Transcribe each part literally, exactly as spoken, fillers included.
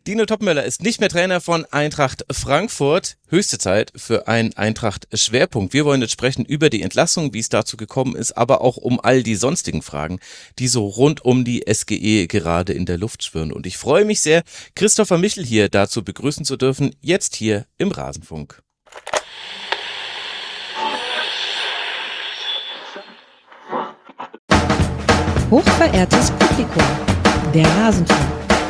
Dino Topmöller ist nicht mehr Trainer von Eintracht Frankfurt. Höchste Zeit für einen Eintracht-Schwerpunkt. Wir wollen jetzt sprechen über die Entlassung, wie es dazu gekommen ist, aber auch um all die sonstigen Fragen, die so rund um die S G E gerade in der Luft schwirren. Und ich freue mich sehr, Christopher Michel hier dazu begrüßen zu dürfen, jetzt hier im Rasenfunk. Hochverehrtes Publikum, der Rasenfunk.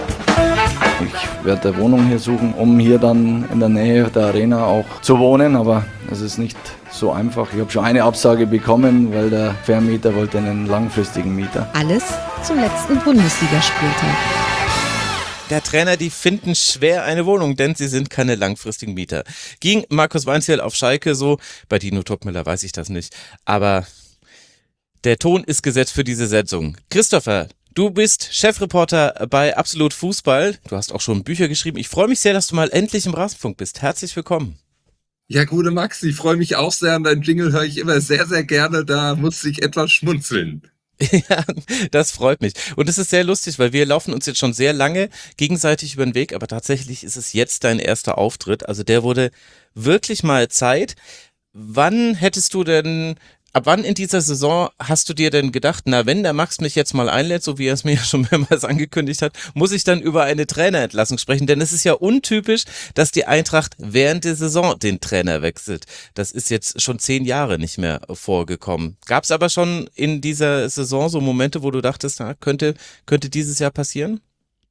Ich werde eine Wohnung hier suchen, um hier dann in der Nähe der Arena auch zu wohnen, aber es ist nicht so einfach. Ich habe schon eine Absage bekommen, weil der Vermieter wollte einen langfristigen Mieter. Alles zum letzten Bundesligaspieltag. Der Trainer, die finden schwer eine Wohnung, denn sie sind keine langfristigen Mieter. Ging Markus Weinzierl auf Schalke so, bei Dino Topmöller weiß ich das nicht, aber der Ton ist gesetzt für diese Sendung. Christopher, du bist Chefreporter bei Absolut Fußball. Du hast auch schon Bücher geschrieben. Ich freue mich sehr, dass du mal endlich im Rasenfunk bist. Herzlich willkommen. Ja, gute Max, ich freue mich auch sehr. An deinen Jingle höre ich immer sehr, sehr gerne. Da musste ich etwas schmunzeln. Ja, das freut mich. Und es ist sehr lustig, weil wir laufen uns jetzt schon sehr lange gegenseitig über den Weg, aber tatsächlich ist es jetzt dein erster Auftritt. Also der wurde wirklich mal Zeit. Wann hättest du denn... Ab wann in dieser Saison hast du dir denn gedacht, na, wenn der Max mich jetzt mal einlädt, so wie er es mir ja schon mehrmals angekündigt hat, muss ich dann über eine Trainerentlassung sprechen? Denn es ist ja untypisch, dass die Eintracht während der Saison den Trainer wechselt. Das ist jetzt schon zehn Jahre nicht mehr vorgekommen. Gab es aber schon in dieser Saison so Momente, wo du dachtest, na, könnte, könnte dieses Jahr passieren?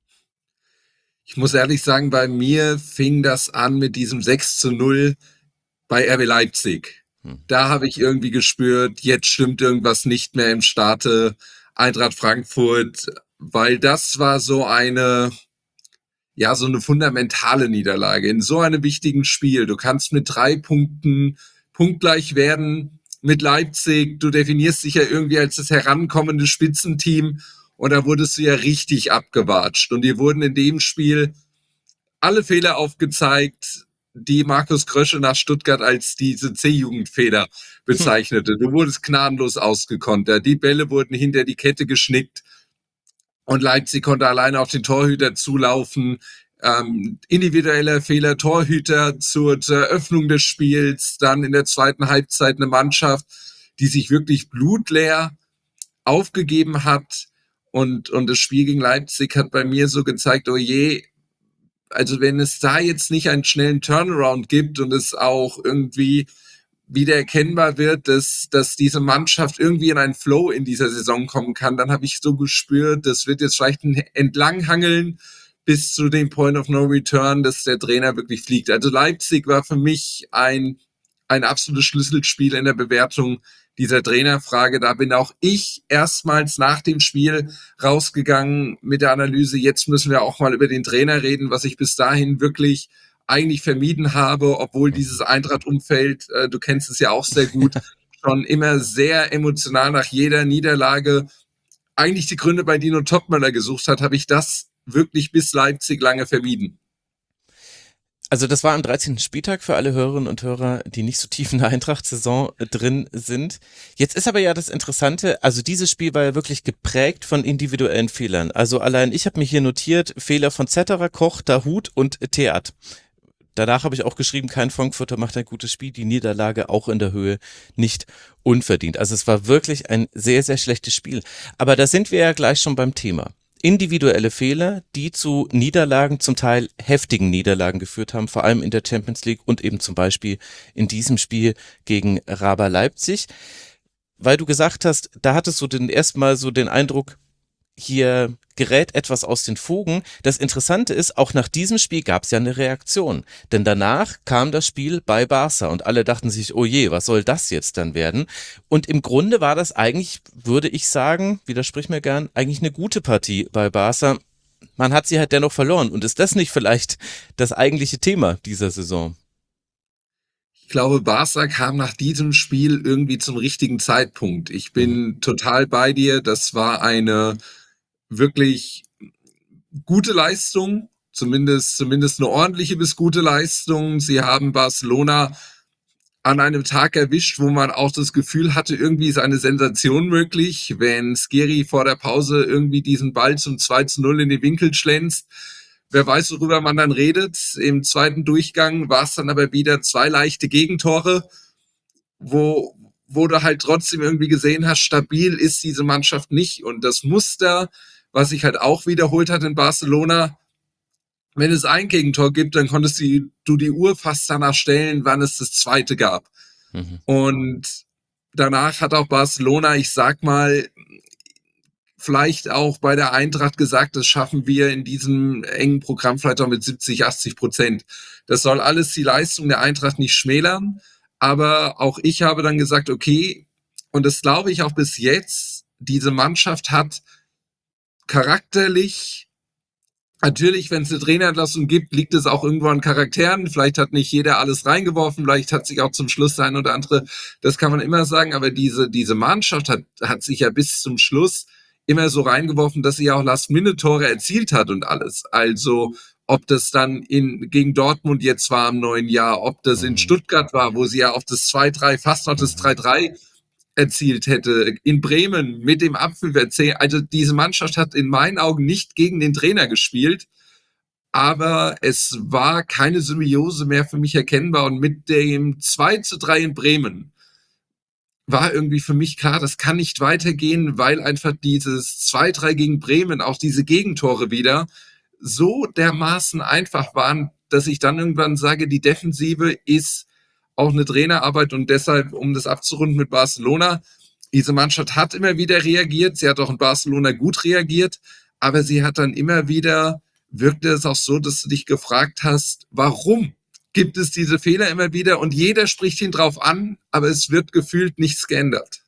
Ich muss ehrlich sagen, bei mir fing das an mit diesem sechs zu null bei R B Leipzig. Da habe ich irgendwie gespürt, jetzt stimmt irgendwas nicht mehr im Starte Eintracht Frankfurt, weil das war so eine, ja, so eine fundamentale Niederlage in so einem wichtigen Spiel. Du kannst mit drei Punkten punktgleich werden mit Leipzig. Du definierst dich ja irgendwie als das herankommende Spitzenteam und da wurdest du ja richtig abgewatscht. Und dir wurden in dem Spiel alle Fehler aufgezeigt, die Markus Krösche nach Stuttgart als diese C-Jugendfehler bezeichnete. Du wurdest gnadenlos ausgekontert. Die Bälle wurden hinter die Kette geschnickt und Leipzig konnte alleine auf den Torhüter zulaufen. Ähm, individueller Fehler, Torhüter zur, zur Eröffnung des Spiels, dann in der zweiten Halbzeit eine Mannschaft, die sich wirklich blutleer aufgegeben hat und, und das Spiel gegen Leipzig hat bei mir so gezeigt, oh je, also wenn es da jetzt nicht einen schnellen Turnaround gibt und es auch irgendwie wieder erkennbar wird, dass, dass diese Mannschaft irgendwie in einen Flow in dieser Saison kommen kann, dann habe ich so gespürt, das wird jetzt vielleicht ein Entlanghangeln bis zu dem Point of No Return, dass der Trainer wirklich fliegt. Also Leipzig war für mich ein, ein absolutes Schlüsselspiel in der Bewertung dieser Trainerfrage. Da bin auch ich erstmals nach dem Spiel rausgegangen mit der Analyse, jetzt müssen wir auch mal über den Trainer reden, was ich bis dahin wirklich eigentlich vermieden habe, obwohl dieses Eintracht-Umfeld, äh, du kennst es ja auch sehr gut, schon immer sehr emotional nach jeder Niederlage eigentlich die Gründe bei Dino Topmöller gesucht hat, habe ich das wirklich bis Leipzig lange vermieden. Also das war am dreizehnten Spieltag für alle Hörerinnen und Hörer, die nicht so tief in der Eintracht-Saison drin sind. Jetzt ist aber ja das Interessante, also dieses Spiel war ja wirklich geprägt von individuellen Fehlern. Also allein ich habe mir hier notiert, Fehler von Zetterer, Koch, Dahut und Theat. Danach habe ich auch geschrieben, kein Frankfurter macht ein gutes Spiel, die Niederlage auch in der Höhe nicht unverdient. Also es war wirklich ein sehr, sehr schlechtes Spiel. Aber da sind wir ja gleich schon beim Thema. Individuelle Fehler, die zu Niederlagen, zum Teil heftigen Niederlagen geführt haben, vor allem in der Champions League und eben zum Beispiel in diesem Spiel gegen R B Leipzig. Weil du gesagt hast, da hattest du den erstmal so den Eindruck, hier gerät etwas aus den Fugen. Das Interessante ist, auch nach diesem Spiel gab es ja eine Reaktion. Denn danach kam das Spiel bei Barca und alle dachten sich, oh je, was soll das jetzt dann werden? Und im Grunde war das eigentlich, würde ich sagen, widersprich mir gern, eigentlich eine gute Partie bei Barca. Man hat sie halt dennoch verloren. Und ist das nicht vielleicht das eigentliche Thema dieser Saison? Ich glaube, Barca kam nach diesem Spiel irgendwie zum richtigen Zeitpunkt. Ich bin total bei dir. Das war eine wirklich gute Leistung, zumindest, zumindest eine ordentliche bis gute Leistung. Sie haben Barcelona an einem Tag erwischt, wo man auch das Gefühl hatte, irgendwie ist eine Sensation möglich, wenn Skéri vor der Pause irgendwie diesen Ball zum zwei zu null in den Winkel schlänzt. wer weiß, worüber man dann redet. Im zweiten Durchgang war es dann aber wieder zwei leichte Gegentore, wo, wo du halt trotzdem irgendwie gesehen hast, stabil ist diese Mannschaft nicht. Und das Muster, was sich halt auch wiederholt hat in Barcelona, wenn es ein Gegentor gibt, dann konntest du, du die Uhr fast danach stellen, wann es das zweite gab. Mhm. Und danach hat auch Barcelona, ich sag mal, vielleicht auch bei der Eintracht gesagt, das schaffen wir in diesem engen Programm vielleicht auch mit siebzig, achtzig Prozent. Das soll alles die Leistung der Eintracht nicht schmälern, aber auch ich habe dann gesagt, okay, und das glaube ich auch bis jetzt, diese Mannschaft hat charakterlich, natürlich, wenn es eine Trainerentlassung gibt, liegt es auch irgendwo an Charakteren. Vielleicht hat nicht jeder alles reingeworfen, vielleicht hat sich auch zum Schluss der ein oder andere, das kann man immer sagen, aber diese, diese Mannschaft hat, hat sich ja bis zum Schluss immer so reingeworfen, dass sie ja auch Last-Minute-Tore erzielt hat und alles. Also ob das dann in gegen Dortmund jetzt war im neuen Jahr, ob das in Stuttgart war, wo sie ja auf das zwei drei, fast noch das drei drei erzielt hätte, in Bremen mit dem Apfelverzeh. Also diese Mannschaft hat in meinen Augen nicht gegen den Trainer gespielt, aber es war keine Symbiose mehr für mich erkennbar und mit dem zwei zu drei in Bremen war irgendwie für mich klar, das kann nicht weitergehen, weil einfach dieses zwei drei gegen Bremen, auch diese Gegentore wieder, so dermaßen einfach waren, dass ich dann irgendwann sage, die Defensive ist auch eine Trainerarbeit und deshalb, um das abzurunden mit Barcelona, diese Mannschaft hat immer wieder reagiert, sie hat auch in Barcelona gut reagiert, aber sie hat dann immer wieder, wirkte es auch so, dass du dich gefragt hast, warum gibt es diese Fehler immer wieder und jeder spricht ihn drauf an, aber es wird gefühlt nichts geändert.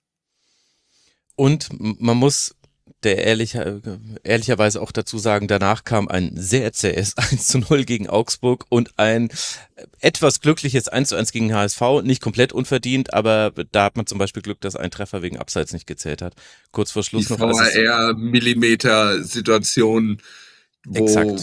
Und man muss der ehrlicher, ehrlicherweise auch dazu sagen, danach kam ein sehr zähes eins zu null gegen Augsburg und ein etwas glückliches eins zu eins gegen H S V, nicht komplett unverdient, aber da hat man zum Beispiel Glück, dass ein Treffer wegen Abseits nicht gezählt hat. Kurz vor Schluss Die noch. V A R-Millimeter-Situation, wo exakt.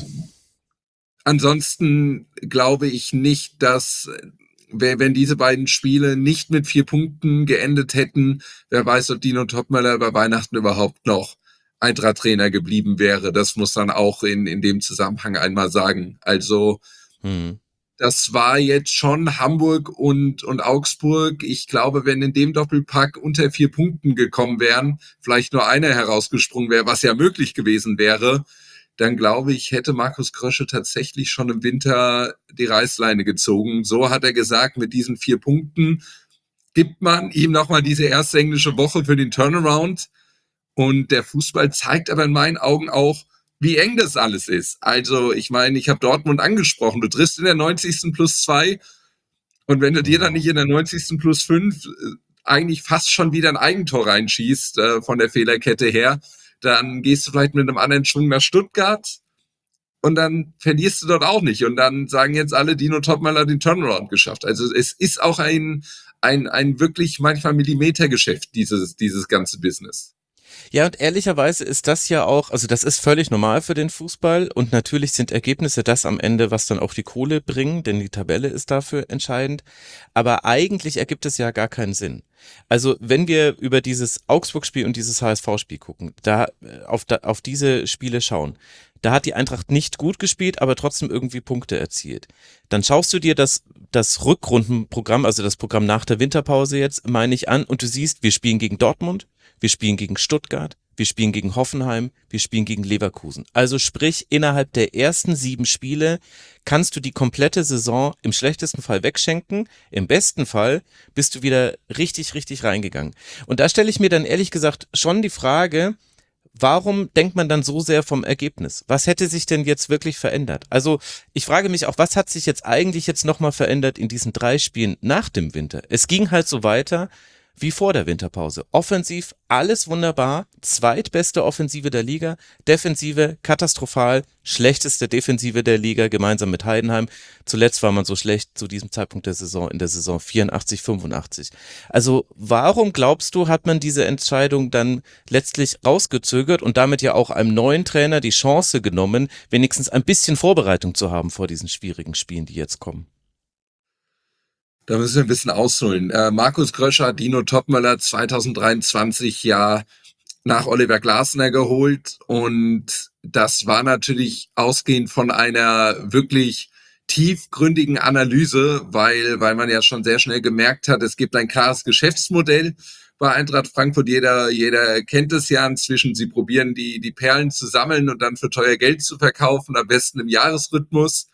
Ansonsten glaube ich nicht, dass, wenn diese beiden Spiele nicht mit vier Punkten geendet hätten, wer weiß, ob Dino Topmöller über Weihnachten überhaupt noch Eintracht-Trainer geblieben wäre. Das muss man auch in, in dem Zusammenhang einmal sagen. Also, hm. das war jetzt schon Hamburg und, und Augsburg. Ich glaube, wenn in dem Doppelpack unter vier Punkten gekommen wären, vielleicht nur einer herausgesprungen wäre, was ja möglich gewesen wäre, dann glaube ich, hätte Markus Krösche tatsächlich schon im Winter die Reißleine gezogen. So hat er gesagt, mit diesen vier Punkten gibt man ihm nochmal diese erste englische Woche für den Turnaround. Und der Fußball zeigt aber in meinen Augen auch, wie eng das alles ist. Also ich meine, ich habe Dortmund angesprochen. Du triffst in der neunzigsten plus zwei und wenn du dir dann nicht in der neunzigsten plus fünf eigentlich fast schon wieder ein Eigentor reinschießt äh, von der Fehlerkette her, dann gehst du vielleicht mit einem anderen Schwung nach Stuttgart und dann verlierst du dort auch nicht. Und dann sagen jetzt alle, Dino Topmöller hat den Turnaround geschafft. Also es ist auch ein, ein, ein wirklich manchmal Millimetergeschäft, dieses, dieses ganze Business. Ja, und ehrlicherweise ist das ja auch, also das ist völlig normal für den Fußball und natürlich sind Ergebnisse das am Ende, was dann auch die Kohle bringen, denn die Tabelle ist dafür entscheidend, aber eigentlich ergibt es ja gar keinen Sinn. Also wenn wir über dieses Augsburg-Spiel und dieses H S V-Spiel gucken, da auf, da auf diese Spiele schauen, da hat die Eintracht nicht gut gespielt, aber trotzdem irgendwie Punkte erzielt. Dann schaust du dir das, das Rückrundenprogramm, also das Programm nach der Winterpause jetzt, meine ich, an und du siehst, wir spielen gegen Dortmund, wir spielen gegen Stuttgart, wir spielen gegen Hoffenheim, wir spielen gegen Leverkusen. Also sprich, innerhalb der ersten sieben Spiele kannst du die komplette Saison im schlechtesten Fall wegschenken. Im besten Fall bist du wieder richtig, richtig reingegangen. Und da stelle ich mir dann ehrlich gesagt schon die Frage, warum denkt man dann so sehr vom Ergebnis? Was hätte sich denn jetzt wirklich verändert? Also ich frage mich auch, was hat sich jetzt eigentlich jetzt nochmal verändert in diesen drei Spielen nach dem Winter? Es ging halt so weiter wie vor der Winterpause. Offensiv alles wunderbar, zweitbeste Offensive der Liga, Defensive katastrophal, schlechteste Defensive der Liga gemeinsam mit Heidenheim. Zuletzt war man so schlecht zu diesem Zeitpunkt der Saison, in der Saison vierundachtzig, fünfundachtzig. Also warum glaubst du, hat man diese Entscheidung dann letztlich rausgezögert und damit ja auch einem neuen Trainer die Chance genommen, wenigstens ein bisschen Vorbereitung zu haben vor diesen schwierigen Spielen, die jetzt kommen? Da müssen wir ein bisschen ausholen. Äh, Markus Krösche hat Dino Topmöller zwanzig dreiundzwanzig ja nach Oliver Glasner geholt und das war natürlich ausgehend von einer wirklich tiefgründigen Analyse, weil, weil man ja schon sehr schnell gemerkt hat, es gibt ein klares Geschäftsmodell bei Eintracht Frankfurt. Jeder, jeder kennt es ja inzwischen. Sie probieren die, die Perlen zu sammeln und dann für teuer Geld zu verkaufen, am besten im Jahresrhythmus.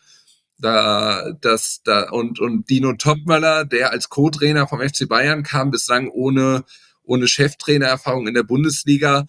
Da, das, da, und, und Dino Topmöller, der als Co-Trainer vom F C Bayern kam, bislang ohne, ohne Cheftrainererfahrung in der Bundesliga,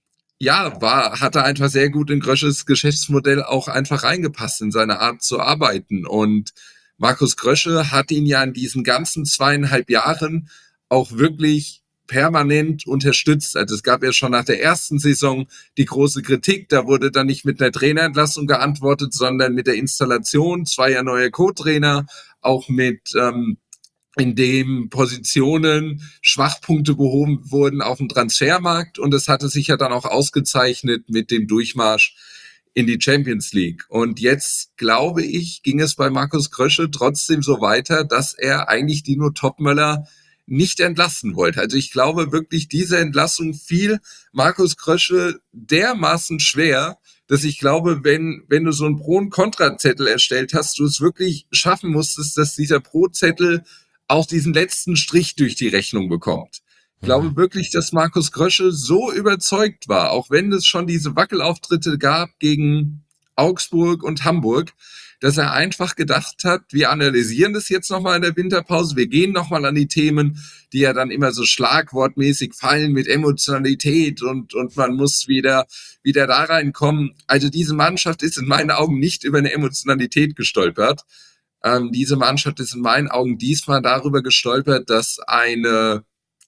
ja, war, hatte einfach sehr gut in Grösches Geschäftsmodell auch einfach reingepasst in seine Art zu arbeiten. Und Markus Grösche hat ihn ja in diesen ganzen zweieinhalb Jahren auch wirklich permanent unterstützt. Also es gab ja schon nach der ersten Saison die große Kritik, da wurde dann nicht mit einer Trainerentlassung geantwortet, sondern mit der Installation zweier neuer Co-Trainer, auch mit ähm, in dem Positionen Schwachpunkte behoben wurden auf dem Transfermarkt, und es hatte sich ja dann auch ausgezeichnet mit dem Durchmarsch in die Champions League. Und jetzt, glaube ich, ging es bei Markus Grösche trotzdem so weiter, dass er eigentlich Dino Topmöller nicht entlassen wollte. Also ich glaube wirklich, diese Entlassung fiel Markus Grösche dermaßen schwer, dass ich glaube, wenn, wenn du so einen Pro- und Kontrazettel erstellt hast, du es wirklich schaffen musstest, dass dieser Pro-Zettel auch diesen letzten Strich durch die Rechnung bekommt. Ich glaube wirklich, dass Markus Grösche so überzeugt war, auch wenn es schon diese Wackelauftritte gab gegen Augsburg und Hamburg, dass er einfach gedacht hat, wir analysieren das jetzt nochmal in der Winterpause, wir gehen nochmal an die Themen, die ja dann immer so schlagwortmäßig fallen mit Emotionalität und, und man muss wieder, wieder da reinkommen. Also diese Mannschaft ist in meinen Augen nicht über eine Emotionalität gestolpert. Ähm, diese Mannschaft ist in meinen Augen diesmal darüber gestolpert, dass eine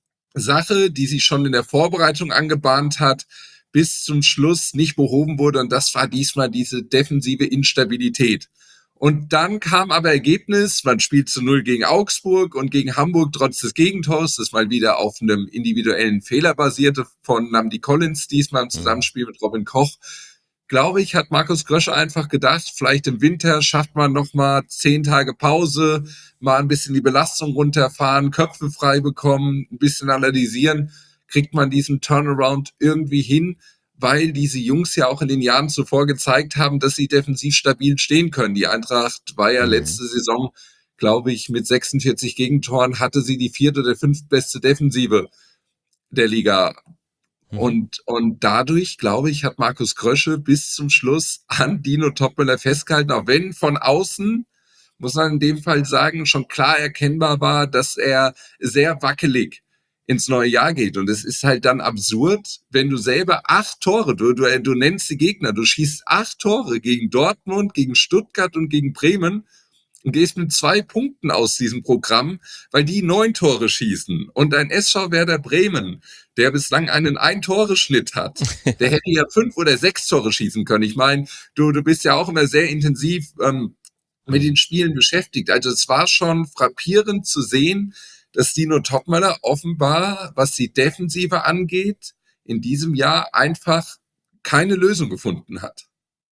Sache, die sich schon in der Vorbereitung angebahnt hat, bis zum Schluss nicht behoben wurde, und das war diesmal diese defensive Instabilität. Und dann kam aber Ergebnis, man spielt zu null gegen Augsburg und gegen Hamburg trotz des Gegentors, das mal wieder auf einem individuellen Fehler basierte von Namdi Collins, diesmal im Zusammenspiel mit Robin Koch. Glaube ich, hat Markus Grösche einfach gedacht, vielleicht im Winter schafft man noch mal zehn Tage Pause, mal ein bisschen die Belastung runterfahren, Köpfe frei bekommen, ein bisschen analysieren, kriegt man diesen Turnaround irgendwie hin, weil diese Jungs ja auch in den Jahren zuvor gezeigt haben, dass sie defensiv stabil stehen können. Die Eintracht war ja mhm. letzte Saison, glaube ich, mit sechsundvierzig Gegentoren hatte sie die vierte oder fünftbeste Defensive der Liga. Mhm. Und, und dadurch, glaube ich, hat Markus Grösche bis zum Schluss an Dino Topmöller festgehalten, auch wenn von außen, muss man in dem Fall sagen, schon klar erkennbar war, dass er sehr wackelig ins neue Jahr geht. Und es ist halt dann absurd, wenn du selber acht Tore, du, du, du nennst die Gegner, du schießt acht Tore gegen Dortmund, gegen Stuttgart und gegen Bremen und gehst mit zwei Punkten aus diesem Programm, weil die neun Tore schießen. Und ein S V Werder Bremen, der bislang einen Ein-Tore-Schnitt hat, der hätte ja fünf oder sechs Tore schießen können. Ich meine, du, du bist ja auch immer sehr intensiv ähm, mit den Spielen beschäftigt. Also es war schon frappierend zu sehen, dass Dino Topmöller offenbar, was die Defensive angeht, in diesem Jahr einfach keine Lösung gefunden hat.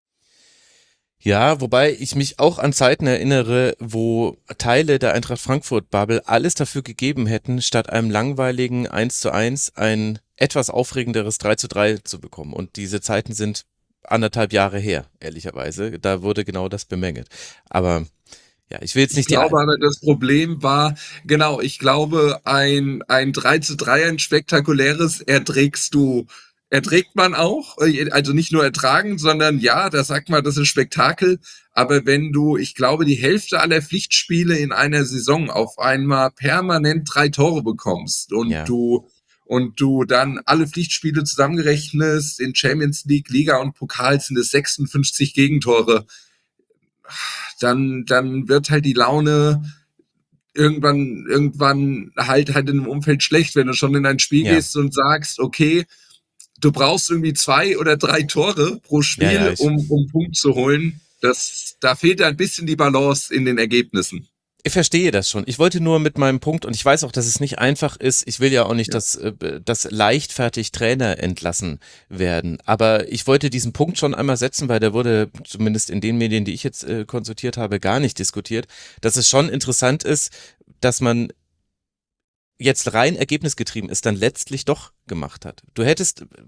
Ja, wobei ich mich auch an Zeiten erinnere, wo Teile der Eintracht Frankfurt-Bubble alles dafür gegeben hätten, statt einem langweiligen eins zu eins ein etwas aufregenderes drei zu drei zu bekommen. Und diese Zeiten sind anderthalb Jahre her, ehrlicherweise. Da wurde genau das bemängelt. Aber ja, ich will jetzt nicht ich glaube aber, das Problem war, genau, ich glaube, ein, ein drei zu drei, ein spektakuläres, erträgst du, erträgt man auch, also nicht nur ertragen, sondern ja, da sagt man, das ist Spektakel, aber wenn du, ich glaube, die Hälfte aller Pflichtspiele in einer Saison auf einmal permanent drei Tore bekommst und ja. du und du dann alle Pflichtspiele zusammengerechnest, in Champions League, Liga und Pokal sind es sechsundfünfzig Gegentore, dann, dann wird halt die Laune irgendwann, irgendwann halt halt in einem Umfeld schlecht, wenn du schon in ein Spiel ja. gehst und sagst, okay, du brauchst irgendwie zwei oder drei Tore pro Spiel, ja, ja, um, um Punkt zu holen. Das, da fehlt ein bisschen die Balance in den Ergebnissen. Ich verstehe das schon. Ich wollte nur mit meinem Punkt, und ich weiß auch, dass es nicht einfach ist, ich will ja auch nicht, ja. dass, dass leichtfertig Trainer entlassen werden, aber ich wollte diesen Punkt schon einmal setzen, weil der wurde zumindest in den Medien, die ich jetzt äh, konsultiert habe, gar nicht diskutiert, dass es schon interessant ist, dass man jetzt rein ergebnisgetrieben ist, dann letztlich doch gemacht hat. Du hättest,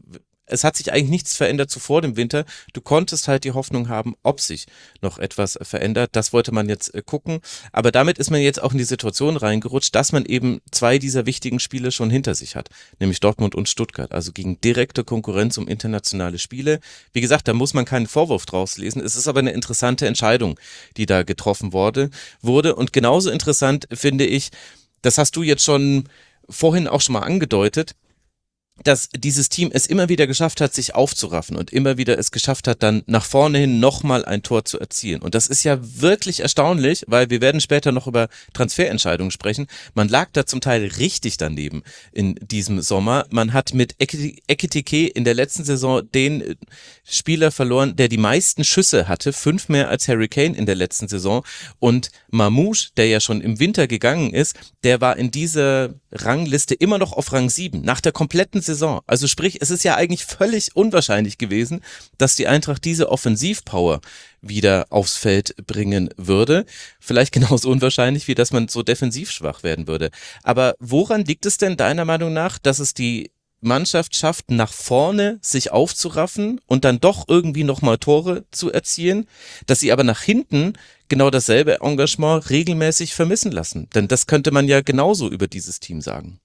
es hat sich eigentlich nichts verändert zu vor dem Winter. Du konntest halt die Hoffnung haben, ob sich noch etwas verändert. Das wollte man jetzt äh, gucken. Aber damit ist man jetzt auch in die Situation reingerutscht, dass man eben zwei dieser wichtigen Spiele schon hinter sich hat, nämlich Dortmund und Stuttgart, also gegen direkte Konkurrenz um internationale Spiele. Wie gesagt, da muss man keinen Vorwurf draus lesen. Es ist aber eine interessante Entscheidung, die da getroffen wurde, wurde. Und genauso interessant finde ich, das hast du jetzt schon vorhin auch schon mal angedeutet, dass dieses Team es immer wieder geschafft hat, sich aufzuraffen und immer wieder es geschafft hat, dann nach vorne hin nochmal ein Tor zu erzielen. Und das ist ja wirklich erstaunlich, weil wir werden später noch über Transferentscheidungen sprechen. Man lag da zum Teil richtig daneben in diesem Sommer. Man hat mit Ekitike in der letzten Saison den Spieler verloren, der die meisten Schüsse hatte, fünf mehr als Harry Kane in der letzten Saison. Und Mamouche, der ja schon im Winter gegangen ist, der war in dieser Rangliste immer noch auf Rang sieben, nach der kompletten Saison. Also sprich, es ist ja eigentlich völlig unwahrscheinlich gewesen, dass die Eintracht diese Offensivpower wieder aufs Feld bringen würde. Vielleicht genauso unwahrscheinlich, wie dass man so defensiv schwach werden würde. Aber woran liegt es denn deiner Meinung nach, dass es die Mannschaft schafft, nach vorne sich aufzuraffen und dann doch irgendwie nochmal Tore zu erzielen, dass sie aber nach hinten genau dasselbe Engagement regelmäßig vermissen lassen? Denn das könnte man ja genauso über dieses Team sagen.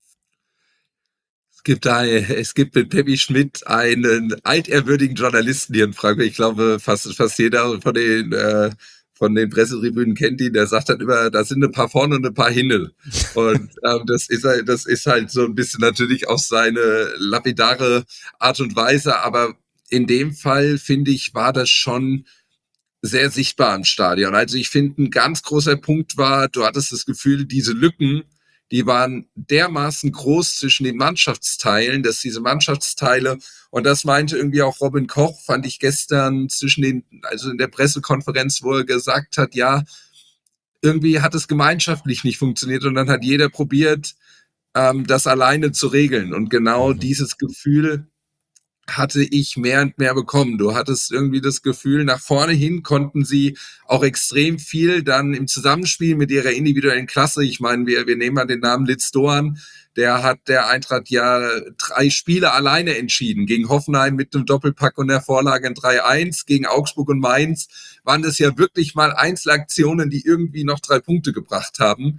Es gibt da, es gibt mit Peppi Schmidt einen altehrwürdigen Journalisten hier in Frankfurt. Ich glaube, fast, fast jeder von den, äh, von den Pressetribünen kennt ihn, der sagt dann immer, da sind ein paar vorne und ein paar hinne. Und ähm, das ist halt, das ist halt so ein bisschen natürlich auch seine lapidare Art und Weise, aber in dem Fall, finde ich, war das schon sehr sichtbar im Stadion. Also ich finde, ein ganz großer Punkt war, du hattest das Gefühl, diese Lücken, die waren dermaßen groß zwischen den Mannschaftsteilen, dass diese Mannschaftsteile, und das meinte irgendwie auch Robin Koch, fand ich gestern zwischen den, also in der Pressekonferenz, wo er gesagt hat, ja, irgendwie hat es gemeinschaftlich nicht funktioniert und dann hat jeder probiert, ähm, das alleine zu regeln. Und genau mhm. dieses Gefühl hatte ich mehr und mehr bekommen. Du hattest irgendwie das Gefühl, nach vorne hin konnten sie auch extrem viel dann im Zusammenspiel mit ihrer individuellen Klasse. Ich meine, wir, wir nehmen mal den Namen Litz Doan. Der hat der Eintracht ja drei Spiele alleine entschieden. Gegen Hoffenheim mit einem Doppelpack und der Vorlage in drei eins. Gegen Augsburg und Mainz waren das ja wirklich mal Einzelaktionen, die irgendwie noch drei Punkte gebracht haben.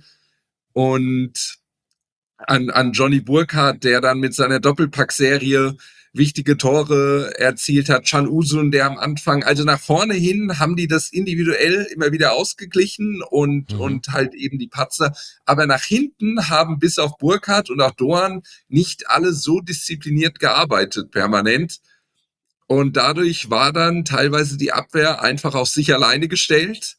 Und an, an Johnny Burkhardt, der dann mit seiner Doppelpack-Serie wichtige Tore erzielt hat, Can Uzun, der am Anfang, also nach vorne hin haben die das individuell immer wieder ausgeglichen und, mhm. und halt eben die Patzer, aber nach hinten haben bis auf Burkhardt und auch Doan nicht alle so diszipliniert gearbeitet, permanent. Und dadurch war dann teilweise die Abwehr einfach auf sich alleine gestellt.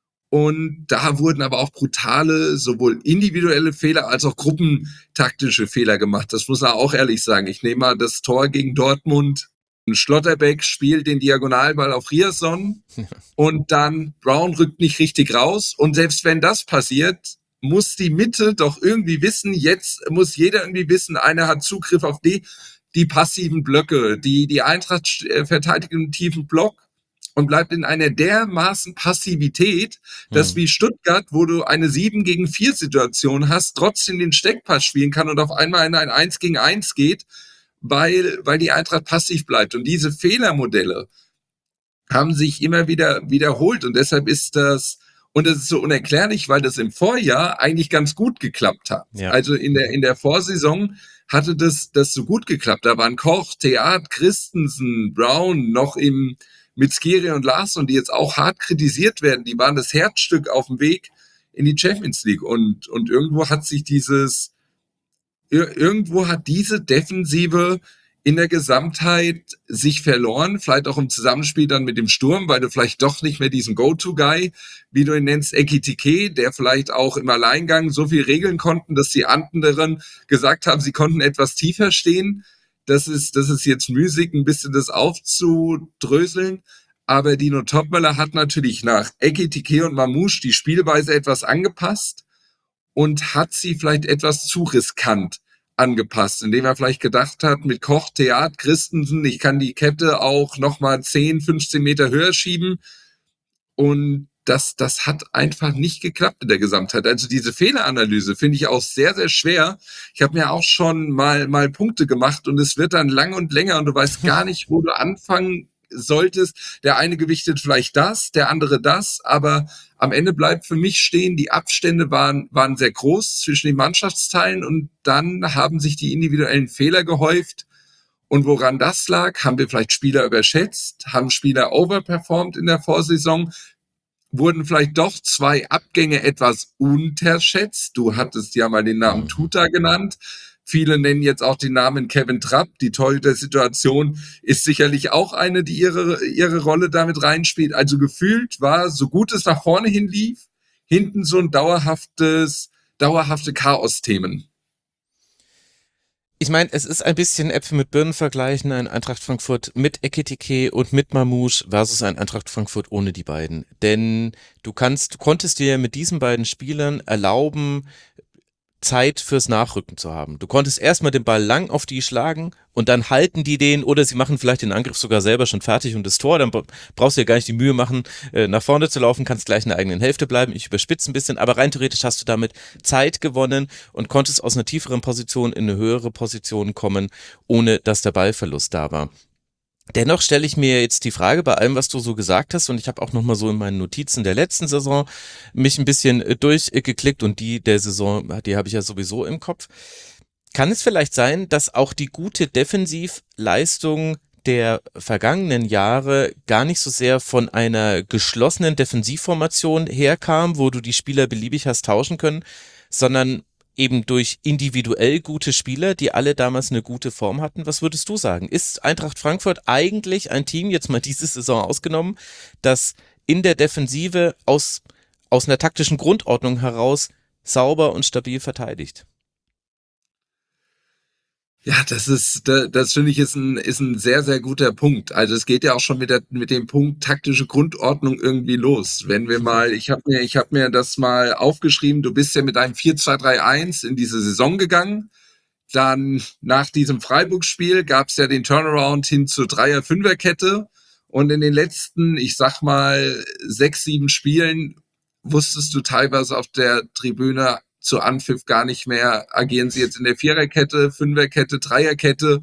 Und da wurden aber auch brutale, sowohl individuelle Fehler als auch gruppentaktische Fehler gemacht. Das muss man auch ehrlich sagen. Ich nehme mal das Tor gegen Dortmund. Schlotterbeck spielt den Diagonalball auf Rierson und dann Brown rückt nicht richtig raus. Und selbst wenn das passiert, muss die Mitte doch irgendwie wissen, jetzt muss jeder irgendwie wissen, einer hat Zugriff auf die, die passiven Blöcke. Die, die Eintracht verteidigt einen tiefen Block und bleibt in einer dermaßen Passivität, dass hm. wie Stuttgart, wo du eine sieben gegen vier Situation hast, trotzdem den Steckpass spielen kann und auf einmal in ein eins gegen eins geht, weil, weil die Eintracht passiv bleibt. Und diese Fehlermodelle haben sich immer wieder wiederholt und deshalb ist das, und das ist so unerklärlich, weil das im Vorjahr eigentlich ganz gut geklappt hat. Ja. Also in der, in der Vorsaison hatte das, das so gut geklappt. Da waren Koch, Theat, Christensen, Brown noch im, mit Skiri und Larsson, die jetzt auch hart kritisiert werden, die waren das Herzstück auf dem Weg in die Champions League. Und, und irgendwo hat sich dieses, irgendwo hat diese Defensive in der Gesamtheit sich verloren, vielleicht auch im Zusammenspiel dann mit dem Sturm, weil du vielleicht doch nicht mehr diesen Go-To-Guy, wie du ihn nennst, Ekitike, der vielleicht auch im Alleingang so viel regeln konnten, dass die anderen gesagt haben, sie konnten etwas tiefer stehen. Das ist, das ist jetzt müßig, ein bisschen das aufzudröseln. Aber Dino Topmöller hat natürlich nach Ekitike und Mamouche die Spielweise etwas angepasst und hat sie vielleicht etwas zu riskant angepasst, indem er vielleicht gedacht hat, mit Koch, Theat, Christensen, ich kann die Kette auch nochmal zehn, fünfzehn Meter höher schieben. Und das, das hat einfach nicht geklappt in der Gesamtheit. Also diese Fehleranalyse finde ich auch sehr, sehr schwer. Ich habe mir auch schon mal, mal Punkte gemacht und es wird dann lang und länger und du weißt gar nicht, wo du anfangen solltest. Der eine gewichtet vielleicht das, der andere das, aber am Ende bleibt für mich stehen, die Abstände waren, waren sehr groß zwischen den Mannschaftsteilen und dann haben sich die individuellen Fehler gehäuft. Und woran das lag, haben wir vielleicht Spieler überschätzt, haben Spieler overperformed in der Vorsaison, wurden vielleicht doch zwei Abgänge etwas unterschätzt. Du hattest ja mal den Namen Tuta genannt. Viele nennen jetzt auch den Namen Kevin Trapp. Die Torhüter-Situation ist sicherlich auch eine, die ihre, ihre Rolle damit reinspielt. Also gefühlt war, so gut es nach vorne hin lief, hinten so ein dauerhaftes, dauerhafte Chaos-Themen. Ich meine, es ist ein bisschen Äpfel mit Birnen vergleichen, ein Eintracht Frankfurt mit Ekitike und mit Mamouche versus ein Eintracht Frankfurt ohne die beiden. Denn du kannst, du konntest dir mit diesen beiden Spielern erlauben, Zeit fürs Nachrücken zu haben. Du konntest erstmal den Ball lang auf die schlagen und dann halten die den oder sie machen vielleicht den Angriff sogar selber schon fertig und das Tor, dann brauchst du dir gar nicht die Mühe machen, nach vorne zu laufen, kannst gleich in der eigenen Hälfte bleiben. Ich überspitze ein bisschen, aber rein theoretisch hast du damit Zeit gewonnen und konntest aus einer tieferen Position in eine höhere Position kommen, ohne dass der Ballverlust da war. Dennoch stelle ich mir jetzt die Frage bei allem, was du so gesagt hast, und ich habe auch nochmal so in meinen Notizen der letzten Saison mich ein bisschen durchgeklickt und die der Saison, die habe ich ja sowieso im Kopf. Kann es vielleicht sein, dass auch die gute Defensivleistung der vergangenen Jahre gar nicht so sehr von einer geschlossenen Defensivformation herkam, wo du die Spieler beliebig hast tauschen können, sondern eben durch individuell gute Spieler, die alle damals eine gute Form hatten? Was würdest du sagen? Ist Eintracht Frankfurt eigentlich ein Team, jetzt mal diese Saison ausgenommen, das in der Defensive aus, aus einer taktischen Grundordnung heraus sauber und stabil verteidigt? Ja, das ist, das finde ich ist ein, ist ein sehr, sehr guter Punkt. Also es geht ja auch schon mit der, mit dem Punkt taktische Grundordnung irgendwie los. Wenn wir mal, ich habe mir, ich habe mir das mal aufgeschrieben, du bist ja mit einem vier zwei drei eins in diese Saison gegangen. Dann nach diesem Freiburg-Spiel gab es ja den Turnaround hin zur Dreier-Fünfer-Kette. Und in den letzten, ich sag mal, sechs, sieben Spielen wusstest du teilweise auf der Tribüne zu Anpfiff gar nicht mehr, agieren sie jetzt in der Viererkette, Fünferkette, Dreierkette.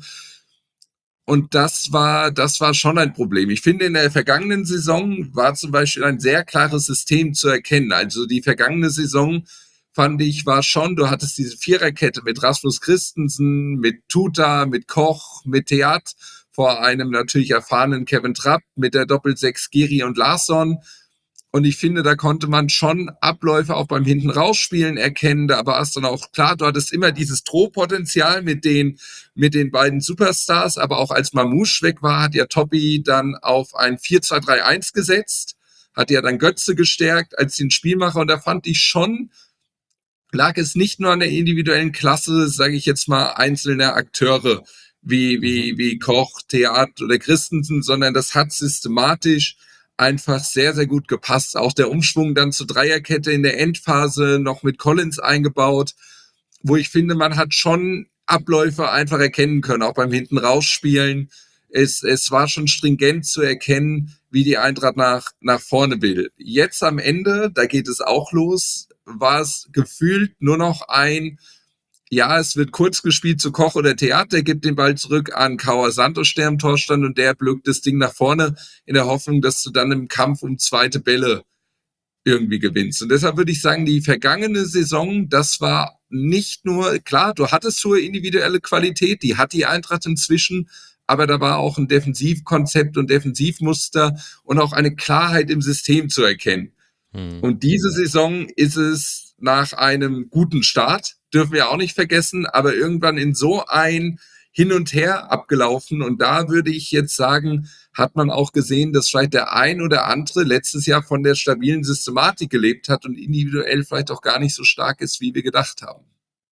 Und das war, das war schon ein Problem. Ich finde, in der vergangenen Saison war zum Beispiel ein sehr klares System zu erkennen. Also die vergangene Saison, fand ich, war schon, du hattest diese Viererkette mit Rasmus Christensen, mit Tuta, mit Koch, mit Theat, vor einem natürlich erfahrenen Kevin Trapp, mit der Doppelsechs Giri und Larsson. Und ich finde, da konnte man schon Abläufe auch beim Hinten-Rausspielen erkennen. Da war es dann auch klar, du hattest immer dieses Drohpotenzial mit den, mit den beiden Superstars. Aber auch als Mamouche weg war, hat ja Toppi dann auf ein vier zwei drei eins gesetzt. Hat ja dann Götze gestärkt als den Spielmacher. Und da fand ich schon, lag es nicht nur an der individuellen Klasse, sage ich jetzt mal, einzelner Akteure wie, wie, wie Koch, Theat oder Christensen, sondern das hat systematisch einfach sehr, sehr gut gepasst. Auch der Umschwung dann zur Dreierkette in der Endphase noch mit Collins eingebaut, wo ich finde, man hat schon Abläufe einfach erkennen können, auch beim Hinten-Rausspielen. Es, es war schon stringent zu erkennen, wie die Eintracht nach, nach vorne will. Jetzt am Ende, da geht es auch los, war es gefühlt nur noch ein, ja, es wird kurz gespielt zu Koch oder Theat, der gibt den Ball zurück an Kauer Santos, der im Tor stand, und der blökt das Ding nach vorne in der Hoffnung, dass du dann im Kampf um zweite Bälle irgendwie gewinnst. Und deshalb würde ich sagen, die vergangene Saison, das war nicht nur, klar, du hattest hohe individuelle Qualität, die hat die Eintracht inzwischen, aber da war auch ein Defensivkonzept und Defensivmuster und auch eine Klarheit im System zu erkennen. Hm. Und diese Saison ist es nach einem guten Start, dürfen wir auch nicht vergessen, aber irgendwann in so ein Hin und Her abgelaufen. Und da würde ich jetzt sagen, hat man auch gesehen, dass vielleicht der ein oder andere letztes Jahr von der stabilen Systematik gelebt hat und individuell vielleicht auch gar nicht so stark ist, wie wir gedacht haben.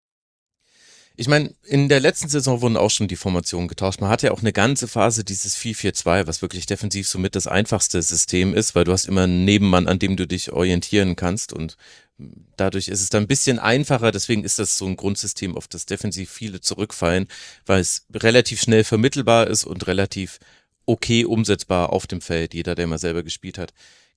Ich meine, in der letzten Saison wurden auch schon die Formationen getauscht. Man hat ja auch eine ganze Phase dieses vier vier zwei, was wirklich defensiv somit das einfachste System ist, weil du hast immer einen Nebenmann, an dem du dich orientieren kannst, und dadurch ist es dann ein bisschen einfacher. Deswegen ist das so ein Grundsystem, auf das defensiv viele zurückfallen, weil es relativ schnell vermittelbar ist und relativ okay umsetzbar auf dem Feld. Jeder, der mal selber gespielt hat,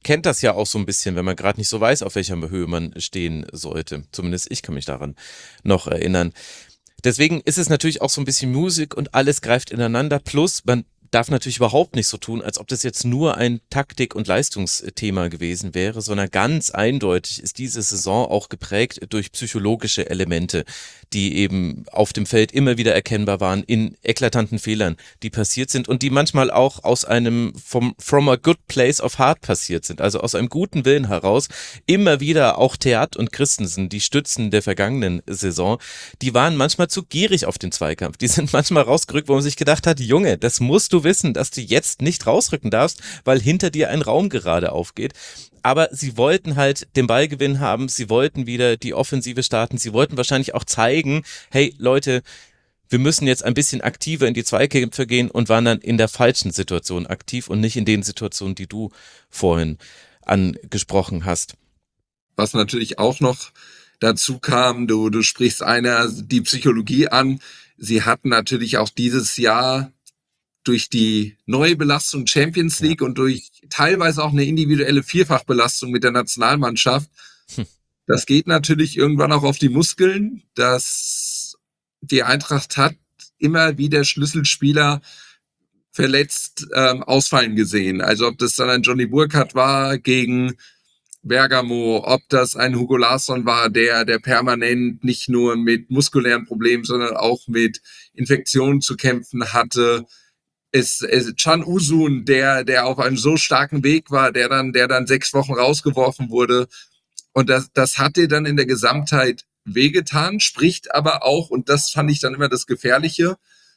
kennt das ja auch so ein bisschen, wenn man gerade nicht so weiß, auf welcher Höhe man stehen sollte. Zumindest ich kann mich daran noch erinnern. Deswegen ist es natürlich auch so ein bisschen Musik und alles greift ineinander. Plus, man darf natürlich überhaupt nicht so tun, als ob das jetzt nur ein Taktik- und Leistungsthema gewesen wäre, sondern ganz eindeutig ist diese Saison auch geprägt durch psychologische Elemente, die eben auf dem Feld immer wieder erkennbar waren in eklatanten Fehlern, die passiert sind und die manchmal auch aus einem vom, from a good place of heart passiert sind, also aus einem guten Willen heraus. Immer wieder auch Theat und Christensen, die Stützen der vergangenen Saison, die waren manchmal zu gierig auf den Zweikampf. Die sind manchmal rausgerückt, wo man sich gedacht hat, Junge, das musst du wissen, dass du jetzt nicht rausrücken darfst, weil hinter dir ein Raum gerade aufgeht. Aber sie wollten halt den Ballgewinn haben, sie wollten wieder die Offensive starten, sie wollten wahrscheinlich auch zeigen, hey Leute, wir müssen jetzt ein bisschen aktiver in die Zweikämpfe gehen und waren dann in der falschen Situation aktiv und nicht in den Situationen, die du vorhin angesprochen hast. Was natürlich auch noch dazu kam, du, du sprichst einer die Psychologie an, sie hatten natürlich auch dieses Jahr durch die neue Belastung Champions League ja. und durch teilweise auch eine individuelle Vierfachbelastung mit der Nationalmannschaft, hm. das geht natürlich irgendwann auch auf die Muskeln, dass die Eintracht hat immer wieder Schlüsselspieler verletzt ähm, ausfallen gesehen. Also ob das dann ein Johnny Burkhardt war gegen Bergamo, ob das ein Hugo Larsson war, der der permanent nicht nur mit muskulären Problemen, sondern auch mit Infektionen zu kämpfen hatte. Ist, ist Can Uzun, der der auf einem so starken Weg war, der dann der dann sechs Wochen rausgeworfen wurde. Und das das hat dir dann in der Gesamtheit wehgetan, spricht aber auch, und das fand ich dann immer das Gefährliche,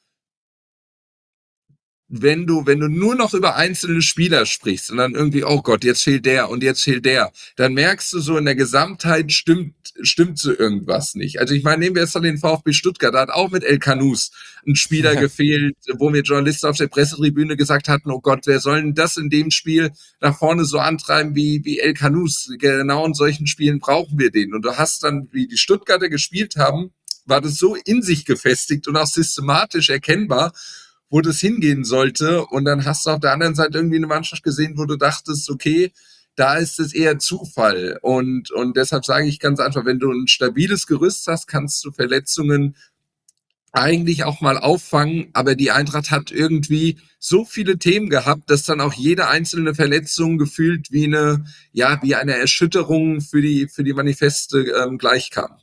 wenn du, wenn du nur noch über einzelne Spieler sprichst und dann irgendwie, oh Gott, jetzt fehlt der und jetzt fehlt der, dann merkst du so in der Gesamtheit stimmt, stimmt so irgendwas nicht. Also ich meine, nehmen wir jetzt dann den VfB Stuttgart, da hat auch mit El Kanous ein Spieler ja. gefehlt, wo mir Journalisten auf der Pressetribüne gesagt hatten, oh Gott, wer soll denn das in dem Spiel nach vorne so antreiben wie, wie El Kanous? Genau in solchen Spielen brauchen wir den. Und du hast dann, wie die Stuttgarter gespielt haben, war das so in sich gefestigt und auch systematisch erkennbar, wo das hingehen sollte. Und dann hast du auf der anderen Seite irgendwie eine Mannschaft gesehen, wo du dachtest, okay, da ist es eher Zufall. Und, und deshalb sage ich ganz einfach, wenn du ein stabiles Gerüst hast, kannst du Verletzungen eigentlich auch mal auffangen. Aber die Eintracht hat irgendwie so viele Themen gehabt, dass dann auch jede einzelne Verletzung gefühlt wie eine, ja, wie eine Erschütterung für die, für die Manifeste ähm, gleichkam.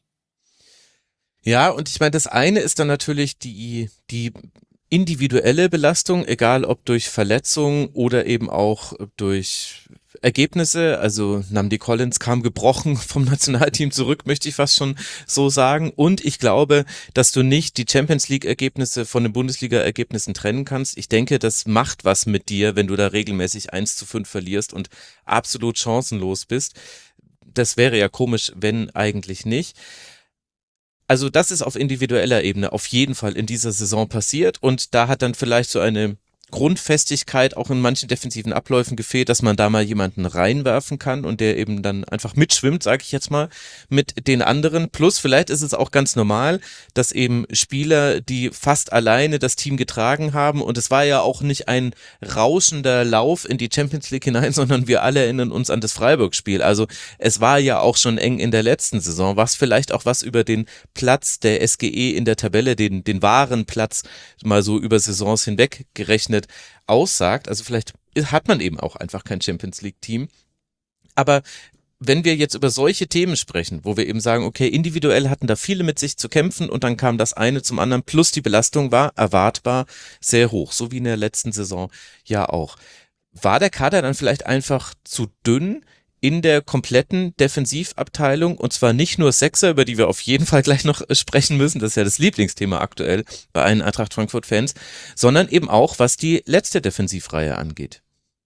Ja, und ich meine, das eine ist dann natürlich die, die individuelle Belastung, egal ob durch Verletzung oder eben auch durch Ergebnisse. Also Nnamdi Collins kam gebrochen vom Nationalteam zurück, möchte ich fast schon so sagen. Und ich glaube, dass du nicht die Champions League Ergebnisse von den Bundesliga-Ergebnissen trennen kannst. Ich denke, das macht was mit dir, wenn du da regelmäßig eins zu fünf verlierst und absolut chancenlos bist. Das wäre ja komisch, wenn eigentlich nicht. Also das ist auf individueller Ebene auf jeden Fall in dieser Saison passiert und da hat dann vielleicht so eine Grundfestigkeit auch in manchen defensiven Abläufen gefehlt, dass man da mal jemanden reinwerfen kann und der eben dann einfach mitschwimmt, sage ich jetzt mal, mit den anderen. Plus vielleicht ist es auch ganz normal, dass eben Spieler, die fast alleine das Team getragen haben und es war ja auch nicht ein rauschender Lauf in die Champions League hinein, sondern wir alle erinnern uns an das Freiburg-Spiel. Also es war ja auch schon eng in der letzten Saison, was vielleicht auch was über den Platz der S G E in der Tabelle, den, den wahren Platz mal so über Saisons hinweg gerechnet aussagt. Also vielleicht hat man eben auch einfach kein Champions League Team. Aber wenn wir jetzt über solche Themen sprechen, wo wir eben sagen, okay, individuell hatten da viele mit sich zu kämpfen und dann kam das eine zum anderen, plus die Belastung war erwartbar sehr hoch, so wie in der letzten Saison ja auch. War der Kader dann vielleicht einfach zu dünn in der kompletten Defensivabteilung und zwar nicht nur Sechser, über die wir auf jeden Fall gleich noch sprechen müssen, das ist ja das Lieblingsthema aktuell bei allen Eintracht Frankfurt-Fans, sondern eben auch, was die letzte Defensivreihe angeht.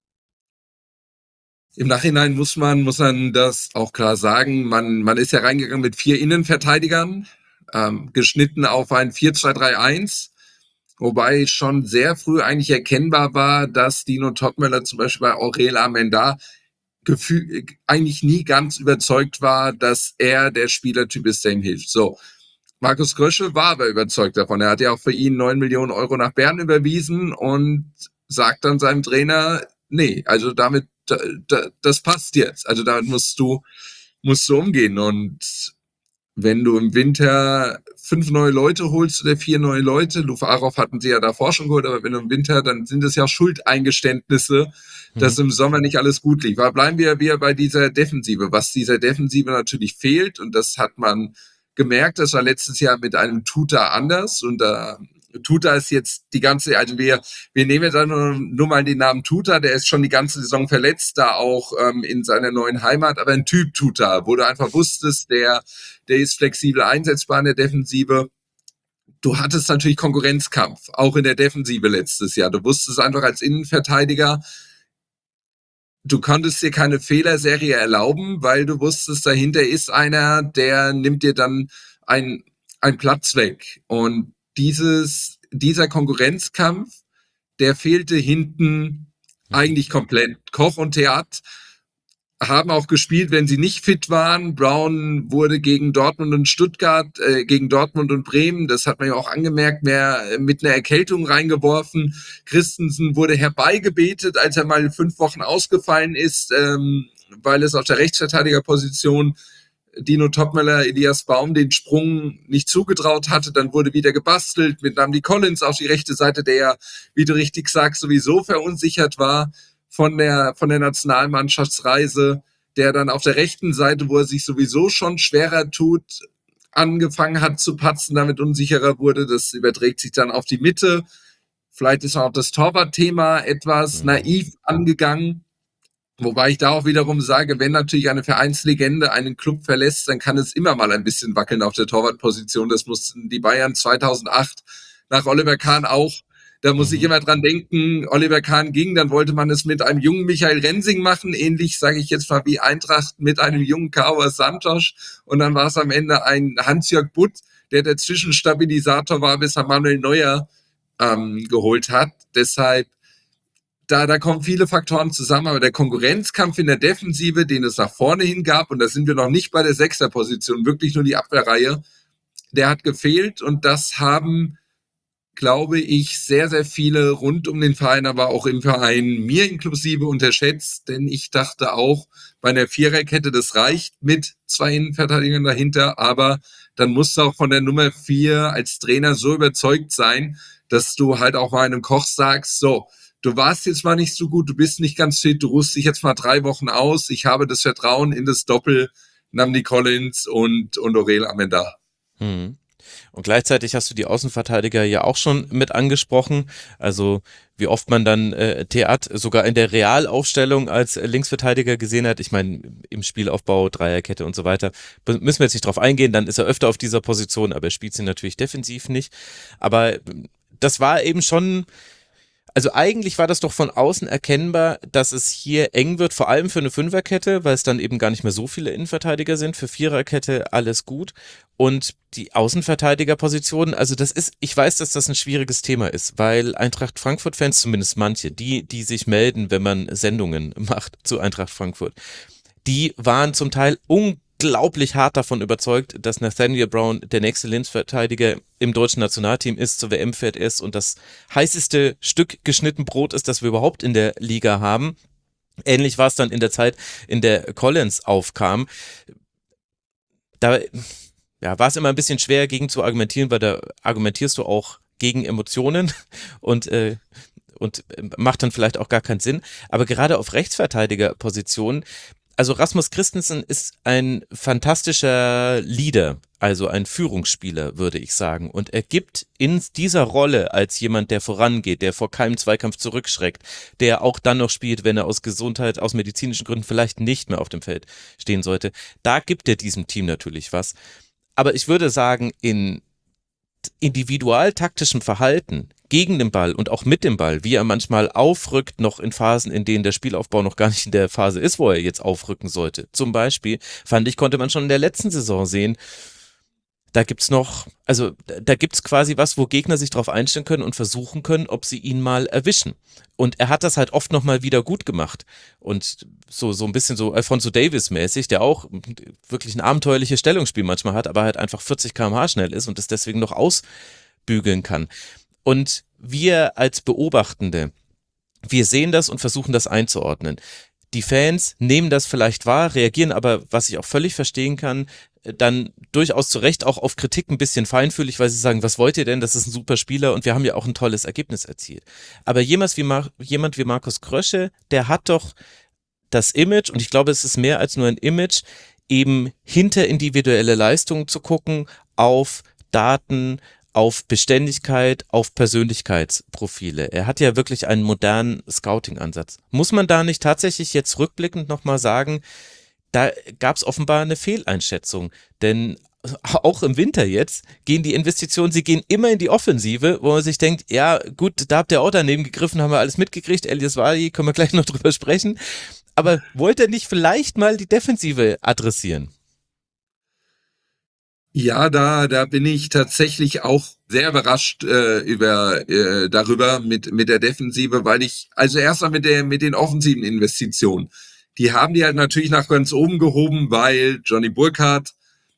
Im Nachhinein muss man, muss man das auch klar sagen, man, man ist ja reingegangen mit vier Innenverteidigern, ähm, geschnitten auf ein vier zwei drei eins, wobei schon sehr früh eigentlich erkennbar war, dass Dino Topmöller zum Beispiel bei Aurel Amenda Gefühl, eigentlich nie ganz überzeugt war, dass er der Spielertyp ist, der ihm hilft. So, Markus Krösche war aber überzeugt davon. Er hat ja auch für ihn neun Millionen Euro nach Bern überwiesen und sagt dann seinem Trainer, nee, also damit da, da, das passt jetzt. Also damit musst du, musst du umgehen. Und wenn du im Winter fünf neue Leute holst oder vier neue Leute, Lufarov hatten sie ja davor schon geholt, aber wenn du im Winter, dann sind es ja Schuldeingeständnisse, mhm. dass im Sommer nicht alles gut lief. Aber bleiben wir wieder bei dieser Defensive, was dieser Defensive natürlich fehlt, und das hat man gemerkt, das war letztes Jahr mit einem Tuta anders, und da Tuta ist jetzt die ganze, also wir wir nehmen jetzt nur, nur mal den Namen Tuta, der ist schon die ganze Saison verletzt, da auch ähm, in seiner neuen Heimat, aber ein Typ Tuta, wo du einfach wusstest, der der ist flexibel einsetzbar in der Defensive. Du hattest natürlich Konkurrenzkampf, auch in der Defensive letztes Jahr. Du wusstest einfach als Innenverteidiger, du konntest dir keine Fehlerserie erlauben, weil du wusstest, dahinter ist einer, der nimmt dir dann ein, ein Platz weg. Und dieses, dieser Konkurrenzkampf, der fehlte hinten eigentlich komplett. Koch und Theat haben auch gespielt, wenn sie nicht fit waren. Brown wurde gegen Dortmund und Stuttgart, äh, gegen Dortmund und Bremen, das hat man ja auch angemerkt, mehr mit einer Erkältung reingeworfen. Christensen wurde herbeigebetet, als er mal fünf Wochen ausgefallen ist, ähm, weil es auf der Rechtsverteidigerposition Dino Topmöller, Elias Baum den Sprung nicht zugetraut hatte. Dann wurde wieder gebastelt mit Namdi Collins auf die rechte Seite, der ja, wie du richtig sagst, sowieso verunsichert war von der von der Nationalmannschaftsreise, der dann auf der rechten Seite, wo er sich sowieso schon schwerer tut, angefangen hat zu patzen, damit unsicherer wurde. Das überträgt sich dann auf die Mitte. Vielleicht ist auch das Torwartthema etwas mhm. naiv angegangen. Wobei ich da auch wiederum sage, wenn natürlich eine Vereinslegende einen Club verlässt, dann kann es immer mal ein bisschen wackeln auf der Torwartposition. Das mussten die Bayern zweitausendacht nach Oliver Kahn auch. Da muss mhm. ich immer dran denken, Oliver Kahn ging, dann wollte man es mit einem jungen Michael Rensing machen, ähnlich, sage ich jetzt mal, wie Eintracht mit einem jungen Kauer Santos. Und dann war es am Ende ein Hans-Jörg Butt, der der Zwischenstabilisator war, bis er Manuel Neuer ähm, geholt hat. Deshalb Da, da kommen viele Faktoren zusammen, aber der Konkurrenzkampf in der Defensive, den es nach vorne hin gab, und da sind wir noch nicht bei der Sechserposition, wirklich nur die Abwehrreihe, der hat gefehlt, und das haben, glaube ich, sehr, sehr viele rund um den Verein, aber auch im Verein, mir inklusive, unterschätzt, denn ich dachte auch, bei einer Viererkette, das reicht mit zwei Innenverteidigern dahinter, aber dann musst du auch von der Nummer vier als Trainer so überzeugt sein, dass du halt auch mal einem Koch sagst, so, du warst jetzt mal nicht so gut, du bist nicht ganz fit, du ruhst dich jetzt mal drei Wochen aus. Ich habe das Vertrauen in das Doppel Namdi Collins und, und Aurel Amenda. Hm. Und gleichzeitig hast du die Außenverteidiger ja auch schon mit angesprochen. Also wie oft man dann äh, Theat sogar in der Realaufstellung als äh, Linksverteidiger gesehen hat. Ich meine, im Spielaufbau, Dreierkette und so weiter. B- müssen wir jetzt nicht drauf eingehen, dann ist er öfter auf dieser Position, aber er spielt sie natürlich defensiv nicht. Aber das war eben schon... Also eigentlich war das doch von außen erkennbar, dass es hier eng wird, vor allem für eine Fünferkette, weil es dann eben gar nicht mehr so viele Innenverteidiger sind. Für Viererkette alles gut. Und die Außenverteidigerpositionen, also das ist, ich weiß, dass das ein schwieriges Thema ist, weil Eintracht Frankfurt-Fans, zumindest manche, die, die sich melden, wenn man Sendungen macht zu Eintracht Frankfurt, die waren zum Teil unglaublich unglaublich hart davon überzeugt, dass Nathaniel Brown der nächste Linksverteidiger im deutschen Nationalteam ist, zur W M fährt ist und das heißeste Stück geschnitten Brot ist, das wir überhaupt in der Liga haben. Ähnlich war es dann in der Zeit, in der Collins aufkam. Da ja, war es immer ein bisschen schwer, gegen zu argumentieren, weil da argumentierst du auch gegen Emotionen und äh, und macht dann vielleicht auch gar keinen Sinn. Aber gerade auf Rechtsverteidigerpositionen, also Rasmus Christensen ist ein fantastischer Leader, also ein Führungsspieler, würde ich sagen. Und er gibt in dieser Rolle als jemand, der vorangeht, der vor keinem Zweikampf zurückschreckt, der auch dann noch spielt, wenn er aus Gesundheit, aus medizinischen Gründen vielleicht nicht mehr auf dem Feld stehen sollte, da gibt er diesem Team natürlich was. Aber ich würde sagen, in individualtaktischem Verhalten gegen den Ball und auch mit dem Ball, wie er manchmal aufrückt, noch in Phasen, in denen der Spielaufbau noch gar nicht in der Phase ist, wo er jetzt aufrücken sollte. Zum Beispiel, fand ich, konnte man schon in der letzten Saison sehen, da gibt's noch, also da gibt's quasi was, wo Gegner sich drauf einstellen können und versuchen können, ob sie ihn mal erwischen. Und er hat das halt oft nochmal wieder gut gemacht. Und so, so ein bisschen so Alphonso Davies mäßig, der auch wirklich ein abenteuerliches Stellungsspiel manchmal hat, aber halt einfach vierzig Kilometer pro Stunde schnell ist und es deswegen noch ausbügeln kann. Und wir als Beobachtende, wir sehen das und versuchen das einzuordnen. Die Fans nehmen das vielleicht wahr, reagieren aber, was ich auch völlig verstehen kann, dann durchaus zu Recht auch auf Kritik ein bisschen feinfühlig, weil sie sagen, was wollt ihr denn, das ist ein super Spieler und wir haben ja auch ein tolles Ergebnis erzielt. Aber jemand wie, Mar- jemand wie Markus Krösche, der hat doch das Image, und ich glaube, es ist mehr als nur ein Image, eben hinter individuelle Leistungen zu gucken, auf Daten, auf Beständigkeit, auf Persönlichkeitsprofile. Er hat ja wirklich einen modernen Scouting-Ansatz. Muss man da nicht tatsächlich jetzt rückblickend nochmal sagen, da gab es offenbar eine Fehleinschätzung, denn auch im Winter jetzt gehen die Investitionen, sie gehen immer in die Offensive, wo man sich denkt, ja gut, da habt ihr auch daneben gegriffen, haben wir alles mitgekriegt, Elias Wali, können wir gleich noch drüber sprechen, aber wollte er nicht vielleicht mal die Defensive adressieren? Ja, da, da bin ich tatsächlich auch sehr überrascht äh, über äh, darüber mit mit der Defensive, weil ich also erstmal mit der mit den offensiven Investitionen, die haben die halt natürlich nach ganz oben gehoben, weil Johnny Burkhardt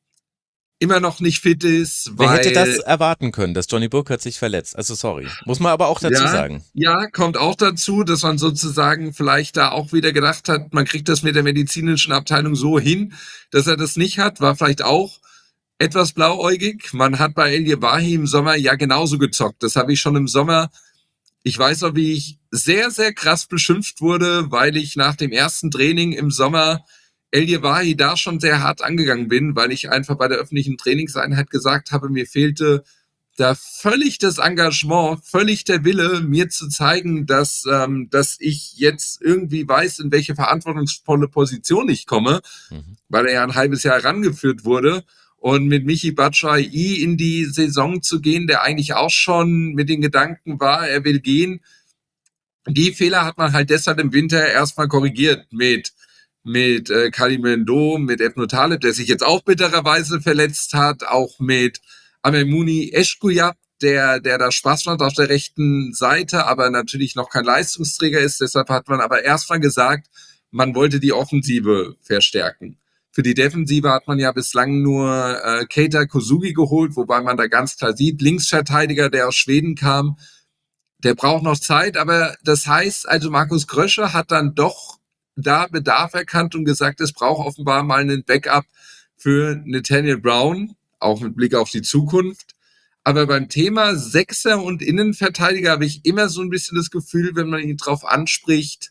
immer noch nicht fit ist. Wer weil hätte das erwarten können, dass Johnny Burkhardt sich verletzt? Also sorry, muss man aber auch dazu ja, sagen. Ja, kommt auch dazu, dass man sozusagen vielleicht da auch wieder gedacht hat, man kriegt das mit der medizinischen Abteilung so hin, dass er das nicht hat, war vielleicht auch etwas blauäugig. Man hat bei Eljebahi im Sommer ja genauso gezockt. Das habe ich schon im Sommer. Ich weiß noch, wie ich sehr, sehr krass beschimpft wurde, weil ich nach dem ersten Training im Sommer Eljebahi da schon sehr hart angegangen bin, weil ich einfach bei der öffentlichen Trainingseinheit gesagt habe, mir fehlte da völlig das Engagement, völlig der Wille, mir zu zeigen, dass, ähm, dass ich jetzt irgendwie weiß, in welche verantwortungsvolle Position ich komme, mhm. weil er ja ein halbes Jahr herangeführt wurde. Und mit Michi Batshuayi in die Saison zu gehen, der eigentlich auch schon mit den Gedanken war, er will gehen. Die Fehler hat man halt deshalb im Winter erstmal korrigiert mit mit äh, Kalimendo, mit Ebno Taleb, der sich jetzt auch bittererweise verletzt hat, auch mit Amemouni Eschkuyab, der der da Spaß macht auf der rechten Seite, aber natürlich noch kein Leistungsträger ist. Deshalb hat man aber erstmal gesagt, man wollte die Offensive verstärken. Für die Defensive hat man ja bislang nur äh, Keita Kosugi geholt, wobei man da ganz klar sieht, Linksverteidiger, der aus Schweden kam, der braucht noch Zeit, aber das heißt, also Markus Krösche hat dann doch da Bedarf erkannt und gesagt, es braucht offenbar mal einen Backup für Nathaniel Brown, auch mit Blick auf die Zukunft. Aber beim Thema Sechser und Innenverteidiger habe ich immer so ein bisschen das Gefühl, wenn man ihn drauf anspricht,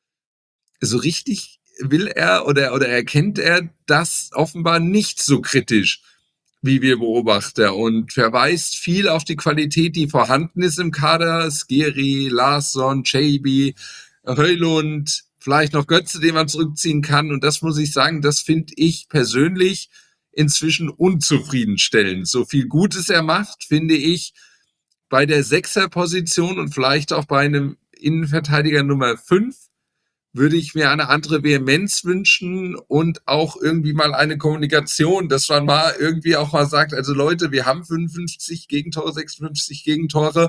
so richtig will er oder, oder erkennt er das offenbar nicht so kritisch, wie wir Beobachter, und verweist viel auf die Qualität, die vorhanden ist im Kader. Skiri, Larsson, Chaby, Höjlund, vielleicht noch Götze, den man zurückziehen kann. Und das muss ich sagen, das finde ich persönlich inzwischen unzufriedenstellend. So viel Gutes er macht, finde ich, bei der Sechserposition und vielleicht auch bei einem Innenverteidiger Nummer fünf würde ich mir eine andere Vehemenz wünschen und auch irgendwie mal eine Kommunikation, dass man mal irgendwie auch mal sagt, also Leute, wir haben fünfundfünfzig Gegentore, sechsundfünfzig Gegentore,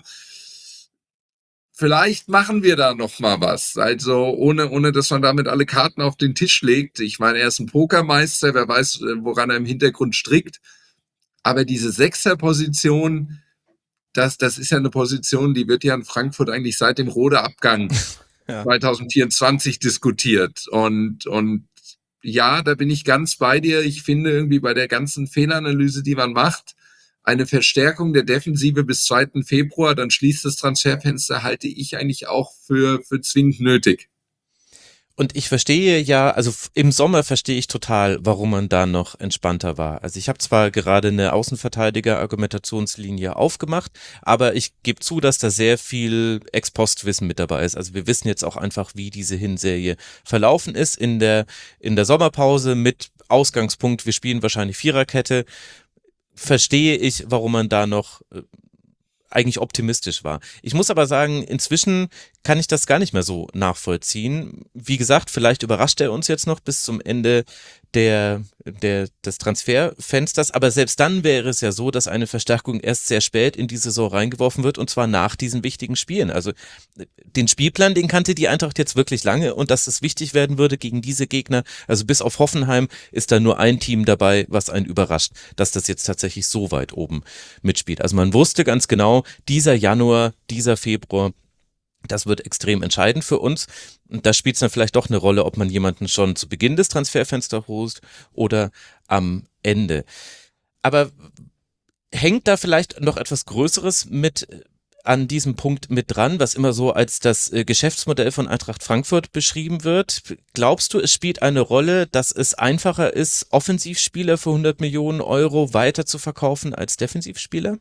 vielleicht machen wir da noch mal was. Also ohne, ohne dass man damit alle Karten auf den Tisch legt. Ich meine, er ist ein Pokermeister, wer weiß, woran er im Hintergrund strickt. Aber diese Sechserposition, das, das ist ja eine Position, die wird ja in Frankfurt eigentlich seit dem Rode-Abgang ja. zwanzig vierundzwanzig diskutiert. Und, und ja, da bin ich ganz bei dir. Ich finde irgendwie bei der ganzen Fehlanalyse, die man macht, eine Verstärkung der Defensive bis zweiten Februar, dann schließt das Transferfenster, halte ich eigentlich auch für, für zwingend nötig. Und ich verstehe ja, also im Sommer verstehe ich total, warum man da noch entspannter war. Also ich habe zwar gerade eine Außenverteidiger-Argumentationslinie aufgemacht, aber ich gebe zu, dass da sehr viel Ex-Post-Wissen mit dabei ist. Also wir wissen jetzt auch einfach, wie diese Hinserie verlaufen ist in der, in der Sommerpause mit Ausgangspunkt, wir spielen wahrscheinlich Viererkette. Verstehe ich, warum man da noch äh, eigentlich optimistisch war. Ich muss aber sagen, inzwischen kann ich das gar nicht mehr so nachvollziehen. Wie gesagt, vielleicht überrascht er uns jetzt noch bis zum Ende der, der, des Transferfensters, aber selbst dann wäre es ja so, dass eine Verstärkung erst sehr spät in die Saison reingeworfen wird und zwar nach diesen wichtigen Spielen. Also den Spielplan, den kannte die Eintracht jetzt wirklich lange und dass es wichtig werden würde gegen diese Gegner, also bis auf Hoffenheim ist da nur ein Team dabei, was einen überrascht, dass das jetzt tatsächlich so weit oben mitspielt. Also man wusste ganz genau, dieser Januar, dieser Februar, Das wird extrem entscheidend für uns. Und da spielt es dann vielleicht doch eine Rolle, ob man jemanden schon zu Beginn des Transferfensters holt oder am Ende. Aber hängt da vielleicht noch etwas Größeres mit an diesem Punkt mit dran, was immer so als das äh, Geschäftsmodell von Eintracht Frankfurt beschrieben wird? Glaubst du, es spielt eine Rolle, dass es einfacher ist, Offensivspieler für hundert Millionen Euro weiter zu verkaufen als Defensivspieler?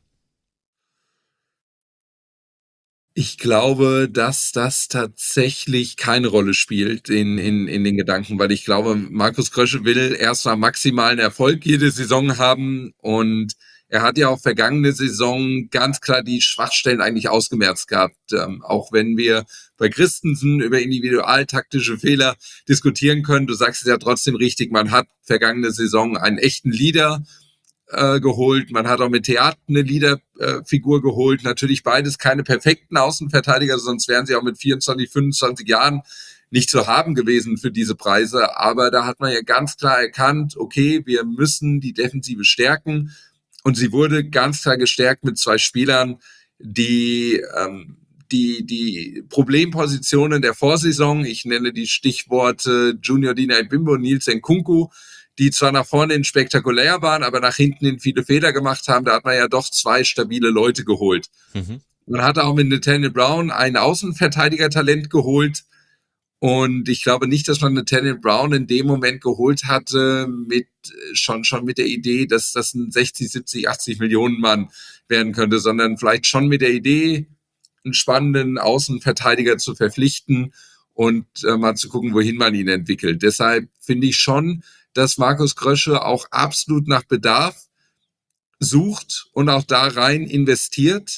Ich glaube, dass das tatsächlich keine Rolle spielt in, in, in den Gedanken, weil ich glaube, Markus Krösche will erstmal maximalen Erfolg jede Saison haben und er hat ja auch vergangene Saison ganz klar die Schwachstellen eigentlich ausgemerzt gehabt. Ähm, auch wenn wir bei Christensen über individualtaktische Fehler diskutieren können, du sagst es ja trotzdem richtig, man hat vergangene Saison einen echten Leader äh, geholt, man hat auch mit Theater eine Leaderfigur äh, geholt. Natürlich beides keine perfekten Außenverteidiger, sonst wären sie auch mit vierundzwanzig, fünfundzwanzig Jahren nicht zu haben gewesen für diese Preise. Aber da hat man ja ganz klar erkannt, okay, wir müssen die Defensive stärken. Und sie wurde ganz klar gestärkt mit zwei Spielern, die ähm, die die Problempositionen der Vorsaison, ich nenne die Stichworte Junior Dina Bimbo und Nils Nkunku, die zwar nach vorne hin spektakulär waren, aber nach hinten hin viele Fehler gemacht haben. Da hat man ja doch zwei stabile Leute geholt. Mhm. Man hat auch mit Nathaniel Brown ein Außenverteidiger-Talent geholt. Und ich glaube nicht, dass man Nathaniel Brown in dem Moment geholt hatte mit schon schon mit der Idee, dass das ein sechzig, siebzig, achtzig Millionen Mann werden könnte, sondern vielleicht schon mit der Idee, einen spannenden Außenverteidiger zu verpflichten und äh, mal zu gucken, wohin man ihn entwickelt. Deshalb finde ich schon, dass Markus Krösche auch absolut nach Bedarf sucht und auch da rein investiert.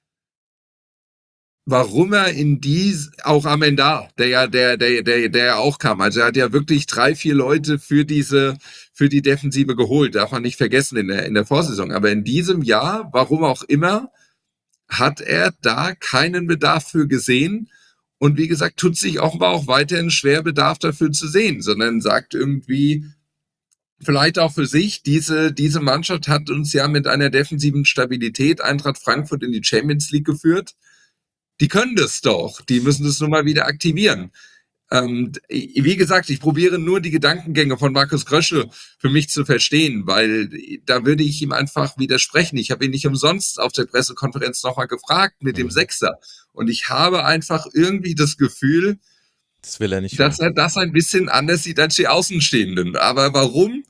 Warum er in dies, auch Amenda, der ja, der, der, der, der ja auch kam. Also er hat ja wirklich drei, vier Leute für diese, für die Defensive geholt. Darf man nicht vergessen in der, in der Vorsaison. Aber in diesem Jahr, warum auch immer, hat er da keinen Bedarf für gesehen. Und wie gesagt, tut sich offenbar auch weiterhin schwer, Bedarf dafür zu sehen, sondern sagt irgendwie, vielleicht auch für sich, diese, diese Mannschaft hat uns ja mit einer defensiven Stabilität Eintracht Frankfurt in die Champions League geführt. Die können das doch. Die müssen das nur mal wieder aktivieren. Ähm, wie gesagt, ich probiere nur die Gedankengänge von Markus Krösche für mich zu verstehen, weil da würde ich ihm einfach widersprechen. Ich habe ihn nicht umsonst auf der Pressekonferenz nochmal gefragt mit dem Sechser. Und ich habe einfach irgendwie das Gefühl, das will er nicht dass er das ein bisschen anders sieht als die Außenstehenden. Aber warum?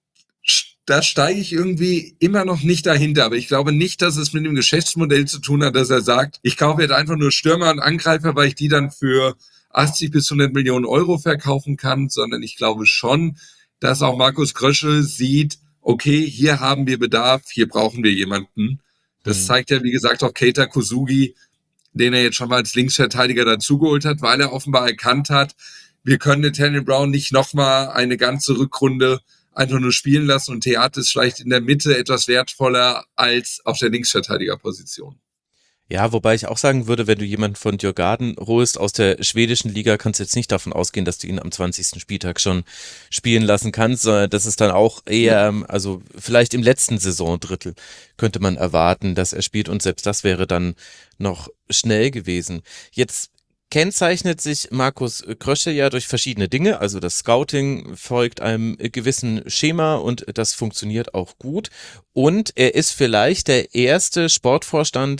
Da steige ich irgendwie immer noch nicht dahinter. Aber ich glaube nicht, dass es mit dem Geschäftsmodell zu tun hat, dass er sagt, ich kaufe jetzt einfach nur Stürmer und Angreifer, weil ich die dann für achtzig bis hundert Millionen Euro verkaufen kann, sondern ich glaube schon, dass auch Markus Krösche sieht, okay, hier haben wir Bedarf, hier brauchen wir jemanden. Das mhm. zeigt ja, wie gesagt, auch Keita Kusugi, den er jetzt schon mal als Linksverteidiger dazugeholt hat, weil er offenbar erkannt hat, wir können Nathaniel Brown nicht nochmal eine ganze Rückrunde einfach nur spielen lassen und Theater ist vielleicht in der Mitte etwas wertvoller als auf der Linksverteidigerposition. Ja, wobei ich auch sagen würde, wenn du jemanden von Djurgården holst aus der schwedischen Liga, kannst du jetzt nicht davon ausgehen, dass du ihn am zwanzigsten Spieltag schon spielen lassen kannst, sondern das ist dann auch eher, also vielleicht im letzten Saisondrittel könnte man erwarten, dass er spielt und selbst das wäre dann noch schnell gewesen. Jetzt kennzeichnet sich Markus Krösche ja durch verschiedene Dinge, also das Scouting folgt einem gewissen Schema und das funktioniert auch gut und er ist vielleicht der erste Sportvorstand,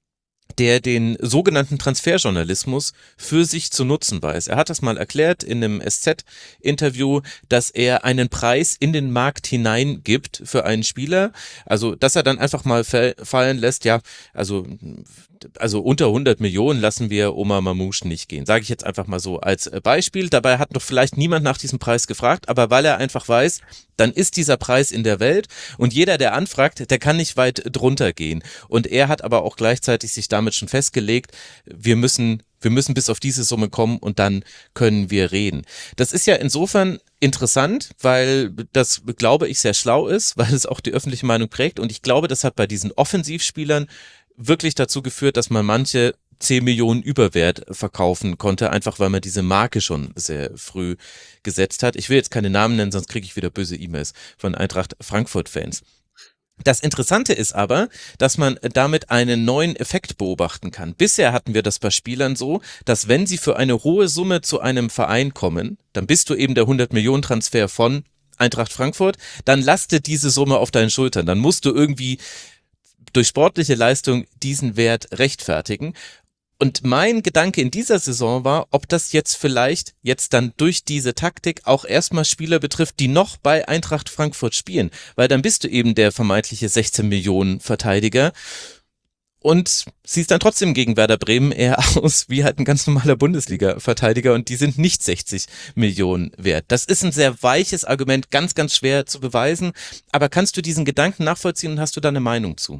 der den sogenannten Transferjournalismus für sich zu nutzen weiß. Er hat das mal erklärt in einem S Z-Interview, dass er einen Preis in den Markt hineingibt für einen Spieler, also dass er dann einfach mal fallen lässt, ja, also also unter hundert Millionen lassen wir Omar Mamouche nicht gehen, sage ich jetzt einfach mal so als Beispiel. Dabei hat noch vielleicht niemand nach diesem Preis gefragt, aber weil er einfach weiß, dann ist dieser Preis in der Welt und jeder, der anfragt, der kann nicht weit drunter gehen. Und er hat aber auch gleichzeitig sich damit schon festgelegt, wir müssen wir müssen bis auf diese Summe kommen und dann können wir reden. Das ist ja insofern interessant, weil das, glaube ich, sehr schlau ist, weil es auch die öffentliche Meinung prägt und ich glaube, das hat bei diesen Offensivspielern wirklich dazu geführt, dass man manche zehn Millionen Überwert verkaufen konnte, einfach weil man diese Marke schon sehr früh gesetzt hat. Ich will jetzt keine Namen nennen, sonst kriege ich wieder böse E-Mails von Eintracht Frankfurt-Fans. Das Interessante ist aber, dass man damit einen neuen Effekt beobachten kann. Bisher hatten wir das bei Spielern so, dass wenn sie für eine hohe Summe zu einem Verein kommen, dann bist du eben der hundert-Millionen-Transfer von Eintracht Frankfurt, dann lastet diese Summe auf deinen Schultern. Dann musst du irgendwie durch sportliche Leistung diesen Wert rechtfertigen. Und mein Gedanke in dieser Saison war, ob das jetzt vielleicht jetzt dann durch diese Taktik auch erstmal Spieler betrifft, die noch bei Eintracht Frankfurt spielen. Weil dann bist du eben der vermeintliche sechzehn Millionen Verteidiger und siehst dann trotzdem gegen Werder Bremen eher aus wie halt ein ganz normaler Bundesliga-Verteidiger und die sind nicht sechzig Millionen wert. Das ist ein sehr weiches Argument, ganz, ganz schwer zu beweisen. Aber kannst du diesen Gedanken nachvollziehen und hast du da eine Meinung zu?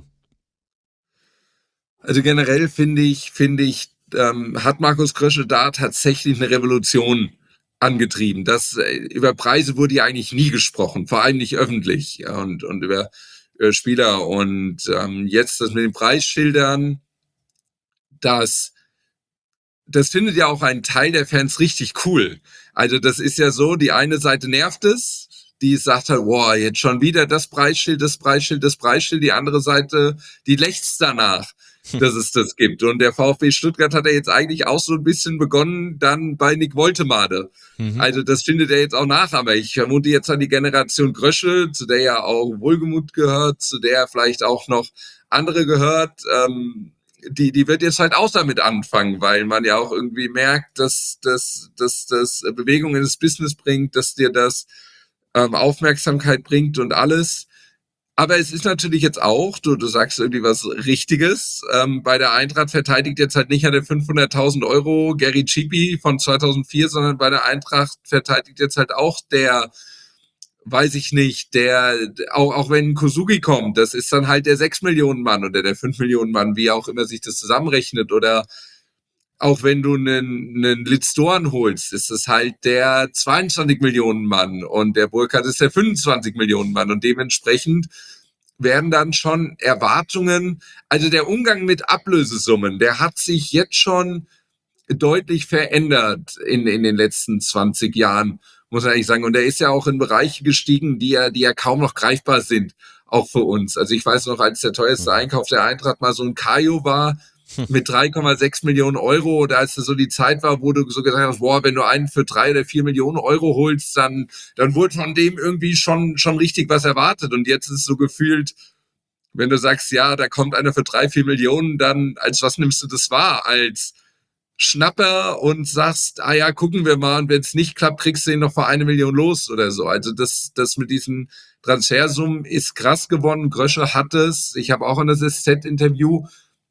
Also generell finde ich, finde ich, ähm, hat Markus Krösche da tatsächlich eine Revolution angetrieben. Das, äh, über Preise wurde ja eigentlich nie gesprochen, vor allem nicht öffentlich, ja, und, und über, über Spieler. Und ähm, jetzt das mit den Preisschildern, das, das findet ja auch ein Teil der Fans richtig cool. Also das ist ja so, die eine Seite nervt es, die sagt halt, boah, jetzt schon wieder das Preisschild, das Preisschild, das Preisschild. Die andere Seite, die lechzt danach, dass es das gibt. Und der VfB Stuttgart hat ja jetzt eigentlich auch so ein bisschen begonnen, dann bei Nick Woltemade. Mhm. Also das findet er jetzt auch nach, aber ich vermute jetzt an die Generation Grösche, zu der ja auch Wohlgemuth gehört, zu der vielleicht auch noch andere gehört, ähm, die, die wird jetzt halt auch damit anfangen, weil man ja auch irgendwie merkt, dass dass, dass, dass Bewegung ins Business bringt, dass dir das ähm, Aufmerksamkeit bringt und alles. Aber es ist natürlich jetzt auch, du, du sagst irgendwie was Richtiges, ähm, bei der Eintracht verteidigt jetzt halt nicht an der fünfhunderttausend Euro Gary Chipi von zweitausendvier, sondern bei der Eintracht verteidigt jetzt halt auch der, weiß ich nicht, der, auch, auch wenn Kosugi kommt, das ist dann halt der sechs Millionen Mann oder der fünf Millionen Mann, wie auch immer sich das zusammenrechnet, oder auch wenn du einen, einen Litzdorn holst, ist es halt der zweiundzwanzig Millionen Mann und der Burkhardt ist der fünfundzwanzig Millionen Mann und dementsprechend werden dann schon Erwartungen, also der Umgang mit Ablösesummen, der hat sich jetzt schon deutlich verändert in, in den letzten zwanzig Jahren, muss man eigentlich sagen. Und der ist ja auch in Bereiche gestiegen, die ja, die ja kaum noch greifbar sind, auch für uns. Also ich weiß noch, als der teuerste Einkauf der Eintracht mal so ein Kajo war, mit drei Komma sechs Millionen Euro, oder als das so die Zeit war, wo du so gesagt hast, boah, wenn du einen für drei oder vier Millionen Euro holst, dann, dann wurde von dem irgendwie schon, schon richtig was erwartet. Und jetzt ist es so gefühlt, wenn du sagst, ja, da kommt einer für drei, vier Millionen, dann, als was nimmst du das wahr? Als Schnapper und sagst, ah ja, gucken wir mal, und wenn es nicht klappt, kriegst du ihn noch für eine Million los oder so. Also das, das mit diesen Transfersummen ist krass geworden. Grösche hat es, ich habe auch in das S Z-Interview,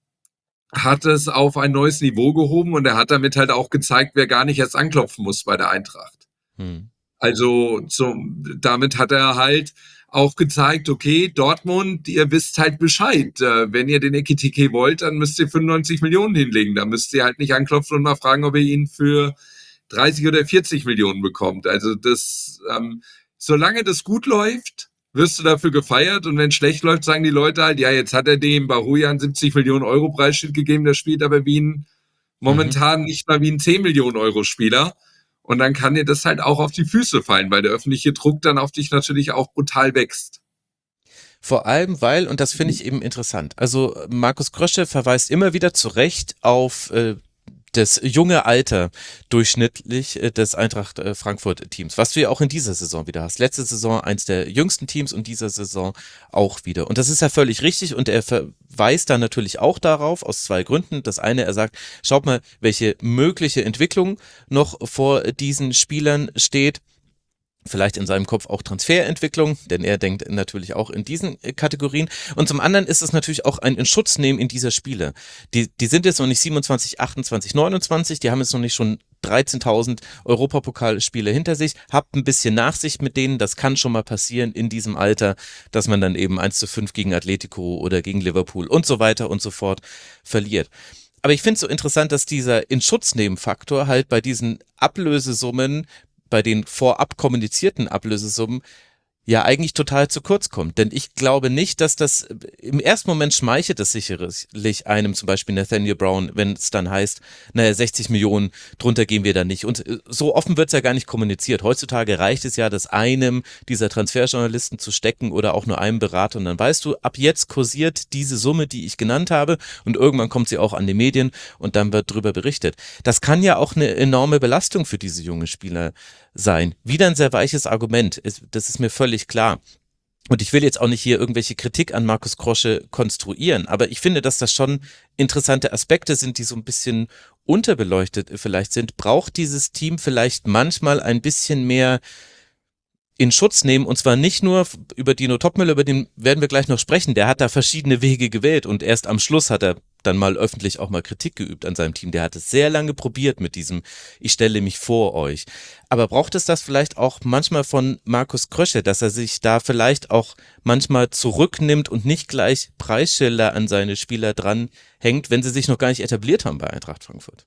hat es auf ein neues Niveau gehoben und er hat damit halt auch gezeigt, wer gar nicht erst anklopfen muss bei der Eintracht. Hm. Also so, damit hat er halt auch gezeigt, okay, Dortmund, ihr wisst halt Bescheid. Äh, wenn ihr den Ekitike wollt, dann müsst ihr fünfundneunzig Millionen hinlegen. Da müsst ihr halt nicht anklopfen und mal fragen, ob ihr ihn für dreißig oder vierzig Millionen bekommt. Also das, ähm, solange das gut läuft, wirst du dafür gefeiert, und wenn es schlecht läuft, sagen die Leute halt, ja, jetzt hat er dem Barujan siebzig Millionen Euro Preisschild gegeben, der spielt aber wie ein, momentan mhm. nicht mal wie ein zehn Millionen Euro Spieler, und dann kann dir das halt auch auf die Füße fallen, weil der öffentliche Druck dann auf dich natürlich auch brutal wächst. Vor allem, weil, und das finde ich eben interessant, also Markus Krösche verweist immer wieder zu Recht auf äh, das junge Alter durchschnittlich des Eintracht Frankfurt Teams, was du ja auch in dieser Saison wieder hast. Letzte Saison eins der jüngsten Teams und dieser Saison auch wieder. Und das ist ja völlig richtig, und er verweist dann natürlich auch darauf aus zwei Gründen. Das eine, er sagt, schaut mal, welche mögliche Entwicklung noch vor diesen Spielern steht. Vielleicht in seinem Kopf auch Transferentwicklung, denn er denkt natürlich auch in diesen Kategorien. Und zum anderen ist es natürlich auch ein Inschutznehmen in dieser Spiele. Die, die sind jetzt noch nicht siebenundzwanzig, achtundzwanzig, neunundzwanzig, die haben jetzt noch nicht schon dreizehntausend Europapokalspiele hinter sich. Habt ein bisschen Nachsicht mit denen, das kann schon mal passieren in diesem Alter, dass man dann eben eins zu fünf gegen Atletico oder gegen Liverpool und so weiter und so fort verliert. Aber ich finde es so interessant, dass dieser Inschutznehmenfaktor halt bei diesen Ablösesummen, bei den vorab kommunizierten Ablösesummen ja eigentlich total zu kurz kommt. Denn ich glaube nicht, dass das, im ersten Moment schmeichelt es sicherlich einem, zum Beispiel Nathaniel Brown, wenn es dann heißt, naja, sechzig Millionen, drunter gehen wir da nicht. Und so offen wird es ja gar nicht kommuniziert. Heutzutage reicht es ja, das einem dieser Transferjournalisten zu stecken oder auch nur einem Berater und dann weißt du, ab jetzt kursiert diese Summe, die ich genannt habe und irgendwann kommt sie auch an die Medien und dann wird drüber berichtet. Das kann ja auch eine enorme Belastung für diese jungen Spieler sein. Wieder ein sehr weiches Argument, das ist mir völlig klar. Und ich will jetzt auch nicht hier irgendwelche Kritik an Markus Krosche konstruieren, aber ich finde, dass das schon interessante Aspekte sind, die so ein bisschen unterbeleuchtet vielleicht sind. Braucht dieses Team vielleicht manchmal ein bisschen mehr in Schutz nehmen und zwar nicht nur über Dino Topmöller, über den werden wir gleich noch sprechen, der hat da verschiedene Wege gewählt und erst am Schluss hat er dann mal öffentlich auch mal Kritik geübt an seinem Team. Der hat es sehr lange probiert mit diesem, ich stelle mich vor euch. Aber braucht es das vielleicht auch manchmal von Markus Krösche, dass er sich da vielleicht auch manchmal zurücknimmt und nicht gleich Preisschilder an seine Spieler dranhängt, wenn sie sich noch gar nicht etabliert haben bei Eintracht Frankfurt?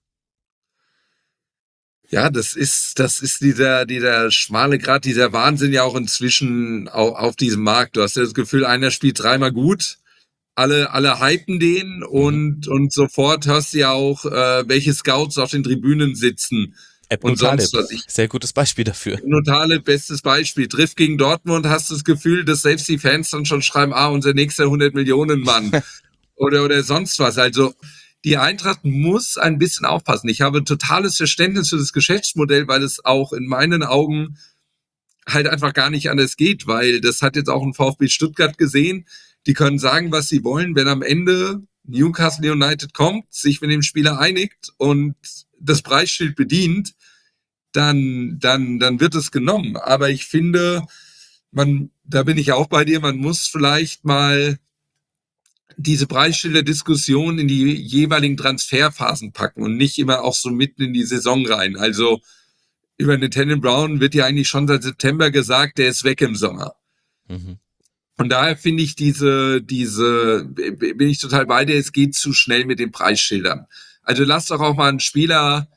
Ja, das ist, das ist dieser, dieser schmale Grat, dieser Wahnsinn ja auch inzwischen auf, auf diesem Markt. Du hast ja das Gefühl, einer spielt dreimal gut, alle, alle hypen den und, und sofort hast du ja auch, äh, welche Scouts auf den Tribünen sitzen. App Und Notale, sonst was. Ich, sehr gutes Beispiel dafür. Notale, bestes Beispiel. Trifft gegen Dortmund, hast du das Gefühl, dass selbst die Fans dann schon schreiben, ah, unser nächster hundert Millionen Mann. oder, oder sonst was. Also, die Eintracht muss ein bisschen aufpassen. Ich habe totales Verständnis für das Geschäftsmodell, weil es auch in meinen Augen halt einfach gar nicht anders geht, weil das hat jetzt auch ein VfB Stuttgart gesehen. Die können sagen, was sie wollen, wenn am Ende Newcastle United kommt, sich mit dem Spieler einigt und das Preisschild bedient, dann, dann, dann wird es genommen. Aber ich finde, man, da bin ich auch bei dir, man muss vielleicht mal diese Preisschilder-Diskussion in die jeweiligen Transferphasen packen und nicht immer auch so mitten in die Saison rein. Also über Nathaniel Brown wird ja eigentlich schon seit September gesagt, der ist weg im Sommer. Mhm. Und daher finde ich diese, diese, bin ich total bei dir, es geht zu schnell mit den Preisschildern. Also lass doch auch mal einen Spieler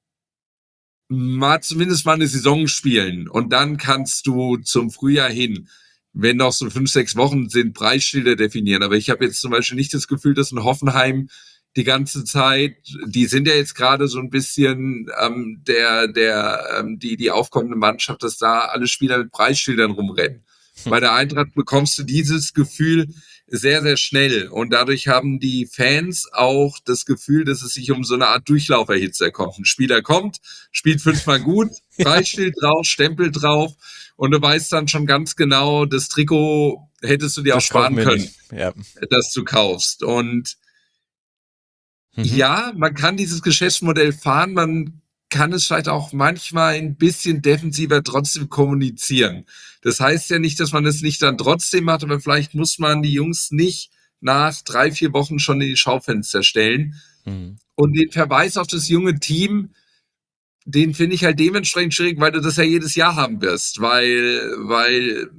mal zumindest mal eine Saison spielen und dann kannst du zum Frühjahr hin, wenn noch so fünf, sechs Wochen sind, Preisschilder definieren. Aber ich habe jetzt zum Beispiel nicht das Gefühl, dass in Hoffenheim die ganze Zeit, die sind ja jetzt gerade so ein bisschen ähm, der, der, ähm, die, die aufkommende Mannschaft, dass da alle Spieler mit Preisschildern rumrennen. Hm. Bei der Eintracht bekommst du dieses Gefühl sehr, sehr schnell. Und dadurch haben die Fans auch das Gefühl, dass es sich um so eine Art Durchlauferhitzer kommt. Ein Spieler kommt, spielt fünfmal gut, Preisschild drauf, Stempel drauf. Und du weißt dann schon ganz genau, das Trikot hättest du dir das auch sparen können, ja, dass du kaufst. Und mhm. ja, man kann dieses Geschäftsmodell fahren, man kann es vielleicht auch manchmal ein bisschen defensiver trotzdem kommunizieren. Das heißt ja nicht, dass man es nicht dann trotzdem macht, aber vielleicht muss man die Jungs nicht nach drei, vier Wochen schon in die Schaufenster stellen. Mhm. Und den Verweis auf das junge Team, den finde ich halt dementsprechend schwierig, weil du das ja jedes Jahr haben wirst, weil, weil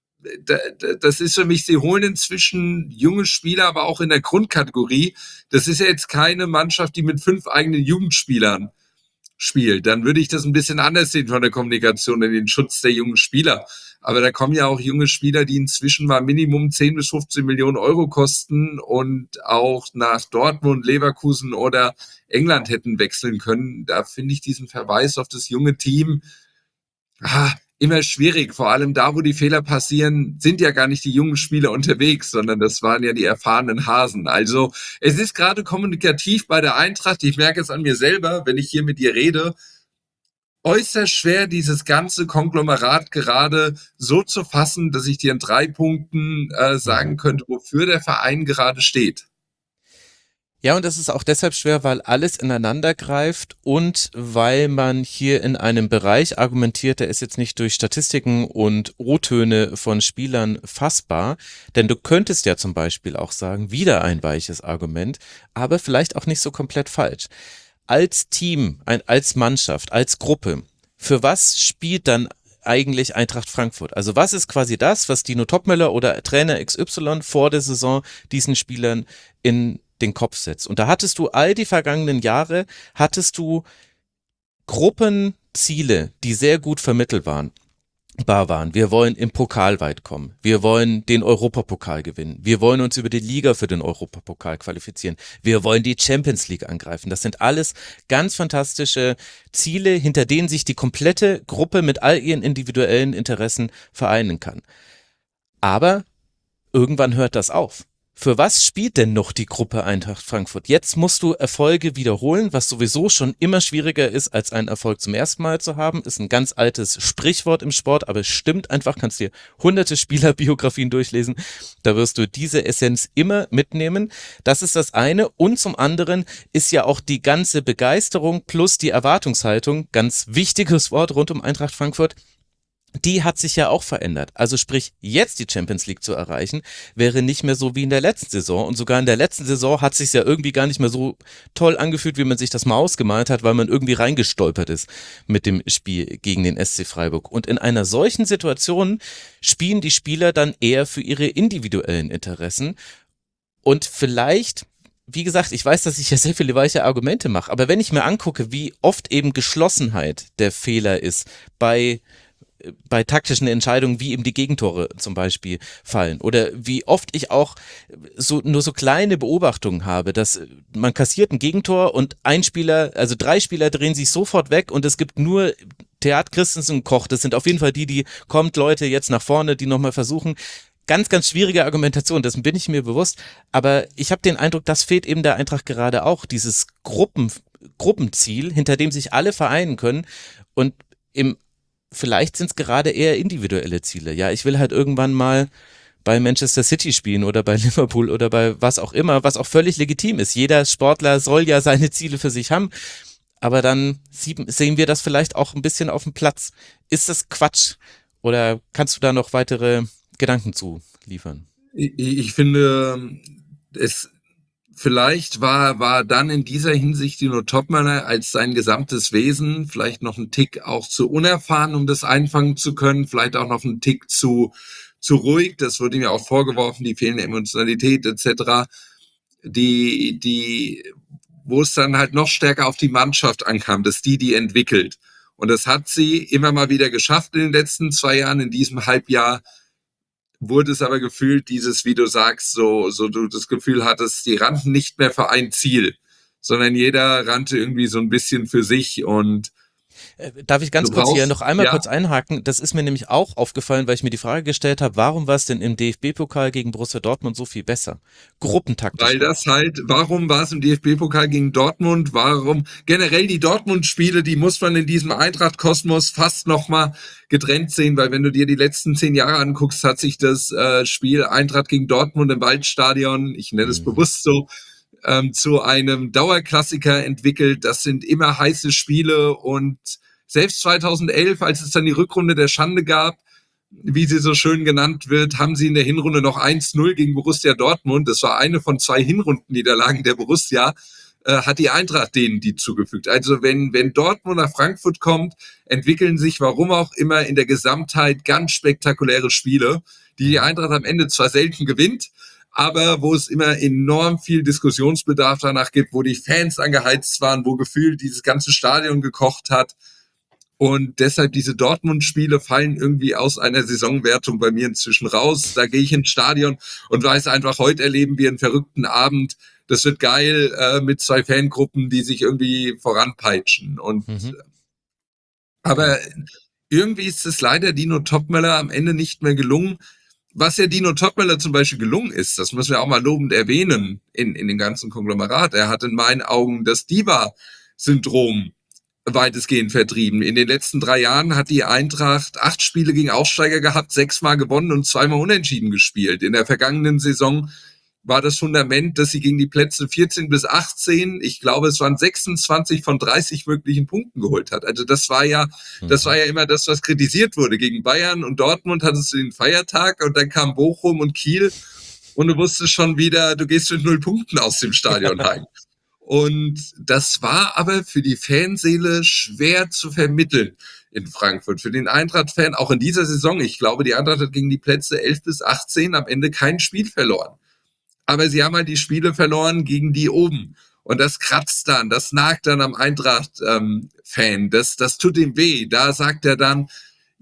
das ist für mich, sie holen inzwischen junge Spieler, aber auch in der Grundkategorie. Das ist ja jetzt keine Mannschaft, die mit fünf eigenen Jugendspielern spielt. Dann würde ich das ein bisschen anders sehen von der Kommunikation in den Schutz der jungen Spieler. Aber da kommen ja auch junge Spieler, die inzwischen mal Minimum zehn bis fünfzehn Millionen Euro kosten und auch nach Dortmund, Leverkusen oder England hätten wechseln können. Da finde ich diesen Verweis auf das junge Team ah, immer schwierig. Vor allem da, wo die Fehler passieren, sind ja gar nicht die jungen Spieler unterwegs, sondern das waren ja die erfahrenen Hasen. Also es ist gerade kommunikativ bei der Eintracht, ich merke es an mir selber, wenn ich hier mit dir rede, äußerst schwer, dieses ganze Konglomerat gerade so zu fassen, dass ich dir in drei Punkten äh, sagen könnte, wofür der Verein gerade steht. Ja, und das ist auch deshalb schwer, weil alles ineinander greift und weil man hier in einem Bereich argumentiert, der ist jetzt nicht durch Statistiken und O-Töne von Spielern fassbar, denn du könntest ja zum Beispiel auch sagen, wieder ein weiches Argument, aber vielleicht auch nicht so komplett falsch. Als Team, ein, als Mannschaft, als Gruppe, für was spielt dann eigentlich Eintracht Frankfurt? Also was ist quasi das, was Dino Topmöller oder Trainer X Y vor der Saison diesen Spielern in den Kopf setzt? Und da hattest du all die vergangenen Jahre, hattest du Gruppenziele, die sehr gut vermittelt waren. waren. Wir wollen im Pokal weit kommen. Wir wollen den Europapokal gewinnen. Wir wollen uns über die Liga für den Europapokal qualifizieren. Wir wollen die Champions League angreifen. Das sind alles ganz fantastische Ziele, hinter denen sich die komplette Gruppe mit all ihren individuellen Interessen vereinen kann. Aber irgendwann hört das auf. Für was spielt denn noch die Gruppe Eintracht Frankfurt? Jetzt musst du Erfolge wiederholen, was sowieso schon immer schwieriger ist, als einen Erfolg zum ersten Mal zu haben. Ist ein ganz altes Sprichwort im Sport, aber es stimmt einfach. Kannst dir hunderte Spielerbiografien durchlesen. Da wirst du diese Essenz immer mitnehmen. Das ist das eine. Und zum anderen ist ja auch die ganze Begeisterung plus die Erwartungshaltung, ganz wichtiges Wort rund um Eintracht Frankfurt, die hat sich ja auch verändert. Also sprich, jetzt die Champions League zu erreichen, wäre nicht mehr so wie in der letzten Saison. Und sogar in der letzten Saison hat es sich ja irgendwie gar nicht mehr so toll angefühlt, wie man sich das mal ausgemalt hat, weil man irgendwie reingestolpert ist mit dem Spiel gegen den S C Freiburg. Und in einer solchen Situation spielen die Spieler dann eher für ihre individuellen Interessen. Und vielleicht... Wie gesagt, ich weiß, dass ich ja sehr viele weiche Argumente mache, aber wenn ich mir angucke, wie oft eben Geschlossenheit der Fehler ist bei bei taktischen Entscheidungen, wie eben die Gegentore zum Beispiel fallen, oder wie oft ich auch so nur so kleine Beobachtungen habe, dass man kassiert ein Gegentor und ein Spieler, also drei Spieler drehen sich sofort weg und es gibt nur Theat, Christensen und Koch. Das sind auf jeden Fall die, die kommt Leute jetzt nach vorne, die nochmal versuchen. Ganz, ganz schwierige Argumentation, das bin ich mir bewusst, aber ich habe den Eindruck, das fehlt eben der Eintracht gerade auch, dieses Gruppen, Gruppenziel, hinter dem sich alle vereinen können, und im vielleicht sind es gerade eher individuelle Ziele. Ja, ich will halt irgendwann mal bei Manchester City spielen oder bei Liverpool oder bei was auch immer, was auch völlig legitim ist. Jeder Sportler soll ja seine Ziele für sich haben, aber dann sehen wir das vielleicht auch ein bisschen auf dem Platz. Ist das Quatsch oder kannst du da noch weitere Gedanken zu liefern? Ich, ich finde, es vielleicht war, war dann in dieser Hinsicht Dino Topmöller als sein gesamtes Wesen vielleicht noch ein Tick auch zu unerfahren, um das einfangen zu können, vielleicht auch noch ein Tick zu, zu ruhig. Das wurde ihm ja auch vorgeworfen, die fehlende Emotionalität et cetera. Die, die, wo es dann halt noch stärker auf die Mannschaft ankam, dass die die entwickelt. Und das hat sie immer mal wieder geschafft in den letzten zwei Jahren, in diesem Halbjahr. Wurde es aber gefühlt, dieses, wie du sagst, so, so du das Gefühl hattest, die rannten nicht mehr für ein Ziel, sondern jeder rannte irgendwie so ein bisschen für sich. Und darf ich ganz kurz brauchst, hier noch einmal ja. kurz einhaken? Das ist mir nämlich auch aufgefallen, weil ich mir die Frage gestellt habe, warum war es denn im D F B-Pokal gegen Borussia Dortmund so viel besser? Gruppentaktisch. Weil das halt, warum war es im D F B-Pokal gegen Dortmund? Warum generell die Dortmund-Spiele, die muss man in diesem Eintracht-Kosmos fast nochmal getrennt sehen, weil wenn du dir die letzten zehn Jahre anguckst, hat sich das äh, Spiel Eintracht gegen Dortmund im Waldstadion, ich nenne es mhm. bewusst so, ähm, zu einem Dauerklassiker entwickelt. Das sind immer heiße Spiele, und selbst zweitausendelf, als es dann die Rückrunde der Schande gab, wie sie so schön genannt wird, haben sie in der Hinrunde noch eins null gegen Borussia Dortmund. Das war eine von zwei Hinrundenniederlagen der Borussia, äh, hat die Eintracht denen die zugefügt. Also wenn, wenn Dortmund nach Frankfurt kommt, entwickeln sich, warum auch immer, in der Gesamtheit ganz spektakuläre Spiele, die die Eintracht am Ende zwar selten gewinnt, aber wo es immer enorm viel Diskussionsbedarf danach gibt, wo die Fans angeheizt waren, wo gefühlt dieses ganze Stadion gekocht hat. Und deshalb diese Dortmund-Spiele fallen irgendwie aus einer Saisonwertung bei mir inzwischen raus. Da gehe ich ins Stadion und weiß einfach, heute erleben wir einen verrückten Abend. Das wird geil äh, mit zwei Fangruppen, die sich irgendwie voranpeitschen. Und mhm. aber irgendwie ist es leider Dino Topmöller am Ende nicht mehr gelungen. Was ja Dino Topmöller zum Beispiel gelungen ist, das müssen wir auch mal lobend erwähnen in, in dem ganzen Konglomerat. Er hat in meinen Augen das Diva-Syndrom weitestgehend vertrieben. In den letzten drei Jahren hat die Eintracht acht Spiele gegen Aufsteiger gehabt, sechsmal gewonnen und zweimal unentschieden gespielt. In der vergangenen Saison war das Fundament, dass sie gegen die Plätze vierzehn bis achtzehn, ich glaube, es waren sechsundzwanzig von dreißig möglichen Punkten geholt hat. Also das war ja, mhm. das war ja immer das, was kritisiert wurde. Gegen Bayern und Dortmund hattest du den Feiertag und dann kam Bochum und Kiel und du wusstest schon wieder, du gehst mit null Punkten aus dem Stadion heim. Und das war aber für die Fanseele schwer zu vermitteln in Frankfurt. Für den Eintracht-Fan, auch in dieser Saison, ich glaube, die Eintracht hat gegen die Plätze elf bis achtzehn am Ende kein Spiel verloren. Aber sie haben halt die Spiele verloren gegen die oben. Und das kratzt dann, das nagt dann am Eintracht-Fan. Ähm, das, das tut ihm weh. Da sagt er dann,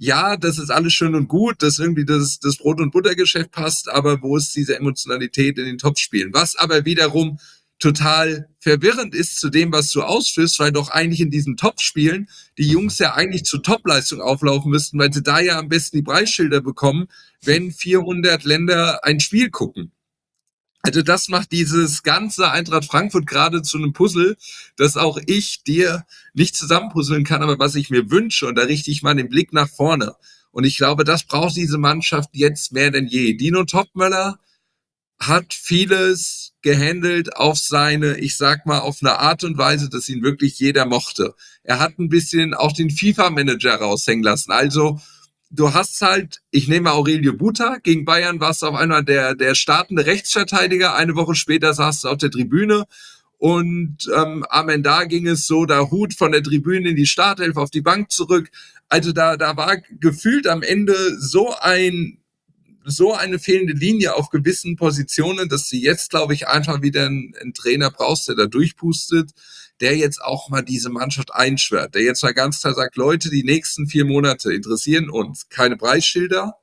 ja, das ist alles schön und gut, dass irgendwie das, das Brot- und Buttergeschäft passt, aber wo ist diese Emotionalität in den Topspielen? Was aber wiederum total verwirrend ist zu dem, was du ausführst, weil doch eigentlich in diesen Topspielen die Jungs ja eigentlich zur Topleistung auflaufen müssten, weil sie da ja am besten die Preisschilder bekommen, wenn vierhundert Länder ein Spiel gucken. Also das macht dieses ganze Eintracht Frankfurt gerade zu einem Puzzle, das auch ich dir nicht zusammenpuzzeln kann, aber was ich mir wünsche, und da richte ich mal den Blick nach vorne. Und ich glaube, das braucht diese Mannschaft jetzt mehr denn je. Dino Topmöller hat vieles gehandelt auf seine, ich sag mal, auf eine Art und Weise, dass ihn wirklich jeder mochte. Er hat ein bisschen auch den FIFA-Manager raushängen lassen. Also du hast halt, ich nehme Aurelio Buta, gegen Bayern warst du auf einmal der, der startende Rechtsverteidiger, eine Woche später saß du auf der Tribüne und ähm, am Ende ging es so, da Hut von der Tribüne in die Startelf auf die Bank zurück. Also da, da war gefühlt am Ende so ein so eine fehlende Linie auf gewissen Positionen, dass du jetzt, glaube ich, einfach wieder einen, einen Trainer brauchst, der da durchpustet, der jetzt auch mal diese Mannschaft einschwört, der jetzt mal ganz klar sagt, Leute, die nächsten vier Monate interessieren uns. Keine Preisschilder.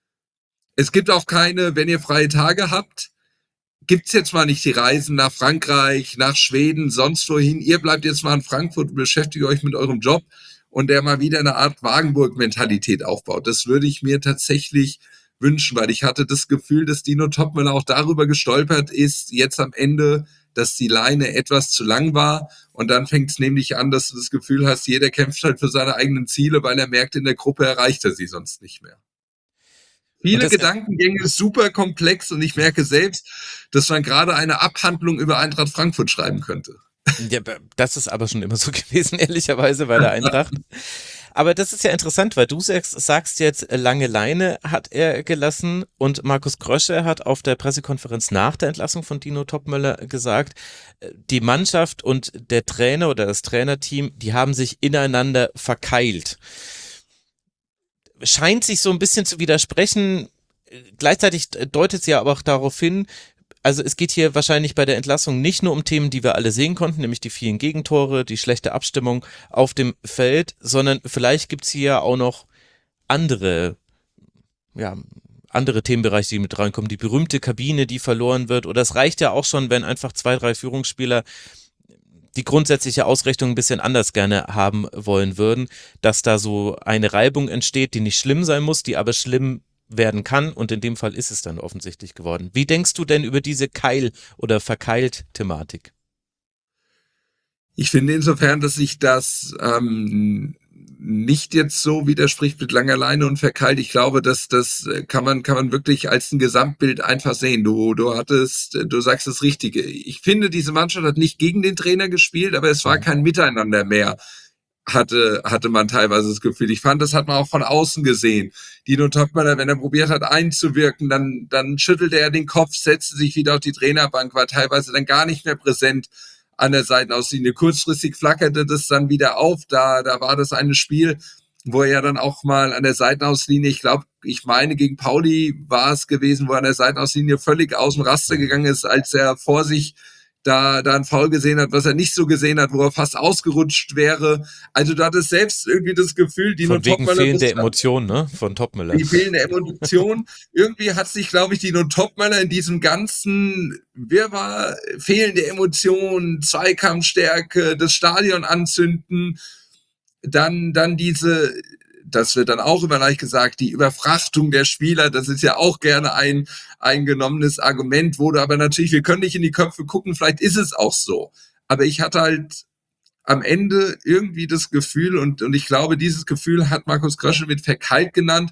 Es gibt auch keine, wenn ihr freie Tage habt, gibt's jetzt mal nicht die Reisen nach Frankreich, nach Schweden, sonst wohin. Ihr bleibt jetzt mal in Frankfurt und beschäftigt euch mit eurem Job und der mal wieder eine Art Wagenburg-Mentalität aufbaut. Das würde ich mir tatsächlich wünschen, weil ich hatte das Gefühl, dass Dino Topmöller auch darüber gestolpert ist, jetzt am Ende, dass die Leine etwas zu lang war und dann fängt es nämlich an, dass du das Gefühl hast, jeder kämpft halt für seine eigenen Ziele, weil er merkt, in der Gruppe erreicht er sie sonst nicht mehr. Viele Gedankengänge, super komplex und ich merke selbst, dass man gerade eine Abhandlung über Eintracht Frankfurt schreiben könnte. Ja, das ist aber schon immer so gewesen, ehrlicherweise, bei der Eintracht. Aber das ist ja interessant, weil du sagst, sagst jetzt, lange Leine hat er gelassen und Markus Krösche hat auf der Pressekonferenz nach der Entlassung von Dino Topmöller gesagt, die Mannschaft und der Trainer oder das Trainerteam, die haben sich ineinander verkeilt. Scheint sich so ein bisschen zu widersprechen. Gleichzeitig deutet sie ja aber auch darauf hin, also es geht hier wahrscheinlich bei der Entlassung nicht nur um Themen, die wir alle sehen konnten, nämlich die vielen Gegentore, die schlechte Abstimmung auf dem Feld, sondern vielleicht gibt's hier auch noch andere, ja, andere Themenbereiche, die mit reinkommen. Die berühmte Kabine, die verloren wird. Oder es reicht ja auch schon, wenn einfach zwei, drei Führungsspieler die grundsätzliche Ausrichtung ein bisschen anders gerne haben wollen würden, dass da so eine Reibung entsteht, die nicht schlimm sein muss, die aber schlimm werden kann und in dem Fall ist es dann offensichtlich geworden. Wie denkst du denn über diese Keil- oder Verkeilt-Thematik? Ich finde insofern, dass sich das ähm, nicht jetzt so widerspricht mit langer Leine und verkeilt. Ich glaube, dass das kann man kann man wirklich als ein Gesamtbild einfach sehen. Du du hattest, du sagst das Richtige. Ich finde, diese Mannschaft hat nicht gegen den Trainer gespielt, aber es war kein Miteinander mehr. hatte hatte man teilweise das Gefühl. Ich fand, das hat man auch von außen gesehen. Dino Topmöller, wenn er probiert hat einzuwirken, dann dann schüttelte er den Kopf, setzte sich wieder auf die Trainerbank, war teilweise dann gar nicht mehr präsent an der Seitenauslinie. Kurzfristig flackerte das dann wieder auf. Da da war das eine Spiel, wo er ja dann auch mal an der Seitenauslinie, ich glaube, ich meine, gegen Pauli war es gewesen, wo er an der Seitenauslinie völlig aus dem Raster gegangen ist, als er vor sich da da ein Foul gesehen hat, was er nicht so gesehen hat, wo er fast ausgerutscht wäre. Also du hattest selbst irgendwie das Gefühl, Dino Von wegen Topmöller fehlende Emotionen, ne? Von Topmöller. Die fehlende Emotion. Irgendwie hat sich, glaube ich, Dino Topmöller in diesem ganzen Wirrwarr, fehlende Emotionen, Zweikampfstärke, das Stadion anzünden, dann dann diese, das wird dann auch immer leicht gesagt, die Überfrachtung der Spieler, das ist ja auch gerne ein eingenommenes Argument, wurde aber natürlich, wir können nicht in die Köpfe gucken, vielleicht ist es auch so. Aber ich hatte halt am Ende irgendwie das Gefühl, und, und ich glaube, dieses Gefühl hat Markus Krösche mit verkeilt genannt,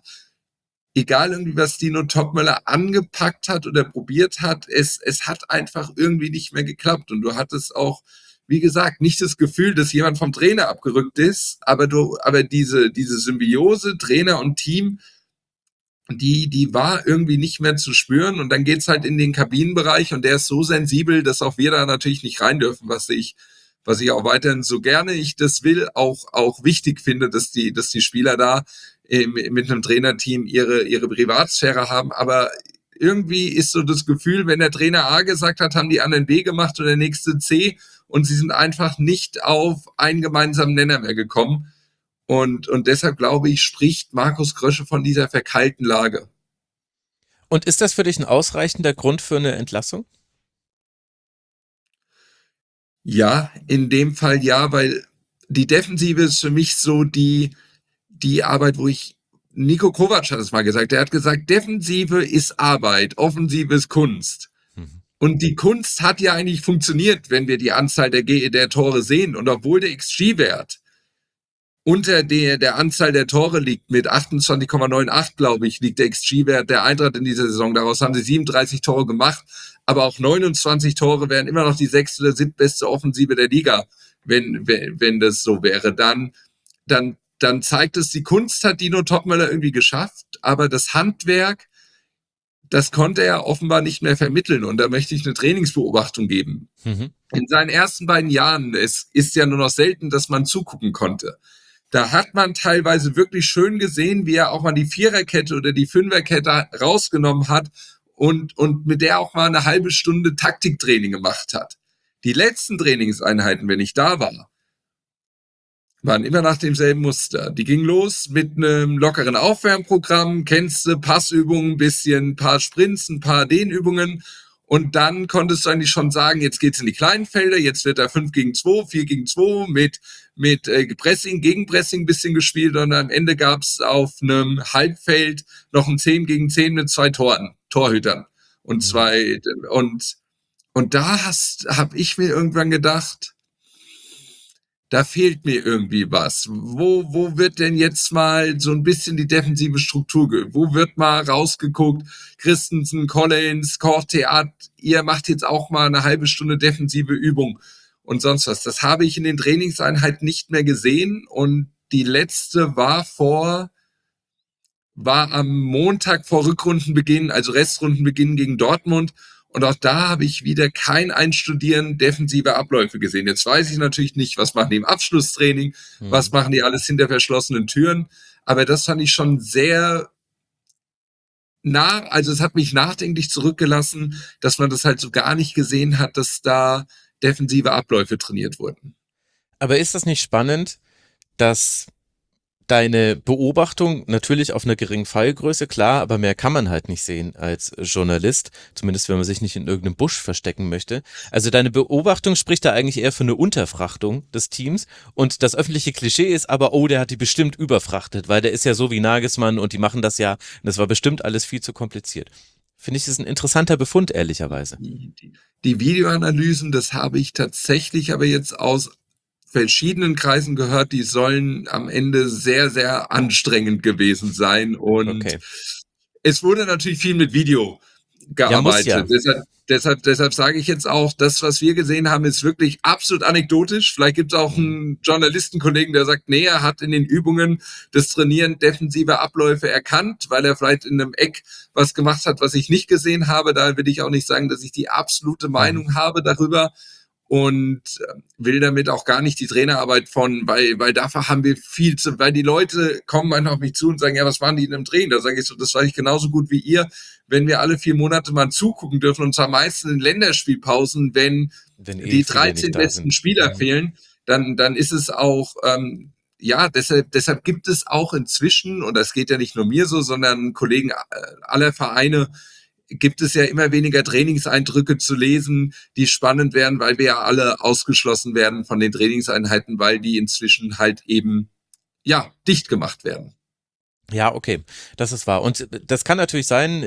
egal irgendwie, was Dino Topmöller angepackt hat oder probiert hat, es, es hat einfach irgendwie nicht mehr geklappt. Und du hattest auch, wie gesagt, nicht das Gefühl, dass jemand vom Trainer abgerückt ist, aber du, aber diese, diese Symbiose, Trainer und Team, die, die war irgendwie nicht mehr zu spüren. Und dann geht's halt in den Kabinenbereich und der ist so sensibel, dass auch wir da natürlich nicht rein dürfen, was ich, was ich auch weiterhin so gerne ich das will, auch, auch wichtig finde, dass die, dass die Spieler da äh, mit einem Trainerteam ihre, ihre Privatsphäre haben. Aber irgendwie ist so das Gefühl, wenn der Trainer A gesagt hat, haben die anderen B gemacht und der nächste C und sie sind einfach nicht auf einen gemeinsamen Nenner mehr gekommen. Und, und deshalb glaube ich, spricht Markus Krösche von dieser verkeilten Lage. Und ist das für dich ein ausreichender Grund für eine Entlassung? Ja, in dem Fall ja, weil die Defensive ist für mich so die, die Arbeit, wo ich, Nico Kovac hat es mal gesagt, er hat gesagt, Defensive ist Arbeit, Offensive ist Kunst. Mhm. Und die Kunst hat ja eigentlich funktioniert, wenn wir die Anzahl der, G- der Tore sehen. Und obwohl der X G-Wert unter der, der Anzahl der Tore liegt, mit achtundzwanzig Komma achtundneunzig, glaube ich, liegt der X G-Wert der Eintracht in dieser Saison. Daraus haben sie siebenunddreißig Tore gemacht, aber auch neunundzwanzig Tore wären immer noch die sechste oder siebtbeste Offensive der Liga, wenn, wenn, wenn das so wäre. Dann, dann, dann zeigt es, die Kunst hat Dino Topmöller irgendwie geschafft, aber das Handwerk, das konnte er offenbar nicht mehr vermitteln. Und da möchte ich eine Trainingsbeobachtung geben. Mhm. In seinen ersten beiden Jahren, es ist ja nur noch selten, dass man zugucken konnte. Da hat man teilweise wirklich schön gesehen, wie er auch mal die Viererkette oder die Fünferkette rausgenommen hat und, und mit der auch mal eine halbe Stunde Taktiktraining gemacht hat. Die letzten Trainingseinheiten, wenn ich da war, waren immer nach demselben Muster. Die ging los mit einem lockeren Aufwärmprogramm, kennst du, Passübungen, bisschen, paar Sprints, ein paar Dehnübungen. Und dann konntest du eigentlich schon sagen, jetzt geht's in die kleinen Felder, jetzt wird da fünf gegen zwei, vier gegen zwei mit, mit äh, Pressing, Gegenpressing ein bisschen gespielt und am Ende gab's auf einem Halbfeld noch ein zehn gegen zehn mit zwei Toren, Torhütern und zwei, und, und da hast, hab ich mir irgendwann gedacht, da fehlt mir irgendwie was. Wo, wo wird denn jetzt mal so ein bisschen die defensive Struktur ge- Wo wird mal rausgeguckt? Christensen, Collins, Korteat, ihr macht jetzt auch mal eine halbe Stunde defensive Übung und sonst was. Das habe ich in den Trainingseinheiten nicht mehr gesehen und die letzte war vor, war am Montag vor Rückrundenbeginn, also Restrundenbeginn gegen Dortmund. Und auch da habe ich wieder kein Einstudieren defensiver Abläufe gesehen. Jetzt weiß ich natürlich nicht, was machen die im Abschlusstraining, mhm. was machen die alles hinter verschlossenen Türen. Aber das fand ich schon sehr nah, also es hat mich nachdenklich zurückgelassen, dass man das halt so gar nicht gesehen hat, dass da defensive Abläufe trainiert wurden. Aber ist das nicht spannend, dass deine Beobachtung natürlich auf einer geringen Fallgröße, klar, aber mehr kann man halt nicht sehen als Journalist, zumindest wenn man sich nicht in irgendeinem Busch verstecken möchte. Also deine Beobachtung spricht da eigentlich eher für eine Unterfrachtung des Teams und das öffentliche Klischee ist aber, oh, der hat die bestimmt überfrachtet, weil der ist ja so wie Nagelsmann und die machen das ja und das war bestimmt alles viel zu kompliziert. Finde ich, das ist ein interessanter Befund, ehrlicherweise. Die, die, die Videoanalysen, das habe ich tatsächlich aber jetzt aus verschiedenen Kreisen gehört, die sollen am Ende sehr, sehr anstrengend gewesen sein. Und okay. Es wurde natürlich viel mit Video gearbeitet. Ja, muss ja. Deshalb, deshalb, deshalb sage ich jetzt auch, das, was wir gesehen haben, ist wirklich absolut anekdotisch. Vielleicht gibt es auch einen Journalistenkollegen, der sagt, nee, er hat in den Übungen das Trainieren defensiver Abläufe erkannt, weil er vielleicht in einem Eck was gemacht hat, was ich nicht gesehen habe. Da will ich auch nicht sagen, dass ich die absolute Meinung mhm. habe darüber. Und will damit auch gar nicht die Trainerarbeit von, weil, weil dafür haben wir viel zu, weil die Leute kommen manchmal auf mich zu und sagen, ja, was waren die in einem Training? Da sage ich so, das weiß ich genauso gut wie ihr, wenn wir alle vier Monate mal zugucken dürfen und zwar meistens in Länderspielpausen, wenn, wenn eh die dreizehn besten Spieler mhm. fehlen, dann, dann ist es auch, ähm, ja, deshalb, deshalb gibt es auch inzwischen, und das geht ja nicht nur mir so, sondern Kollegen aller Vereine, gibt es ja immer weniger Trainingseindrücke zu lesen, die spannend werden, weil wir ja alle ausgeschlossen werden von den Trainingseinheiten, weil die inzwischen halt eben, ja, dicht gemacht werden. Ja, okay, das ist wahr. Und das kann natürlich sein,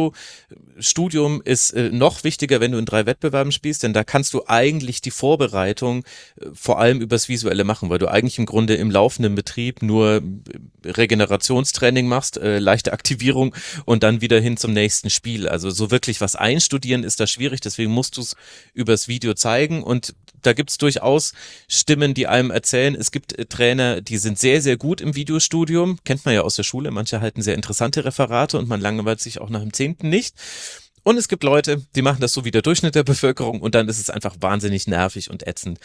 Videostudium ist äh, noch wichtiger, wenn du in drei Wettbewerben spielst, denn da kannst du eigentlich die Vorbereitung äh, vor allem übers Visuelle machen, weil du eigentlich im Grunde im laufenden Betrieb nur Regenerationstraining machst, äh, leichte Aktivierung und dann wieder hin zum nächsten Spiel. Also so wirklich was einstudieren ist da schwierig, deswegen musst du es übers Video zeigen und da gibt es durchaus Stimmen, die einem erzählen, es gibt äh, Trainer, die sind sehr, sehr gut im Videostudium, kennt man ja aus der Schule, manche halten sehr interessante Referate und man langweilt sich auch nach dem zehnten nicht. Und es gibt Leute, die machen das so wie der Durchschnitt der Bevölkerung und dann ist es einfach wahnsinnig nervig und ätzend.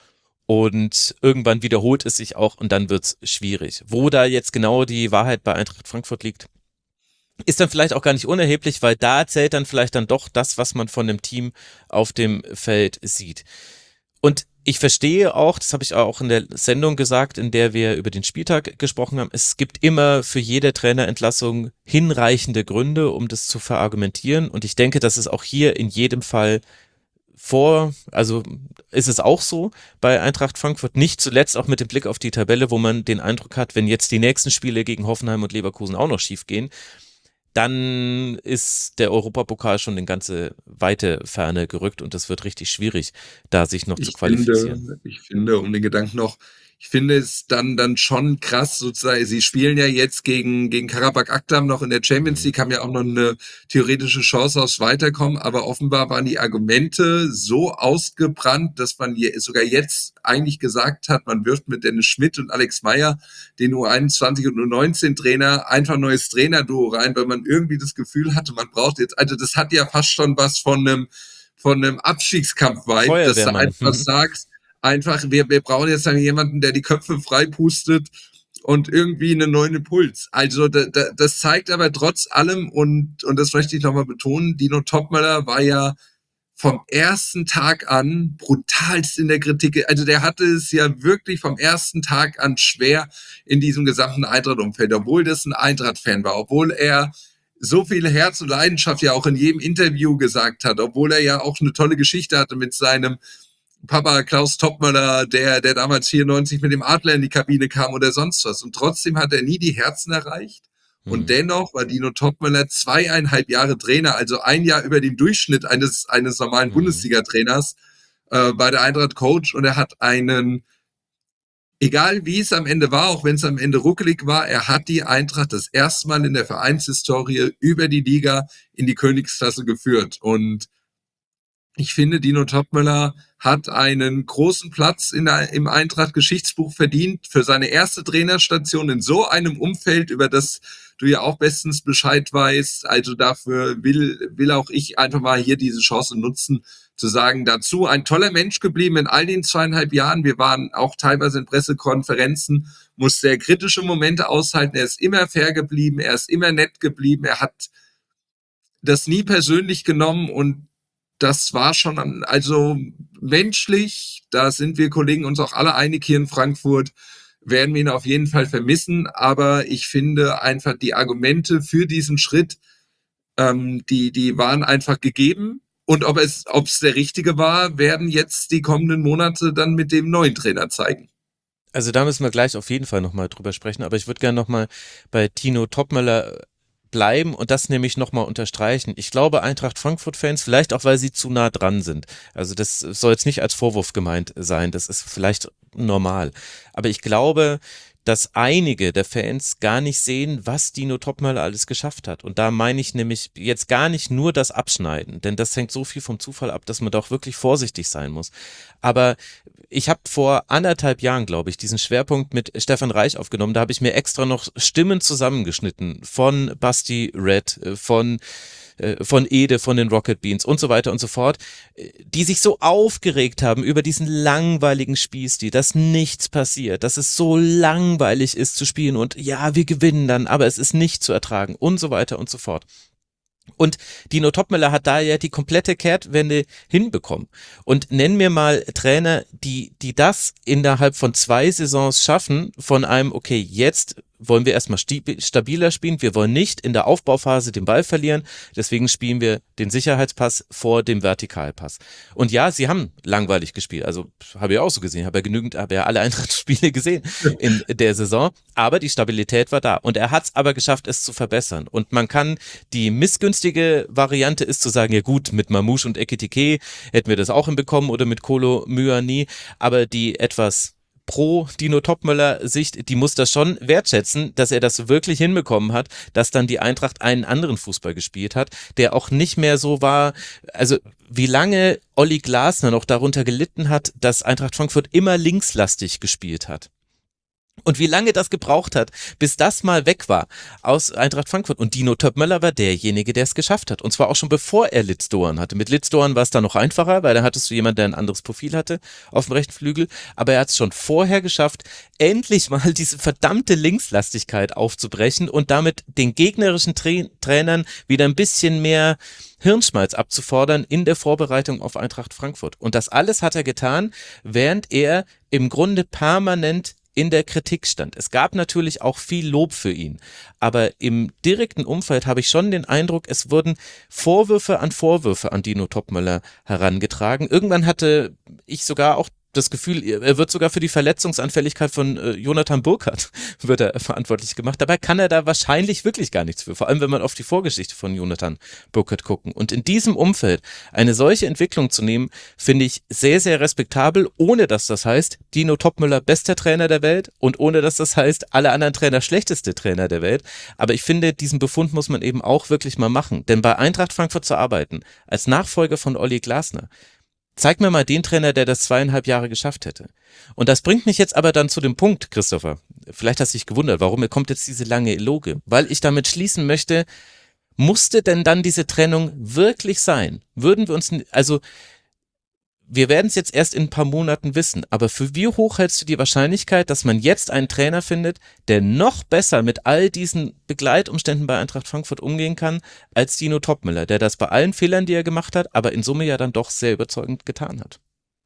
Und irgendwann wiederholt es sich auch und dann wird es schwierig. Wo da jetzt genau die Wahrheit bei Eintracht Frankfurt liegt, ist dann vielleicht auch gar nicht unerheblich, weil da zählt dann vielleicht dann doch das, was man von dem Team auf dem Feld sieht. Und ich verstehe auch, das habe ich auch in der Sendung gesagt, in der wir über den Spieltag gesprochen haben, es gibt immer für jede Trainerentlassung hinreichende Gründe, um das zu verargumentieren. Und ich denke, dass es auch hier in jedem Fall vor, also ist es auch so bei Eintracht Frankfurt, nicht zuletzt auch mit dem Blick auf die Tabelle, wo man den Eindruck hat, wenn jetzt die nächsten Spiele gegen Hoffenheim und Leverkusen auch noch schief gehen, dann ist der Europapokal schon in ganze weite Ferne gerückt und es wird richtig schwierig, da sich noch zu Ich qualifizieren. finde, ich finde, um den Gedanken noch, ich finde es dann, dann schon krass sozusagen, sie spielen ja jetzt gegen, gegen Karabakh Akdam noch in der Champions League, haben ja auch noch eine theoretische Chance aufs Weiterkommen, aber offenbar waren die Argumente so ausgebrannt, dass man je, sogar jetzt eigentlich gesagt hat, man wirft mit Dennis Schmidt und Alex Meyer, den U einundzwanzig und U neunzehn Trainer, einfach ein neues Trainerduo rein, weil man irgendwie das Gefühl hatte, man braucht jetzt, also das hat ja fast schon was von einem, von einem Abstiegskampf-Vibe, dass du einfach sagst, einfach, wir, wir brauchen jetzt dann jemanden, der die Köpfe frei pustet und irgendwie einen neuen Impuls. Also da, da, das zeigt aber trotz allem, und, und das möchte ich nochmal betonen, Dino Topmöller war ja vom ersten Tag an brutalst in der Kritik. Also der hatte es ja wirklich vom ersten Tag an schwer in diesem gesamten Eintracht-Umfeld, obwohl das ein Eintracht-Fan war, obwohl er so viel Herz und Leidenschaft ja auch in jedem Interview gesagt hat, obwohl er ja auch eine tolle Geschichte hatte mit seinem Papa Klaus Toppmöller, der, der damals vierundneunzig mit dem Adler in die Kabine kam oder sonst was. Und trotzdem hat er nie die Herzen erreicht. Mhm. Und dennoch war Dino Topmöller zweieinhalb Jahre Trainer, also ein Jahr über dem Durchschnitt eines, eines normalen mhm. Bundesliga-Trainers äh, bei der Eintracht Coach. Und er hat einen, egal wie es am Ende war, auch wenn es am Ende ruckelig war, er hat die Eintracht das erste Mal in der Vereinshistorie über die Liga in die Königsklasse geführt. Und ich finde, Dino Topmöller hat einen großen Platz in der, im Eintracht-Geschichtsbuch verdient für seine erste Trainerstation in so einem Umfeld, über das du ja auch bestens Bescheid weißt. Also dafür will, will auch ich einfach mal hier diese Chance nutzen, zu sagen, dazu ein toller Mensch geblieben in all den zweieinhalb Jahren. Wir waren auch teilweise in Pressekonferenzen, muss sehr kritische Momente aushalten. Er ist immer fair geblieben, er ist immer nett geblieben, er hat das nie persönlich genommen und das war schon, also menschlich, da sind wir Kollegen uns auch alle einig hier in Frankfurt, werden wir ihn auf jeden Fall vermissen, aber ich finde einfach die Argumente für diesen Schritt, ähm, die, die waren einfach gegeben und ob es, ob es der richtige war, werden jetzt die kommenden Monate dann mit dem neuen Trainer zeigen. Also da müssen wir gleich auf jeden Fall nochmal drüber sprechen, aber ich würde gerne nochmal bei Dino Topmöller bleiben und das nämlich nochmal unterstreichen. Ich glaube, Eintracht Frankfurt-Fans, vielleicht auch, weil sie zu nah dran sind, also das soll jetzt nicht als Vorwurf gemeint sein, das ist vielleicht normal, aber ich glaube, dass einige der Fans gar nicht sehen, was Dino Topmöller alles geschafft hat. Und da meine ich nämlich jetzt gar nicht nur das Abschneiden, denn das hängt so viel vom Zufall ab, dass man doch wirklich vorsichtig sein muss. Aber ich habe vor anderthalb Jahren, glaube ich, diesen Schwerpunkt mit Stefan Reich aufgenommen. Da habe ich mir extra noch Stimmen zusammengeschnitten von Basti Red, von von Ede, von den Rocket Beans und so weiter und so fort, die sich so aufgeregt haben über diesen langweiligen Spielstil, dass nichts passiert, dass es so langweilig ist zu spielen und ja, wir gewinnen dann, aber es ist nicht zu ertragen und so weiter und so fort. Und Dino Topmöller hat da ja die komplette Kehrtwende hinbekommen. Und nenn mir mal Trainer, die, die das innerhalb von zwei Saisons schaffen, von einem, okay, jetzt wollen wir erstmal stabiler spielen, wir wollen nicht in der Aufbauphase den Ball verlieren, deswegen spielen wir den Sicherheitspass vor dem Vertikalpass. Und ja, sie haben langweilig gespielt, also habe ich auch so gesehen, habe ja genügend, habe ja alle Eintracht-Spiele gesehen in der Saison, aber die Stabilität war da und er hat es aber geschafft, es zu verbessern und man kann, die missgünstige Variante ist zu sagen, ja gut, mit Mamouche und Ekitike hätten wir das auch hinbekommen oder mit Kolo Myani, aber die etwas pro Dino Topmöller Sicht, die muss das schon wertschätzen, dass er das wirklich hinbekommen hat, dass dann die Eintracht einen anderen Fußball gespielt hat, der auch nicht mehr so war, also wie lange Olli Glasner noch darunter gelitten hat, dass Eintracht Frankfurt immer linkslastig gespielt hat. Und wie lange das gebraucht hat, bis das mal weg war aus Eintracht Frankfurt. Und Dino Toppmöller war derjenige, der es geschafft hat. Und zwar auch schon bevor er Litz Doan hatte. Mit Litz Doan war es dann noch einfacher, weil da hattest du jemanden, der ein anderes Profil hatte auf dem rechten Flügel. Aber er hat es schon vorher geschafft, endlich mal diese verdammte Linkslastigkeit aufzubrechen und damit den gegnerischen Tra- Trainern wieder ein bisschen mehr Hirnschmalz abzufordern in der Vorbereitung auf Eintracht Frankfurt. Und das alles hat er getan, während er im Grunde permanent in der Kritik stand. Es gab natürlich auch viel Lob für ihn, aber im direkten Umfeld habe ich schon den Eindruck, es wurden Vorwürfe an Vorwürfe an Dino Toppmöller herangetragen. Irgendwann hatte ich sogar auch das Gefühl, er wird sogar für die Verletzungsanfälligkeit von äh, Jonathan Burkhardt wird er verantwortlich gemacht. Dabei kann er da wahrscheinlich wirklich gar nichts für, vor allem wenn man auf die Vorgeschichte von Jonathan Burkhardt gucken. Und in diesem Umfeld eine solche Entwicklung zu nehmen, finde ich sehr, sehr respektabel, ohne dass das heißt, Dino Toppmöller bester Trainer der Welt und ohne dass das heißt, alle anderen Trainer schlechteste Trainer der Welt. Aber ich finde, diesen Befund muss man eben auch wirklich mal machen. Denn bei Eintracht Frankfurt zu arbeiten, als Nachfolger von Olli Glasner, zeig mir mal den Trainer, der das zweieinhalb Jahre geschafft hätte. Und das bringt mich jetzt aber dann zu dem Punkt, Christopher. Vielleicht hast du dich gewundert, warum kommt jetzt diese lange Eloge? Weil ich damit schließen möchte, musste denn dann diese Trennung wirklich sein? Würden wir uns, also wir werden es jetzt erst in ein paar Monaten wissen, aber für wie hoch hältst du die Wahrscheinlichkeit, dass man jetzt einen Trainer findet, der noch besser mit all diesen Begleitumständen bei Eintracht Frankfurt umgehen kann, als Dino Toppmöller, der das bei allen Fehlern, die er gemacht hat, aber in Summe ja dann doch sehr überzeugend getan hat?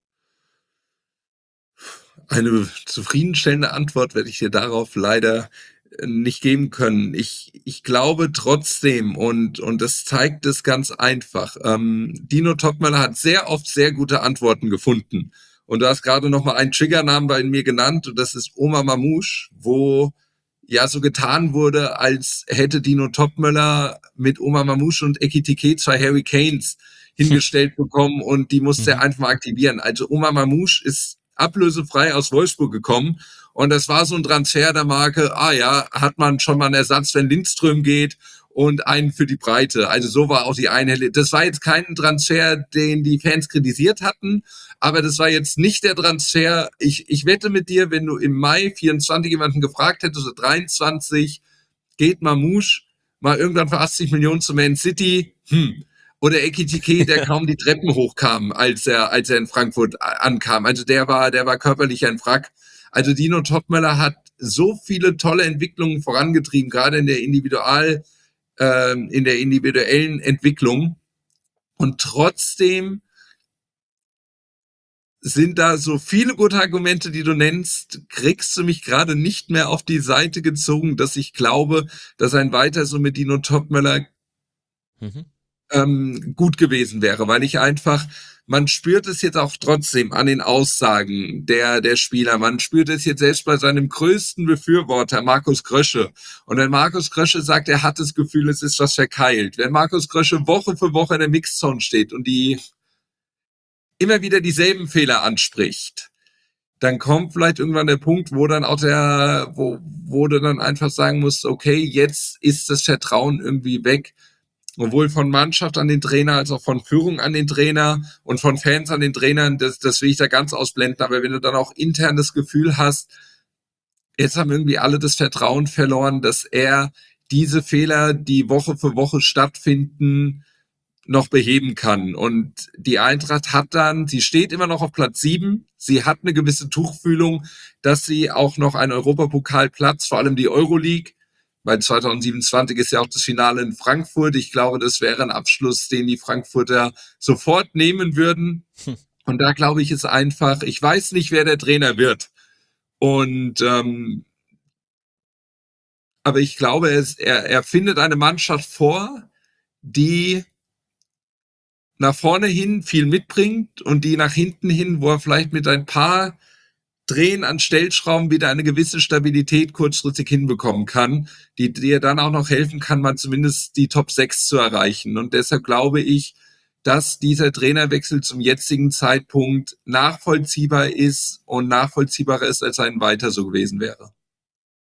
Eine zufriedenstellende Antwort werde ich dir darauf leider nicht geben können. Ich, ich glaube trotzdem, und, und das zeigt es ganz einfach, ähm, Dino Toppmöller hat sehr oft sehr gute Antworten gefunden. Und du hast gerade noch mal einen Triggernamen bei mir genannt, und das ist Omar Mamouche, wo ja so getan wurde, als hätte Dino Toppmöller mit Omar Mamouche und Ekitike zwei Harry Kanes hingestellt bekommen und die musste er einfach mal aktivieren. Also Omar Mamouche ist ablösefrei aus Wolfsburg gekommen. Und das war so ein Transfer der Marke, ah ja, hat man schon mal einen Ersatz, wenn Lindström geht und einen für die Breite. Also so war auch die Einheit. Das war jetzt kein Transfer, den die Fans kritisiert hatten, aber das war jetzt nicht der Transfer. Ich, ich wette mit dir, wenn du im Mai vierundzwanzig jemanden gefragt hättest, oder dreiundzwanzig, geht Mamouche mal irgendwann für achtzig Millionen zu Man City, hm, oder Ekitike, der kaum die Treppen hochkam, als er, als er in Frankfurt ankam. Also der war, der war körperlich ein Wrack. Also Dino Toppmöller hat so viele tolle Entwicklungen vorangetrieben, gerade in der Individual, äh, in der individuellen Entwicklung. Und trotzdem sind da so viele gute Argumente, die du nennst, kriegst du mich gerade nicht mehr auf die Seite gezogen, dass ich glaube, dass ein weiter so mit Dino Toppmöller mhm. ähm, gut gewesen wäre, weil ich einfach, man spürt es jetzt auch trotzdem an den Aussagen der, der Spieler. Man spürt es jetzt selbst bei seinem größten Befürworter, Markus Krösche. Und wenn Markus Krösche sagt, er hat das Gefühl, es ist was verkeilt. Wenn Markus Krösche Woche für Woche in der Mixzone steht und die immer wieder dieselben Fehler anspricht, dann kommt vielleicht irgendwann der Punkt, wo dann auch der, wo, wo du dann einfach sagen musst, okay, jetzt ist das Vertrauen irgendwie weg. Sowohl von Mannschaft an den Trainer, als auch von Führung an den Trainer und von Fans an den Trainern, das, das will ich da ganz ausblenden. Aber wenn du dann auch intern das Gefühl hast, jetzt haben irgendwie alle das Vertrauen verloren, dass er diese Fehler, die Woche für Woche stattfinden, noch beheben kann. Und die Eintracht hat dann, sie steht immer noch auf Platz sieben, sie hat eine gewisse Tuchfühlung, dass sie auch noch einen Europapokalplatz, vor allem die Euroleague, weil zwanzig siebenundzwanzig ist ja auch das Finale in Frankfurt. Ich glaube, das wäre ein Abschluss, den die Frankfurter sofort nehmen würden. Hm. Und da glaube ich es einfach, ich weiß nicht, wer der Trainer wird. Und ähm, aber ich glaube, es, er, er findet eine Mannschaft vor, die nach vorne hin viel mitbringt und die nach hinten hin, wo er vielleicht mit ein paar Drehen an Stellschrauben wieder eine gewisse Stabilität kurzfristig hinbekommen kann, die dir dann auch noch helfen kann, mal zumindest die Top sechs zu erreichen. Und deshalb glaube ich, dass dieser Trainerwechsel zum jetzigen Zeitpunkt nachvollziehbar ist und nachvollziehbarer ist, als ein weiter so gewesen wäre.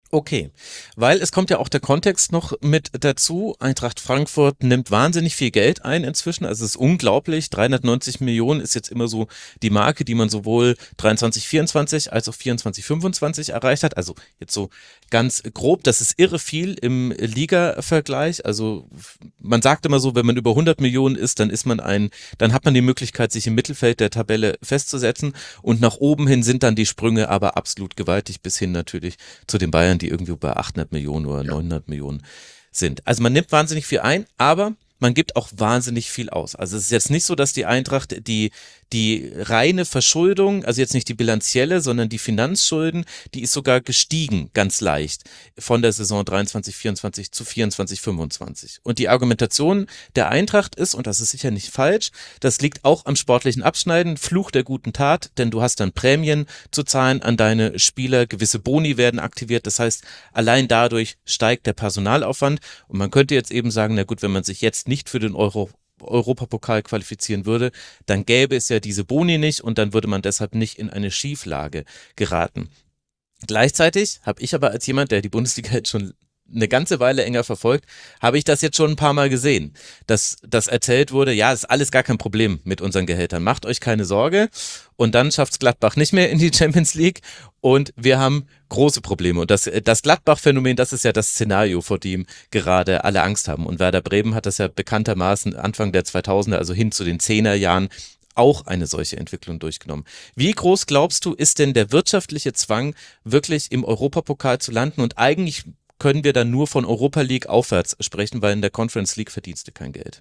Okay, weil es kommt ja auch der Kontext noch mit dazu. Eintracht Frankfurt nimmt wahnsinnig viel Geld ein inzwischen, also es ist unglaublich. dreihundertneunzig Millionen ist jetzt immer so die Marke, die man sowohl dreiundzwanzig vierundzwanzig als auch vierundzwanzig fünfundzwanzig erreicht hat. Also jetzt so ganz grob, das ist irre viel im Liga-Vergleich. Also man sagt immer so, wenn man über hundert Millionen ist, dann ist man ein, dann hat man die Möglichkeit, sich im Mittelfeld der Tabelle festzusetzen und nach oben hin sind dann die Sprünge aber absolut gewaltig bis hin natürlich zu den Bayern, die irgendwie bei achthundert Millionen oder Ja. neunhundert Millionen sind. Also man nimmt wahnsinnig viel ein, aber man gibt auch wahnsinnig viel aus. Also es ist jetzt nicht so, dass die Eintracht die, die reine Verschuldung, also jetzt nicht die bilanzielle, sondern die Finanzschulden, die ist sogar gestiegen, ganz leicht, von der Saison dreiundzwanzig vierundzwanzig zu vierundzwanzig fünfundzwanzig. Und die Argumentation der Eintracht ist, und das ist sicher nicht falsch, das liegt auch am sportlichen Abschneiden, Fluch der guten Tat, denn du hast dann Prämien zu zahlen an deine Spieler, gewisse Boni werden aktiviert, das heißt, allein dadurch steigt der Personalaufwand und man könnte jetzt eben sagen, na gut, wenn man sich jetzt nicht für den Euro Europapokal qualifizieren würde, dann gäbe es ja diese Boni nicht und dann würde man deshalb nicht in eine Schieflage geraten. Gleichzeitig habe ich aber als jemand, der die Bundesliga jetzt schon eine ganze Weile enger verfolgt, habe ich das jetzt schon ein paar Mal gesehen, dass das erzählt wurde, ja, ist alles gar kein Problem mit unseren Gehältern, macht euch keine Sorge und dann schafft es Gladbach nicht mehr in die Champions League und wir haben große Probleme und das, das Gladbach-Phänomen, das ist ja das Szenario, vor dem gerade alle Angst haben und Werder Bremen hat das ja bekanntermaßen Anfang der zweitausender, also hin zu den Zehnerjahren, auch eine solche Entwicklung durchgenommen. Wie groß glaubst du, ist denn der wirtschaftliche Zwang, wirklich im Europapokal zu landen und eigentlich können wir dann nur von Europa League aufwärts sprechen, weil in der Conference League verdienst du kein Geld.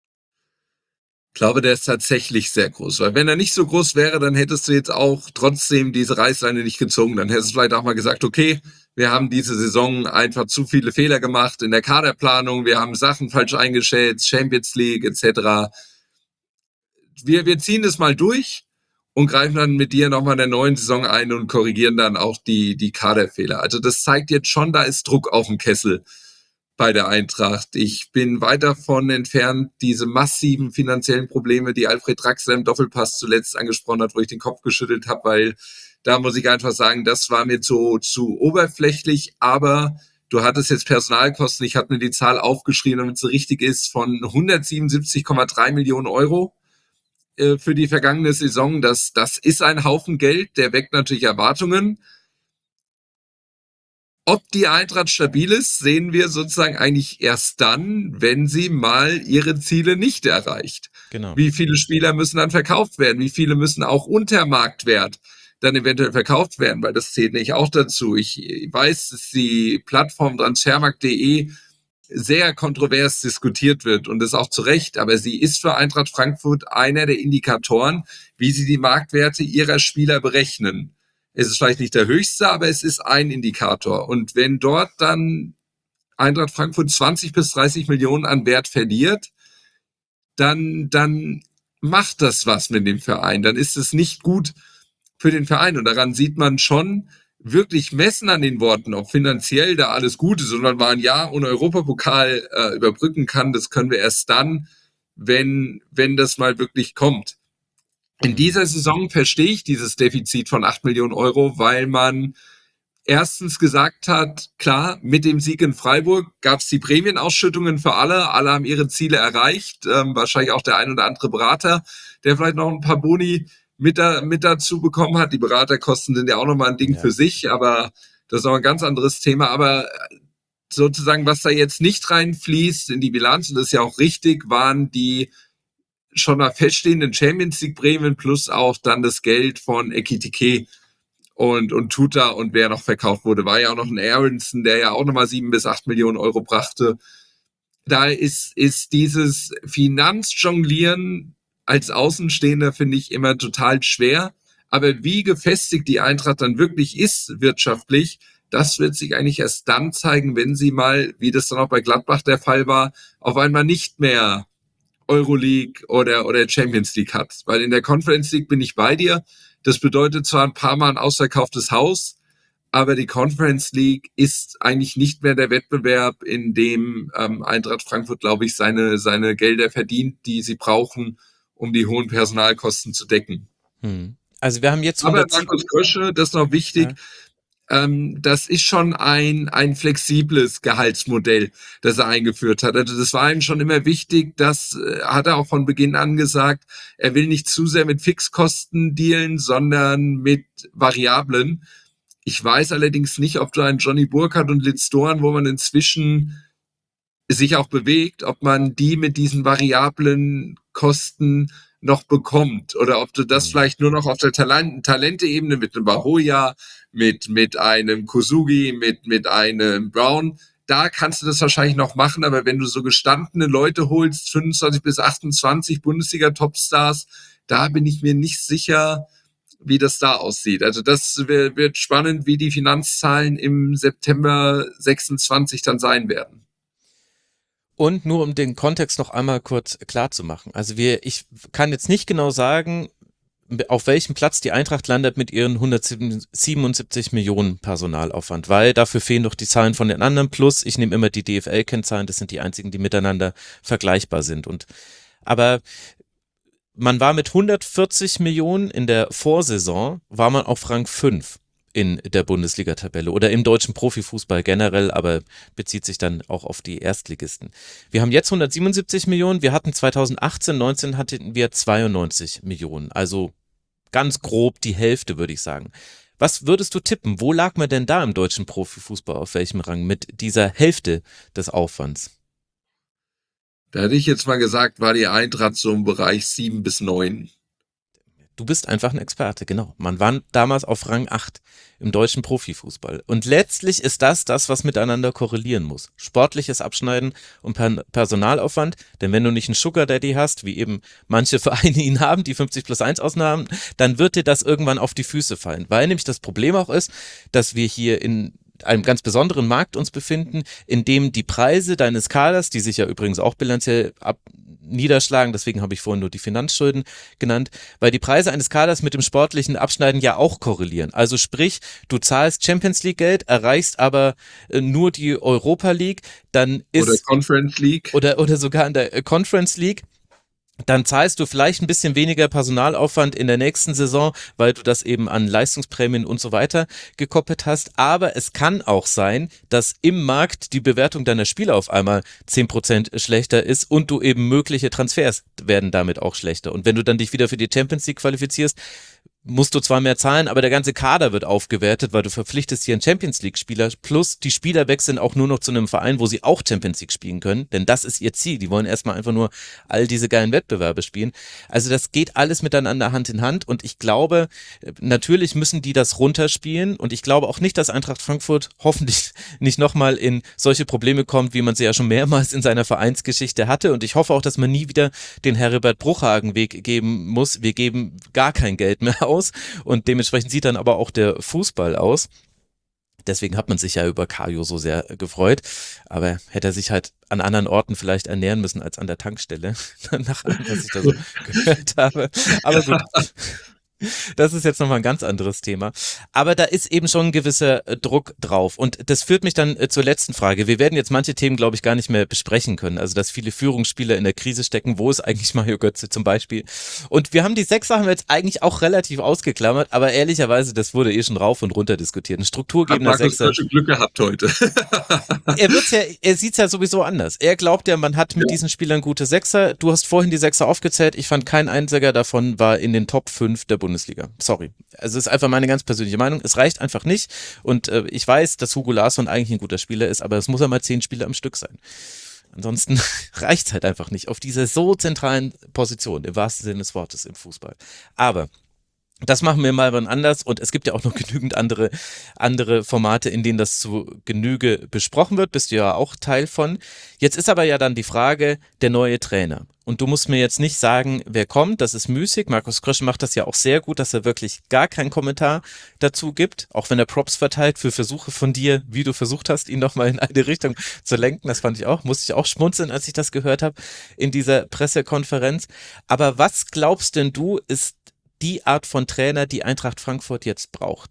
Ich glaube, der ist tatsächlich sehr groß, weil wenn er nicht so groß wäre, dann hättest du jetzt auch trotzdem diese Reißleine nicht gezogen. Dann hättest du vielleicht auch mal gesagt, okay, wir haben diese Saison einfach zu viele Fehler gemacht in der Kaderplanung, wir haben Sachen falsch eingeschätzt, Champions League et cetera. Wir, wir ziehen das mal durch und greifen dann mit dir nochmal in der neuen Saison ein und korrigieren dann auch die, die Kaderfehler. Also das zeigt jetzt schon, da ist Druck auf dem Kessel bei der Eintracht. Ich bin weit davon entfernt, diese massiven finanziellen Probleme, die Alfred Draxler im Doppelpass zuletzt angesprochen hat, wo ich den Kopf geschüttelt habe, weil da muss ich einfach sagen, das war mir zu, zu oberflächlich, aber du hattest jetzt Personalkosten, ich hatte mir die Zahl aufgeschrieben, damit es richtig ist, von hundertsiebenundsiebzig Komma drei Millionen Euro für die vergangene Saison. Das, das ist ein Haufen Geld, der weckt natürlich Erwartungen. Ob die Eintracht stabil ist, sehen wir sozusagen eigentlich erst dann, wenn sie mal ihre Ziele nicht erreicht. Genau. Wie viele Spieler müssen dann verkauft werden? Wie viele müssen auch unter Marktwert dann eventuell verkauft werden? Weil das zählt nicht auch dazu. Ich weiß, dass die Plattform transfermarkt punkt de sehr kontrovers diskutiert wird und das auch zu Recht, aber sie ist für Eintracht Frankfurt einer der Indikatoren, wie sie die Marktwerte ihrer Spieler berechnen. Es ist vielleicht nicht der höchste, aber es ist ein Indikator. Und wenn dort dann Eintracht Frankfurt zwanzig bis dreißig Millionen an Wert verliert, dann, dann macht das was mit dem Verein. Dann ist es nicht gut für den Verein. Und daran sieht man schon, wirklich messen an den Worten, ob finanziell da alles gut ist und man mal ein Jahr ohne Europapokal äh, überbrücken kann, das können wir erst dann, wenn, wenn das mal wirklich kommt. In dieser Saison verstehe ich dieses Defizit von acht Millionen Euro, weil man erstens gesagt hat, klar, mit dem Sieg in Freiburg gab es die Prämienausschüttungen für alle, alle haben ihre Ziele erreicht, ähm, wahrscheinlich auch der ein oder andere Berater, der vielleicht noch ein paar Boni mit, da, mit dazu bekommen hat. Die Beraterkosten sind ja auch nochmal ein Ding Ja. für sich, aber das ist auch ein ganz anderes Thema. Aber sozusagen, was da jetzt nicht reinfließt in die Bilanz, und das ist ja auch richtig, waren die schon mal feststehenden Champions League Prämien plus auch dann das Geld von Ekitike und, und Tuta und wer noch verkauft wurde. War ja auch noch ein Aronson, der ja auch nochmal sieben bis acht Millionen Euro brachte. Da ist, ist dieses Finanzjonglieren als Außenstehender, finde ich, immer total schwer. Aber wie gefestigt die Eintracht dann wirklich ist wirtschaftlich, das wird sich eigentlich erst dann zeigen, wenn sie mal, wie das dann auch bei Gladbach der Fall war, auf einmal nicht mehr Euroleague oder, oder Champions League hat. Weil in der Conference League bin ich bei dir. Das bedeutet zwar ein paar Mal ein ausverkauftes Haus, aber die Conference League ist eigentlich nicht mehr der Wettbewerb, in dem ähm, Eintracht Frankfurt, glaube ich, seine, seine Gelder verdient, die sie brauchen, um die hohen Personalkosten zu decken. Hm. Also wir haben jetzt Aber hundertsieben Markus Krösche, das ist noch wichtig, Ja. ähm, das ist schon ein, ein flexibles Gehaltsmodell, das er eingeführt hat. Also das war ihm schon immer wichtig, das äh, hat er auch von Beginn an gesagt, er will nicht zu sehr mit Fixkosten dealen, sondern mit Variablen. Ich weiß allerdings nicht, ob da ein Johnny Burkhardt und Litz Doan, wo man inzwischen sich auch bewegt, ob man die mit diesen variablen Kosten noch bekommt oder ob du das vielleicht nur noch auf der Talent Talente-Ebene mit einem Bahoya, mit, mit einem Kosugi, mit, mit einem Brown, da kannst du das wahrscheinlich noch machen, aber wenn du so gestandene Leute holst, fünfundzwanzig bis achtundzwanzig Bundesliga-Topstars, da bin ich mir nicht sicher, wie das da aussieht. Also das wird spannend, wie die Finanzzahlen im September sechsundzwanzig dann sein werden. Und nur um den Kontext noch einmal kurz klar zu machen. Also wir, ich kann jetzt nicht genau sagen, auf welchem Platz die Eintracht landet mit ihren hundertsiebenundsiebzig Millionen Personalaufwand, weil dafür fehlen doch die Zahlen von den anderen. Plus, ich nehme immer die D F L-Kennzahlen, das sind die einzigen, die miteinander vergleichbar sind. Und aber man war mit hundertvierzig Millionen in der Vorsaison, war man auf Rang fünf in der Bundesliga-Tabelle oder im deutschen Profifußball generell, aber bezieht sich dann auch auf die Erstligisten. Wir haben jetzt hundertsiebenundsiebzig Millionen, wir hatten zweitausendachtzehn, neunzehn hatten wir zweiundneunzig Millionen, also ganz grob die Hälfte, würde ich sagen. Was würdest du tippen? Wo lag man denn da im deutschen Profifußball, auf welchem Rang mit dieser Hälfte des Aufwands? Da hätte ich jetzt mal gesagt, war die Eintracht so im Bereich sieben bis neun. Du bist einfach ein Experte, genau. Man war damals auf Rang acht im deutschen Profifußball. Und letztlich ist das das, was miteinander korrelieren muss. Sportliches Abschneiden und per- Personalaufwand. Denn wenn du nicht einen Sugar Daddy hast, wie eben manche Vereine ihn haben, die fünfzig plus eins Ausnahmen, dann wird dir das irgendwann auf die Füße fallen. Weil nämlich das Problem auch ist, dass wir hier in einem ganz besonderen Markt uns befinden, in dem die Preise deines Kaders, die sich ja übrigens auch bilanziell ab niederschlagen, deswegen habe ich vorhin nur die Finanzschulden genannt, weil die Preise eines Kaders mit dem sportlichen Abschneiden ja auch korrelieren. Also sprich, du zahlst Champions League Geld, erreichst aber äh, nur die Europa League, dann ist Oder Conference League. oder oder sogar in der äh, Conference League. Dann zahlst du vielleicht ein bisschen weniger Personalaufwand in der nächsten Saison, weil du das eben an Leistungsprämien und so weiter gekoppelt hast. Aber es kann auch sein, dass im Markt die Bewertung deiner Spieler auf einmal zehn Prozent schlechter ist und du eben mögliche Transfers werden damit auch schlechter. Und wenn du dann dich wieder für die Champions League qualifizierst, musst du zwar mehr zahlen, aber der ganze Kader wird aufgewertet, weil du verpflichtest hier einen Champions-League-Spieler, plus die Spieler wechseln auch nur noch zu einem Verein, wo sie auch Champions League spielen können, denn das ist ihr Ziel. Die wollen erstmal einfach nur all diese geilen Wettbewerbe spielen. Also das geht alles miteinander Hand in Hand und ich glaube, natürlich müssen die das runterspielen und ich glaube auch nicht, dass Eintracht Frankfurt hoffentlich nicht nochmal in solche Probleme kommt, wie man sie ja schon mehrmals in seiner Vereinsgeschichte hatte und ich hoffe auch, dass man nie wieder den Herbert Bruchhagen-Weg geben muss. Wir geben gar kein Geld mehr aus. Und dementsprechend sieht dann aber auch der Fußball aus. Deswegen hat man sich ja über Kajo so sehr gefreut. Aber hätte er sich halt an anderen Orten vielleicht ernähren müssen als an der Tankstelle. Nach allem, was ich da so gehört habe. Aber gut. Das ist jetzt nochmal ein ganz anderes Thema. Aber da ist eben schon ein gewisser äh, Druck drauf. Und das führt mich dann äh, zur letzten Frage. Wir werden jetzt manche Themen, glaube ich, gar nicht mehr besprechen können. Also, dass viele Führungsspieler in der Krise stecken. Wo ist eigentlich Mario Götze zum Beispiel? Und wir haben die Sechser haben wir jetzt eigentlich auch relativ ausgeklammert. Aber ehrlicherweise, das wurde eh schon rauf und runter diskutiert. Ein strukturgebender Hat Markus Sechser. Krösche Glück gehabt heute. Er wird's ja, er sieht's ja sowieso anders. Er glaubt ja, man hat mit Ja. diesen Spielern gute Sechser. Du hast vorhin die Sechser aufgezählt. Ich fand, kein einziger davon war in den Top fünf der Bundesliga. Sorry. Also es ist einfach meine ganz persönliche Meinung. Es reicht einfach nicht. Und äh, ich weiß, dass Hugo Larsson eigentlich ein guter Spieler ist, aber es muss ja mal zehn Spieler am Stück sein. Ansonsten reicht's halt einfach nicht auf dieser so zentralen Position, im wahrsten Sinne des Wortes im Fußball. Aber das machen wir mal wann anders und es gibt ja auch noch genügend andere, andere Formate, in denen das zu Genüge besprochen wird, bist du ja auch Teil von. Jetzt ist aber ja dann die Frage, der neue Trainer. Und du musst mir jetzt nicht sagen, wer kommt, das ist müßig. Markus Krösche macht das ja auch sehr gut, dass er wirklich gar keinen Kommentar dazu gibt, auch wenn er Props verteilt für Versuche von dir, wie du versucht hast, ihn nochmal in eine Richtung zu lenken. Das fand ich auch, musste ich auch schmunzeln, als ich das gehört habe in dieser Pressekonferenz. Aber was glaubst denn du, ist die Art von Trainer, die Eintracht Frankfurt jetzt braucht?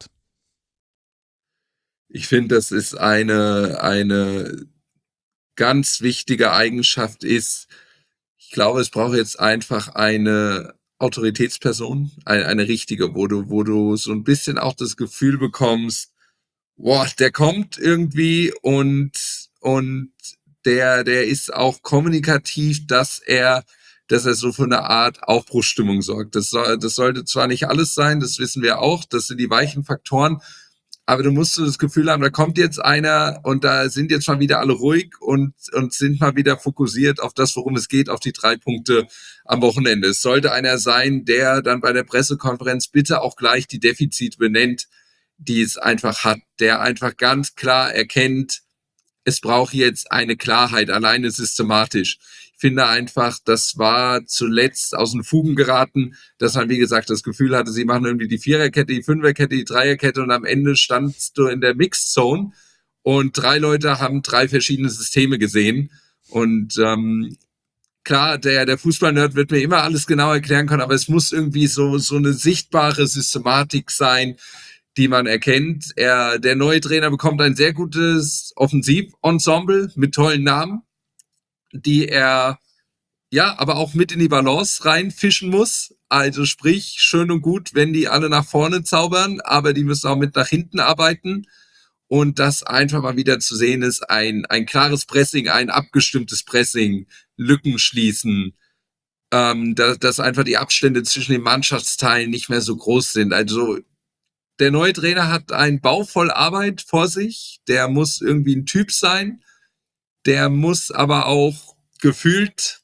Ich finde, das ist eine, eine ganz wichtige Eigenschaft ist, ich glaube, es braucht jetzt einfach eine Autoritätsperson, eine, eine richtige, wo du, wo du so ein bisschen auch das Gefühl bekommst, boah, der kommt irgendwie und, und der, der ist auch kommunikativ, dass er, dass er so für eine Art Aufbruchsstimmung sorgt. Das soll, das sollte zwar nicht alles sein, das wissen wir auch, das sind die weichen Faktoren, aber du musst so das Gefühl haben, da kommt jetzt einer und da sind jetzt mal wieder alle ruhig und, und sind mal wieder fokussiert auf das, worum es geht, auf die drei Punkte am Wochenende. Es sollte einer sein, der dann bei der Pressekonferenz bitte auch gleich die Defizite benennt, die es einfach hat, der einfach ganz klar erkennt, es braucht jetzt eine Klarheit, alleine systematisch. Ich finde einfach, das war zuletzt aus den Fugen geraten, dass man, wie gesagt, das Gefühl hatte, sie machen irgendwie die Viererkette, die Fünferkette, die Dreierkette und am Ende standst du in der Mixed Zone und drei Leute haben drei verschiedene Systeme gesehen. Und ähm, klar, der, der Fußballnerd wird mir immer alles genau erklären können, aber es muss irgendwie so, so eine sichtbare Systematik sein, die man erkennt. Er, der neue Trainer bekommt ein sehr gutes Offensivensemble mit tollen Namen, die er ja aber auch mit in die Balance reinfischen muss. Also sprich, schön und gut, wenn die alle nach vorne zaubern, aber die müssen auch mit nach hinten arbeiten. Und das einfach mal wieder zu sehen ist, ein, ein klares Pressing, ein abgestimmtes Pressing, Lücken schließen, ähm, dass, dass einfach die Abstände zwischen den Mannschaftsteilen nicht mehr so groß sind. Also der neue Trainer hat einen Bau voll Arbeit vor sich. Der muss irgendwie ein Typ sein. Der muss aber auch gefühlt,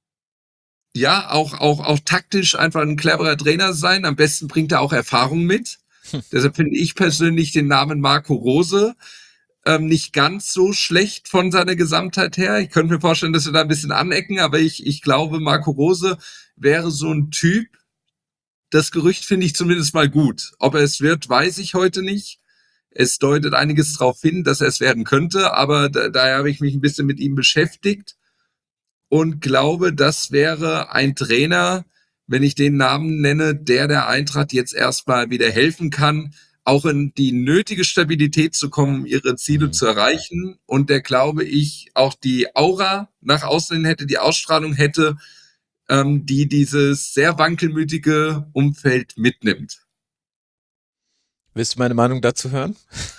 ja, auch, auch, auch taktisch einfach ein cleverer Trainer sein. Am besten bringt er auch Erfahrung mit. Hm. Deshalb finde ich persönlich den Namen Marco Rose ähm, nicht ganz so schlecht von seiner Gesamtheit her. Ich könnte mir vorstellen, dass wir da ein bisschen anecken, aber ich, ich glaube, Marco Rose wäre so ein Typ. Das Gerücht finde ich zumindest mal gut. Ob er es wird, weiß ich heute nicht. Es deutet einiges darauf hin, dass er es werden könnte, aber da, daher habe ich mich ein bisschen mit ihm beschäftigt und glaube, das wäre ein Trainer, wenn ich den Namen nenne, der der Eintracht jetzt erstmal wieder helfen kann, auch in die nötige Stabilität zu kommen, um ihre Ziele mhm. zu erreichen und der, glaube ich, auch die Aura nach außen hin hätte, die Ausstrahlung hätte, ähm, die dieses sehr wankelmütige Umfeld mitnimmt. Willst du meine Meinung dazu hören?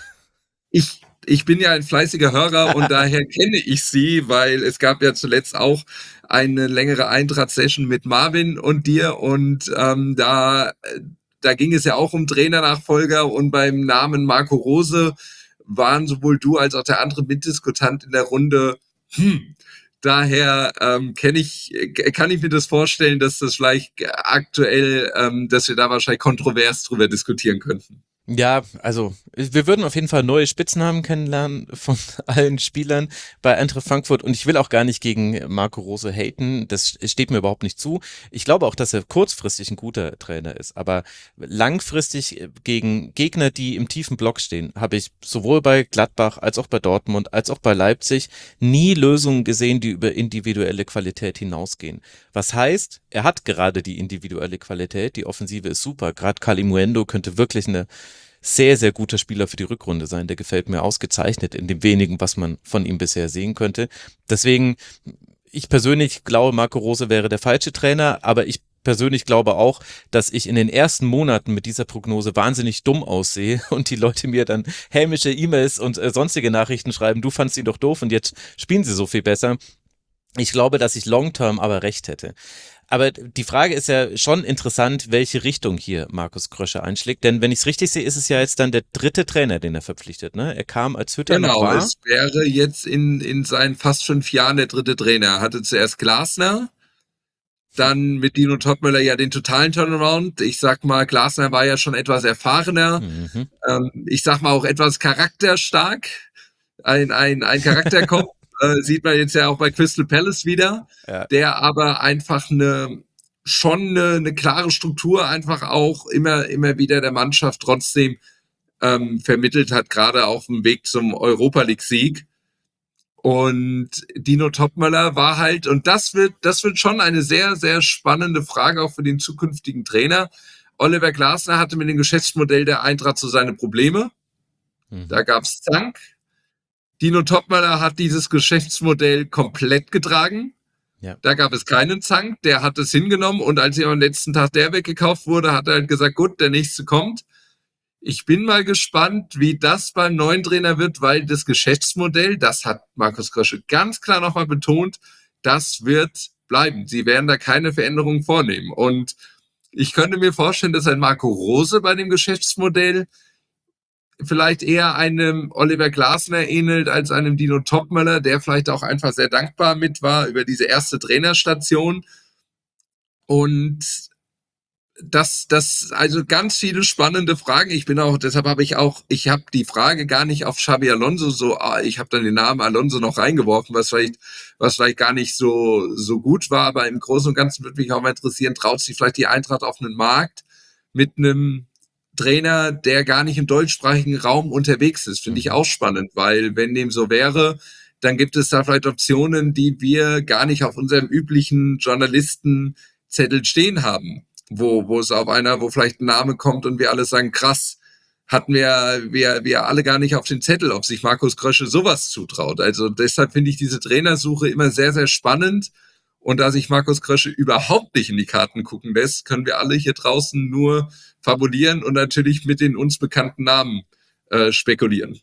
Ich, ich bin ja ein fleißiger Hörer und daher kenne ich sie, weil es gab ja zuletzt auch eine längere Eintracht-Session mit Marvin und dir und ähm, da, da ging es ja auch um Trainernachfolger und beim Namen Marco Rose waren sowohl du als auch der andere Mitdiskutant in der Runde, hm, daher ähm, kenn ich, kann ich mir das vorstellen, dass das vielleicht aktuell, ähm, dass wir da wahrscheinlich kontrovers drüber diskutieren könnten. Ja, also wir würden auf jeden Fall neue Spitznamen kennenlernen von allen Spielern bei Eintracht Frankfurt und ich will auch gar nicht gegen Marco Rose haten, das steht mir überhaupt nicht zu. Ich glaube auch, dass er kurzfristig ein guter Trainer ist, aber langfristig gegen Gegner, die im tiefen Block stehen, habe ich sowohl bei Gladbach als auch bei Dortmund als auch bei Leipzig nie Lösungen gesehen, die über individuelle Qualität hinausgehen. Was heißt, er hat gerade die individuelle Qualität, die Offensive ist super, gerade Kalimuendo könnte wirklich eine sehr, sehr guter Spieler für die Rückrunde sein. Der gefällt mir ausgezeichnet in dem wenigen, was man von ihm bisher sehen könnte. Deswegen, ich persönlich glaube, Marco Rose wäre der falsche Trainer, aber ich persönlich glaube auch, dass ich in den ersten Monaten mit dieser Prognose wahnsinnig dumm aussehe und die Leute mir dann hämische E-Mails und äh, sonstige Nachrichten schreiben, du fandst ihn doch doof und jetzt spielen sie so viel besser. Ich glaube, dass ich long-term aber recht hätte. Aber die Frage ist ja schon interessant, welche Richtung hier Markus Krösche einschlägt. Denn wenn ich es richtig sehe, ist es ja jetzt dann der dritte Trainer, den er verpflichtet. Ne? Er kam als Hütter genau, noch war. Genau, es wäre jetzt in, in seinen fast fünf Jahren der dritte Trainer. Er hatte zuerst Glasner, dann mit Dino Topmöller ja den totalen Turnaround. Ich sag mal, Glasner war ja schon etwas erfahrener. Mhm. Ähm, ich sag mal auch etwas charakterstark. Ein, ein, ein Charakterkopf. Äh, sieht man jetzt ja auch bei Crystal Palace wieder, ja. Der aber einfach eine schon eine, eine klare Struktur einfach auch immer immer wieder der Mannschaft trotzdem ähm, vermittelt hat, gerade auf dem Weg zum Europa-League-Sieg. Und Dino Topmöller war halt, und das wird das wird schon eine sehr, sehr spannende Frage auch für den zukünftigen Trainer. Oliver Glasner hatte mit dem Geschäftsmodell der Eintracht so seine Probleme. Mhm. Da gab's Zank. Dino Topmöller hat dieses Geschäftsmodell komplett getragen. Ja. Da gab es keinen Zank, der hat es hingenommen und als am letzten Tag der weggekauft wurde, hat er halt gesagt, gut, der nächste kommt. Ich bin mal gespannt, wie das beim neuen Trainer wird, weil das Geschäftsmodell, das hat Markus Krösche ganz klar nochmal betont, das wird bleiben. Sie werden da keine Veränderungen vornehmen. Und ich könnte mir vorstellen, dass ein Marco Rose bei dem Geschäftsmodell vielleicht eher einem Oliver Glasner ähnelt als einem Dino Topmöller, der vielleicht auch einfach sehr dankbar mit war über diese erste Trainerstation. Und das, das, also ganz viele spannende Fragen. Ich bin auch, deshalb habe ich auch, ich habe die Frage gar nicht auf Xabi Alonso so, ich habe dann den Namen Alonso noch reingeworfen, was vielleicht, was vielleicht gar nicht so, so gut war, aber im Großen und Ganzen würde mich auch mal interessieren, traut sich vielleicht die Eintracht auf einen Markt mit einem Trainer, der gar nicht im deutschsprachigen Raum unterwegs ist, finde ich auch spannend, weil wenn dem so wäre, dann gibt es da vielleicht Optionen, die wir gar nicht auf unserem üblichen Journalistenzettel stehen haben, wo wo es auf einer, wo vielleicht ein Name kommt und wir alle sagen, krass, hatten wir wir wir alle gar nicht auf den Zettel, ob sich Markus Krösche sowas zutraut. Also deshalb finde ich diese Trainersuche immer sehr, sehr spannend. Und da sich Markus Krösche überhaupt nicht in die Karten gucken lässt, können wir alle hier draußen nur fabulieren und natürlich mit den uns bekannten Namen äh, spekulieren.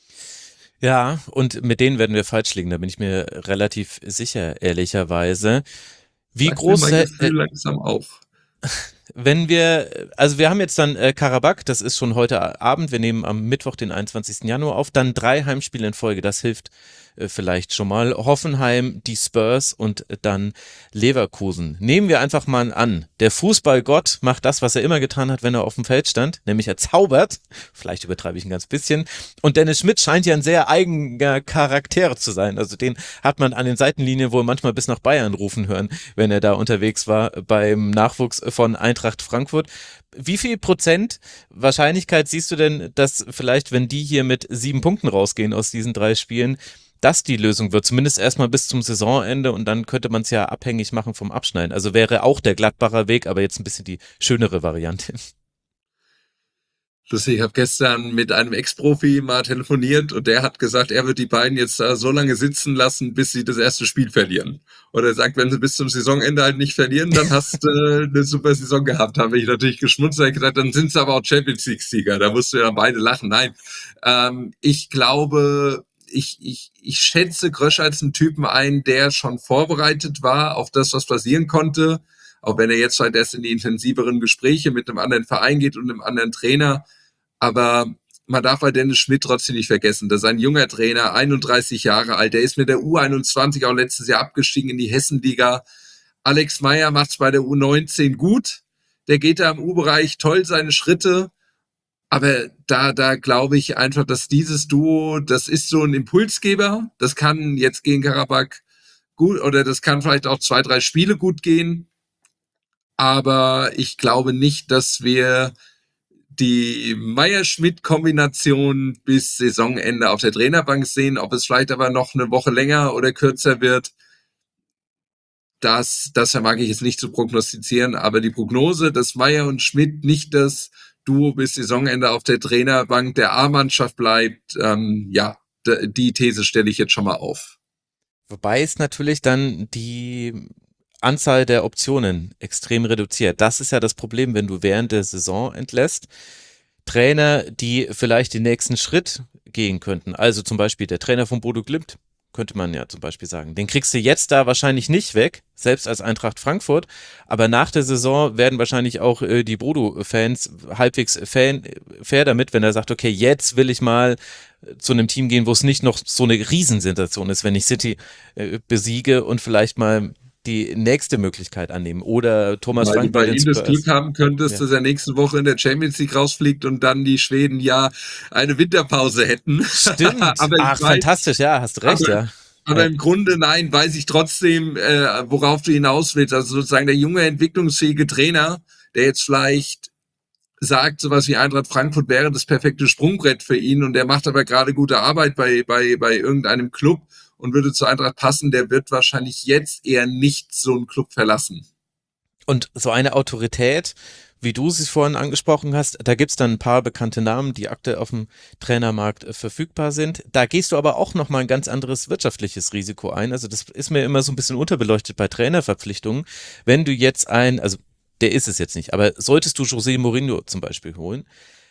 Ja, und mit denen werden wir falsch liegen, da bin ich mir relativ sicher, ehrlicherweise. Wie Sag groß... mir mein Äh, Gefühl langsam auf. Wenn wir, also wir haben jetzt dann äh, Karabakh, das ist schon heute Abend, wir nehmen am Mittwoch, den einundzwanzigsten Januar auf, dann drei Heimspiele in Folge, das hilft äh, vielleicht schon mal. Hoffenheim, die Spurs und äh, dann Leverkusen. Nehmen wir einfach mal an, der Fußballgott macht das, was er immer getan hat, wenn er auf dem Feld stand, nämlich er zaubert, vielleicht übertreibe ich ein ganz bisschen, und Dennis Schmidt scheint ja ein sehr eigener Charakter zu sein, also den hat man an den Seitenlinien wohl manchmal bis nach Bayern rufen hören, wenn er da unterwegs war beim Nachwuchs von Eintracht Frankfurt. Wie viel Prozent Wahrscheinlichkeit siehst du denn, dass vielleicht, wenn die hier mit sieben Punkten rausgehen aus diesen drei Spielen, das die Lösung wird, zumindest erstmal bis zum Saisonende und dann könnte man es ja abhängig machen vom Abschneiden. Also wäre auch der Gladbacher Weg, aber jetzt ein bisschen die schönere Variante. Lustig, ich habe gestern mit einem Ex-Profi mal telefoniert und der hat gesagt, er wird die beiden jetzt da so lange sitzen lassen, bis sie das erste Spiel verlieren. Oder er sagt, wenn sie bis zum Saisonende halt nicht verlieren, dann hast du äh, eine super Saison gehabt. Habe ich natürlich geschmunzelt und gesagt, dann sind sie aber auch Champions League-Sieger. Da musst du ja dann beide lachen. Nein, ähm, ich glaube, ich, ich, ich schätze Krösche als einen Typen ein, der schon vorbereitet war auf das, was passieren konnte. Auch wenn er jetzt halt erst in die intensiveren Gespräche mit einem anderen Verein geht und einem anderen Trainer. Aber man darf bei Dennis Schmidt trotzdem nicht vergessen, dass ein junger Trainer, einunddreißig Jahre alt, der ist mit der U einundzwanzig auch letztes Jahr abgestiegen in die Hessenliga. Alex Meyer macht's bei der U neunzehn gut. Der geht da im U-Bereich toll seine Schritte. Aber da, da glaube ich einfach, dass dieses Duo, das ist so ein Impulsgeber. Das kann jetzt gegen Karabakh gut, oder das kann vielleicht auch zwei, drei Spiele gut gehen. Aber ich glaube nicht, dass wir die Meyer-Schmidt-Kombination bis Saisonende auf der Trainerbank sehen, ob es vielleicht aber noch eine Woche länger oder kürzer wird, das, das vermag ich jetzt nicht zu prognostizieren, aber die Prognose, dass Meyer und Schmidt nicht das Duo bis Saisonende auf der Trainerbank der A-Mannschaft bleibt, ähm, ja, d- die These stelle ich jetzt schon mal auf. Wobei es natürlich dann die Anzahl der Optionen extrem reduziert. Das ist ja das Problem, wenn du während der Saison entlässt. Trainer, die vielleicht den nächsten Schritt gehen könnten. Also zum Beispiel der Trainer von Bodo Glimt, könnte man ja zum Beispiel sagen. Den kriegst du jetzt da wahrscheinlich nicht weg, selbst als Eintracht Frankfurt. Aber nach der Saison werden wahrscheinlich auch äh, die Bodo-Fans halbwegs fan, fair damit, wenn er sagt, okay, jetzt will ich mal zu einem Team gehen, wo es nicht noch so eine Riesensensation ist, wenn ich City äh, besiege und vielleicht mal die nächste Möglichkeit annehmen. Oder Thomas Weil Frank du bei den ihm das Spurs. Glück haben könntest, Ja. dass er nächste Woche in der Champions League rausfliegt und dann die Schweden ja eine Winterpause hätten. Stimmt. Aber ich Ach, weiß- fantastisch, ja, hast recht, Aber- ja. Aber Ja. im Grunde, nein, weiß ich trotzdem, äh, worauf du hinaus willst. Also sozusagen der junge, entwicklungsfähige Trainer, der jetzt vielleicht sagt, sowas wie Eintracht Frankfurt wäre das perfekte Sprungbrett für ihn und der macht aber gerade gute Arbeit bei, bei, bei irgendeinem Club und würde zur Eintracht passen, der wird wahrscheinlich jetzt eher nicht so einen Club verlassen. Und so eine Autorität, wie du sie vorhin angesprochen hast, da gibt's dann ein paar bekannte Namen, die aktuell auf dem Trainermarkt äh, verfügbar sind. Da gehst du aber auch nochmal ein ganz anderes wirtschaftliches Risiko ein. Also das ist mir immer so ein bisschen unterbeleuchtet bei Trainerverpflichtungen. Wenn du jetzt ein, also der ist es jetzt nicht, aber solltest du José Mourinho zum Beispiel holen,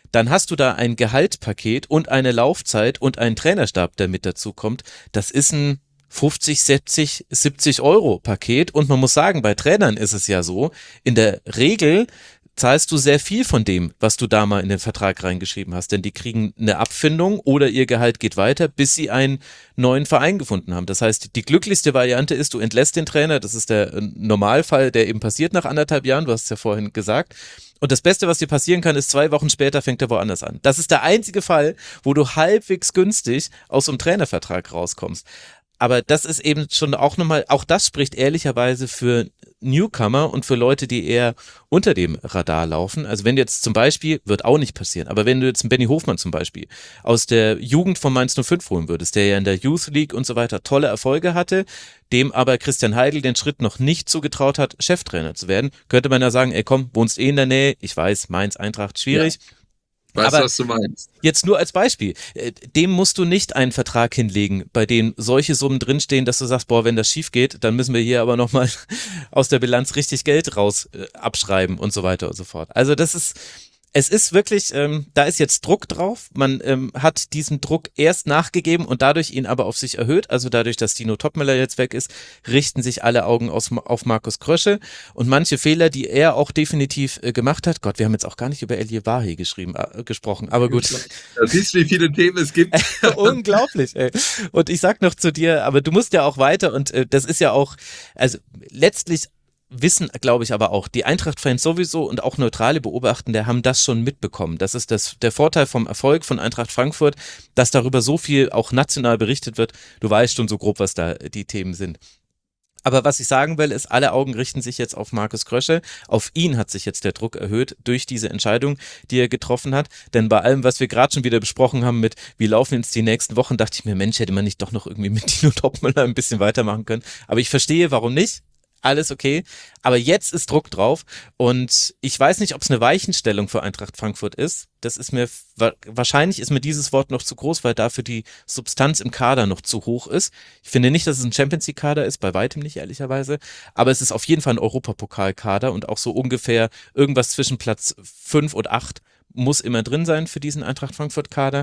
dann hast du da ein Gehaltspaket und eine Laufzeit und einen Trainerstab, der mit dazu kommt. Das ist ein fünfzig, siebzig, siebzig Euro Paket und man muss sagen, bei Trainern ist es ja so, in der Regel zahlst du sehr viel von dem, was du da mal in den Vertrag reingeschrieben hast, denn die kriegen eine Abfindung oder ihr Gehalt geht weiter, bis sie einen neuen Verein gefunden haben. Das heißt, die glücklichste Variante ist, du entlässt den Trainer, das ist der Normalfall, der eben passiert nach anderthalb Jahren, du hast es ja vorhin gesagt. Und das Beste, was dir passieren kann, ist, zwei Wochen später fängt er woanders an. Das ist der einzige Fall, wo du halbwegs günstig aus so einem Trainervertrag rauskommst. Aber das ist eben schon auch nochmal, auch das spricht ehrlicherweise für Newcomer und für Leute, die eher unter dem Radar laufen. Also wenn du jetzt zum Beispiel, wird auch nicht passieren, aber wenn du jetzt einen Benny Hofmann zum Beispiel aus der Jugend von Mainz null fünf holen würdest, der ja in der Youth League und so weiter tolle Erfolge hatte, dem aber Christian Heidel den Schritt noch nicht zugetraut hat, Cheftrainer zu werden, könnte man ja sagen, ey komm, wohnst eh in der Nähe, ich weiß, Mainz, Eintracht, schwierig. Ja. Weißt aber du, was du meinst? Jetzt nur als Beispiel, dem musst du nicht einen Vertrag hinlegen, bei dem solche Summen drinstehen, dass du sagst, boah, wenn das schief geht, dann müssen wir hier aber nochmal aus der Bilanz richtig Geld raus äh, abschreiben und so weiter und so fort. Also das ist, es ist wirklich, ähm, da ist jetzt Druck drauf, man ähm, hat diesen Druck erst nachgegeben und dadurch ihn aber auf sich erhöht, also dadurch, dass Dino Topmöller jetzt weg ist, richten sich alle Augen aus, auf Markus Krösche und manche Fehler, die er auch definitiv äh, gemacht hat, Gott, wir haben jetzt auch gar nicht über Elie Wahi geschrieben, äh, gesprochen, aber gut. Da siehst du, wie viele Themen es gibt. Unglaublich, ey. Und ich sag noch zu dir, aber du musst ja auch weiter und äh, das ist ja auch, also letztlich wissen, glaube ich, aber auch die Eintracht-Fans sowieso und auch neutrale Beobachtende haben das schon mitbekommen. Das ist das, der Vorteil vom Erfolg von Eintracht Frankfurt, dass darüber so viel auch national berichtet wird. Du weißt schon so grob, was da die Themen sind. Aber was ich sagen will, ist, alle Augen richten sich jetzt auf Markus Krösche. Auf ihn hat sich jetzt der Druck erhöht durch diese Entscheidung, die er getroffen hat. Denn bei allem, was wir gerade schon wieder besprochen haben mit, wie laufen jetzt die nächsten Wochen, dachte ich mir, Mensch, hätte man nicht doch noch irgendwie mit Dino Topmöller ein bisschen weitermachen können. Aber ich verstehe, warum nicht. Alles okay, aber jetzt ist Druck drauf und ich weiß nicht, ob es eine Weichenstellung für Eintracht Frankfurt ist. Das ist mir, wahrscheinlich ist mir dieses Wort noch zu groß, weil dafür die Substanz im Kader noch zu hoch ist. Ich finde nicht, dass es ein Champions-League-Kader ist, bei weitem nicht, ehrlicherweise, aber es ist auf jeden Fall ein Europapokal-Kader und auch so ungefähr irgendwas zwischen Platz fünf und acht muss immer drin sein für diesen Eintracht Frankfurt-Kader.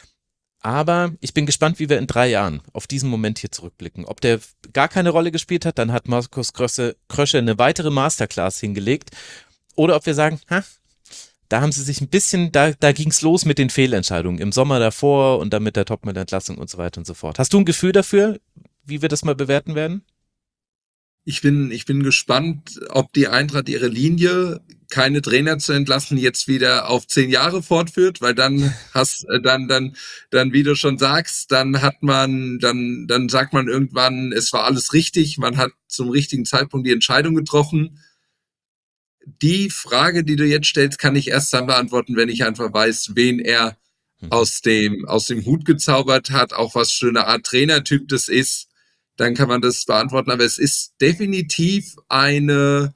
Aber ich bin gespannt, wie wir in drei Jahren auf diesen Moment hier zurückblicken. Ob der gar keine Rolle gespielt hat, dann hat Markus Krösche, Krösche eine weitere Masterclass hingelegt. Oder ob wir sagen, ha, da haben sie sich ein bisschen, da, da ging es los mit den Fehlentscheidungen im Sommer davor und dann mit der Topmöller-Entlassung und so weiter und so fort. Hast du ein Gefühl dafür, wie wir das mal bewerten werden? Ich bin, ich bin gespannt, ob die Eintracht ihre Linie, keine Trainer zu entlassen, jetzt wieder auf zehn Jahre fortführt, weil dann hast, dann, dann, dann, wie du schon sagst, dann hat man, dann, dann sagt man irgendwann, es war alles richtig, man hat zum richtigen Zeitpunkt die Entscheidung getroffen. Die Frage, die du jetzt stellst, kann ich erst dann beantworten, wenn ich einfach weiß, wen er aus dem, aus dem Hut gezaubert hat, auch was für eine Art Trainertyp das ist. Dann kann man das beantworten. Aber es ist definitiv eine,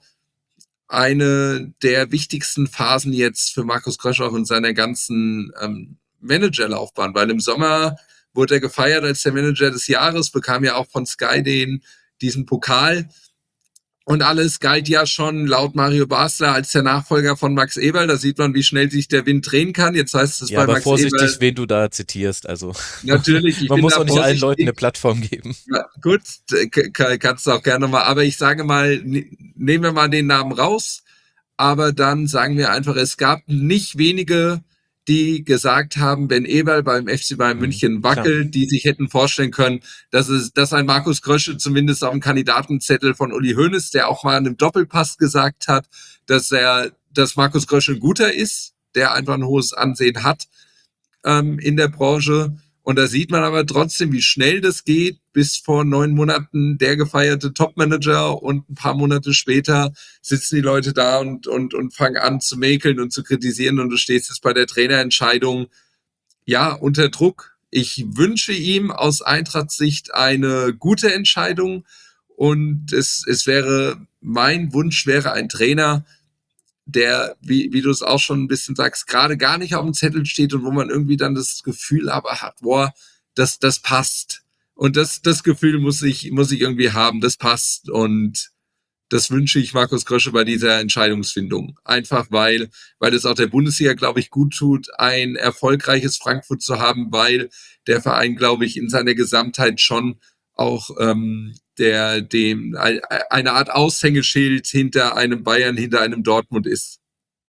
eine der wichtigsten Phasen jetzt für Markus Krösche auch in seiner ganzen ähm, Managerlaufbahn, weil im Sommer wurde er gefeiert als der Manager des Jahres, bekam ja auch von Sky den, diesen Pokal. Und alles galt ja schon laut Mario Basler als der Nachfolger von Max Eberl. Da sieht man, wie schnell sich der Wind drehen kann. Jetzt heißt es ja, bei aber Max vorsichtig, Eberl, wen du da zitierst. Also natürlich, ich man bin muss da auch nicht allen vorsichtig. Leuten eine Plattform geben. Ja, gut, k- kannst du auch gerne mal. Aber ich sage mal, n- nehmen wir mal den Namen raus. Aber dann sagen wir einfach, es gab nicht wenige, die gesagt haben, wenn Eberl beim F C Bayern München wackelt, klar, die sich hätten vorstellen können, dass es, dass ein Markus Krösche zumindest auf dem Kandidatenzettel von Uli Hoeneß, der auch mal in einem Doppelpass gesagt hat, dass er, dass Markus Krösche ein guter ist, der einfach ein hohes Ansehen hat ähm, in der Branche. Und da sieht man aber trotzdem, wie schnell das geht. Bis vor neun Monaten der gefeierte Topmanager und ein paar Monate später sitzen die Leute da und, und, und fangen an zu mäkeln und zu kritisieren und du stehst jetzt bei der Trainerentscheidung, ja, unter Druck. Ich wünsche ihm aus Eintrachts Sicht eine gute Entscheidung und es, es wäre, mein Wunsch wäre ein Trainer, der, wie, wie du es auch schon ein bisschen sagst, gerade gar nicht auf dem Zettel steht und wo man irgendwie dann das Gefühl aber hat, boah, das, das passt. Und das, das Gefühl muss ich, muss ich irgendwie haben, das passt. Und das wünsche ich Markus Krösche bei dieser Entscheidungsfindung. Einfach weil, weil es auch der Bundesliga, glaube ich, gut tut, ein erfolgreiches Frankfurt zu haben, weil der Verein, glaube ich, in seiner Gesamtheit schon auch ähm, der dem eine Art Aushängeschild hinter einem Bayern, hinter einem Dortmund ist.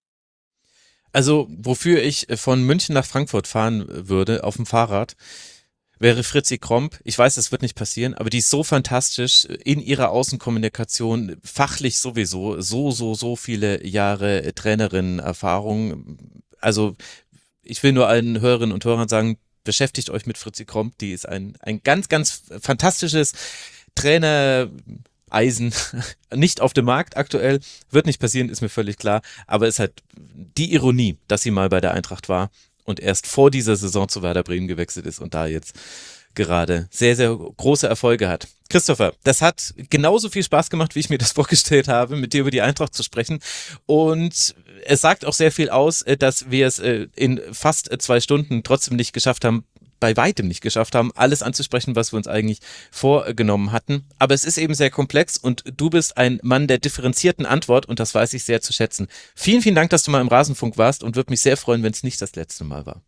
Also, wofür ich von München nach Frankfurt fahren würde auf dem Fahrrad, wäre Fritzi Kromp. Ich weiß, es wird nicht passieren, aber die ist so fantastisch in ihrer Außenkommunikation, fachlich sowieso, so, so, so viele Jahre Trainerin-Erfahrung. Also ich will nur allen Hörerinnen und Hörern sagen, beschäftigt euch mit Fritzi Kromp, die ist ein, ein ganz, ganz fantastisches Trainereisen, nicht auf dem Markt aktuell, wird nicht passieren, ist mir völlig klar, aber es ist halt die Ironie, dass sie mal bei der Eintracht war und erst vor dieser Saison zu Werder Bremen gewechselt ist und da jetzt gerade sehr, sehr große Erfolge hat. Christopher, das hat genauso viel Spaß gemacht, wie ich mir das vorgestellt habe, mit dir über die Eintracht zu sprechen. Und es sagt auch sehr viel aus, dass wir es in fast zwei Stunden trotzdem nicht geschafft haben, bei weitem nicht geschafft haben, alles anzusprechen, was wir uns eigentlich vorgenommen hatten. Aber es ist eben sehr komplex und du bist ein Mann der differenzierten Antwort und das weiß ich sehr zu schätzen. Vielen, vielen Dank, dass du mal im Rasenfunk warst und würde mich sehr freuen, wenn es nicht das letzte Mal war.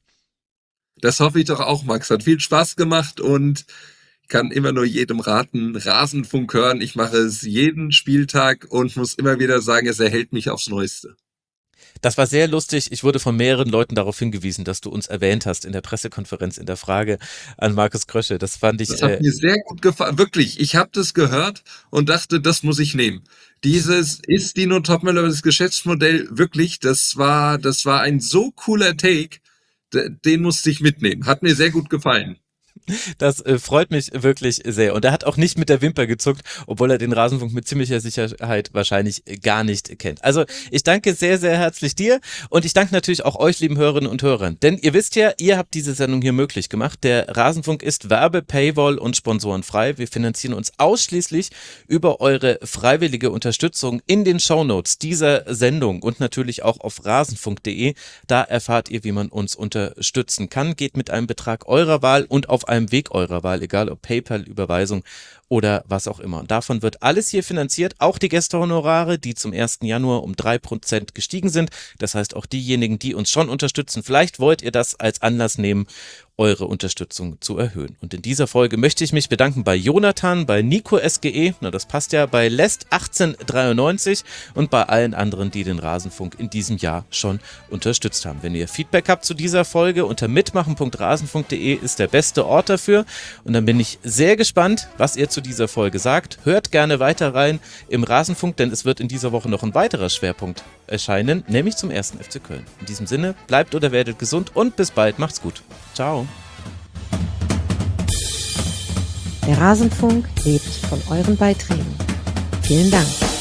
Das hoffe ich doch auch, Max. Hat viel Spaß gemacht und ich kann immer nur jedem raten, Rasenfunk hören. Ich mache es jeden Spieltag und muss immer wieder sagen, es erhält mich aufs Neueste. Das war sehr lustig. Ich wurde von mehreren Leuten darauf hingewiesen, dass du uns erwähnt hast in der Pressekonferenz in der Frage an Markus Krösche. Das fand ich... Das hat äh, mir sehr gut gefallen. Wirklich, ich habe das gehört und dachte, das muss ich nehmen. Dieses ist Dino Topmöller, das Geschäftsmodell, wirklich, das war, das war ein so cooler Take, den musste ich mitnehmen. Hat mir sehr gut gefallen. Das äh, freut mich wirklich sehr. Und er hat auch nicht mit der Wimper gezuckt, obwohl er den Rasenfunk mit ziemlicher Sicherheit wahrscheinlich gar nicht kennt. Also ich danke sehr, sehr herzlich dir und ich danke natürlich auch euch, lieben Hörerinnen und Hörern. Denn ihr wisst ja, ihr habt diese Sendung hier möglich gemacht. Der Rasenfunk ist Werbe-, Paywall- und sponsorenfrei. Wir finanzieren uns ausschließlich über eure freiwillige Unterstützung in den Shownotes dieser Sendung und natürlich auch auf rasenfunk punkt de. Da erfahrt ihr, wie man uns unterstützen kann. Geht mit einem Betrag eurer Wahl und auf einem Weg eurer Wahl, egal ob PayPal, Überweisung oder was auch immer. Und davon wird alles hier finanziert, auch die Gästehonorare, die zum ersten Januar um drei Prozent gestiegen sind. Das heißt, auch diejenigen, die uns schon unterstützen, vielleicht wollt ihr das als Anlass nehmen, eure Unterstützung zu erhöhen. Und in dieser Folge möchte ich mich bedanken bei Jonathan, bei Nico S G E, na das passt ja, bei Lest achtzehnhundertdreiundneunzig und bei allen anderen, die den Rasenfunk in diesem Jahr schon unterstützt haben. Wenn ihr Feedback habt zu dieser Folge, unter mitmachen punkt rasenfunk punkt de ist der beste Ort dafür. Und dann bin ich sehr gespannt, was ihr zu dieser Folge sagt. Hört gerne weiter rein im Rasenfunk, denn es wird in dieser Woche noch ein weiterer Schwerpunkt erscheinen, nämlich zum ersten F C Köln. In diesem Sinne, bleibt oder werdet gesund und bis bald. Macht's gut. Ciao. Der Rasenfunk lebt von euren Beiträgen. Vielen Dank.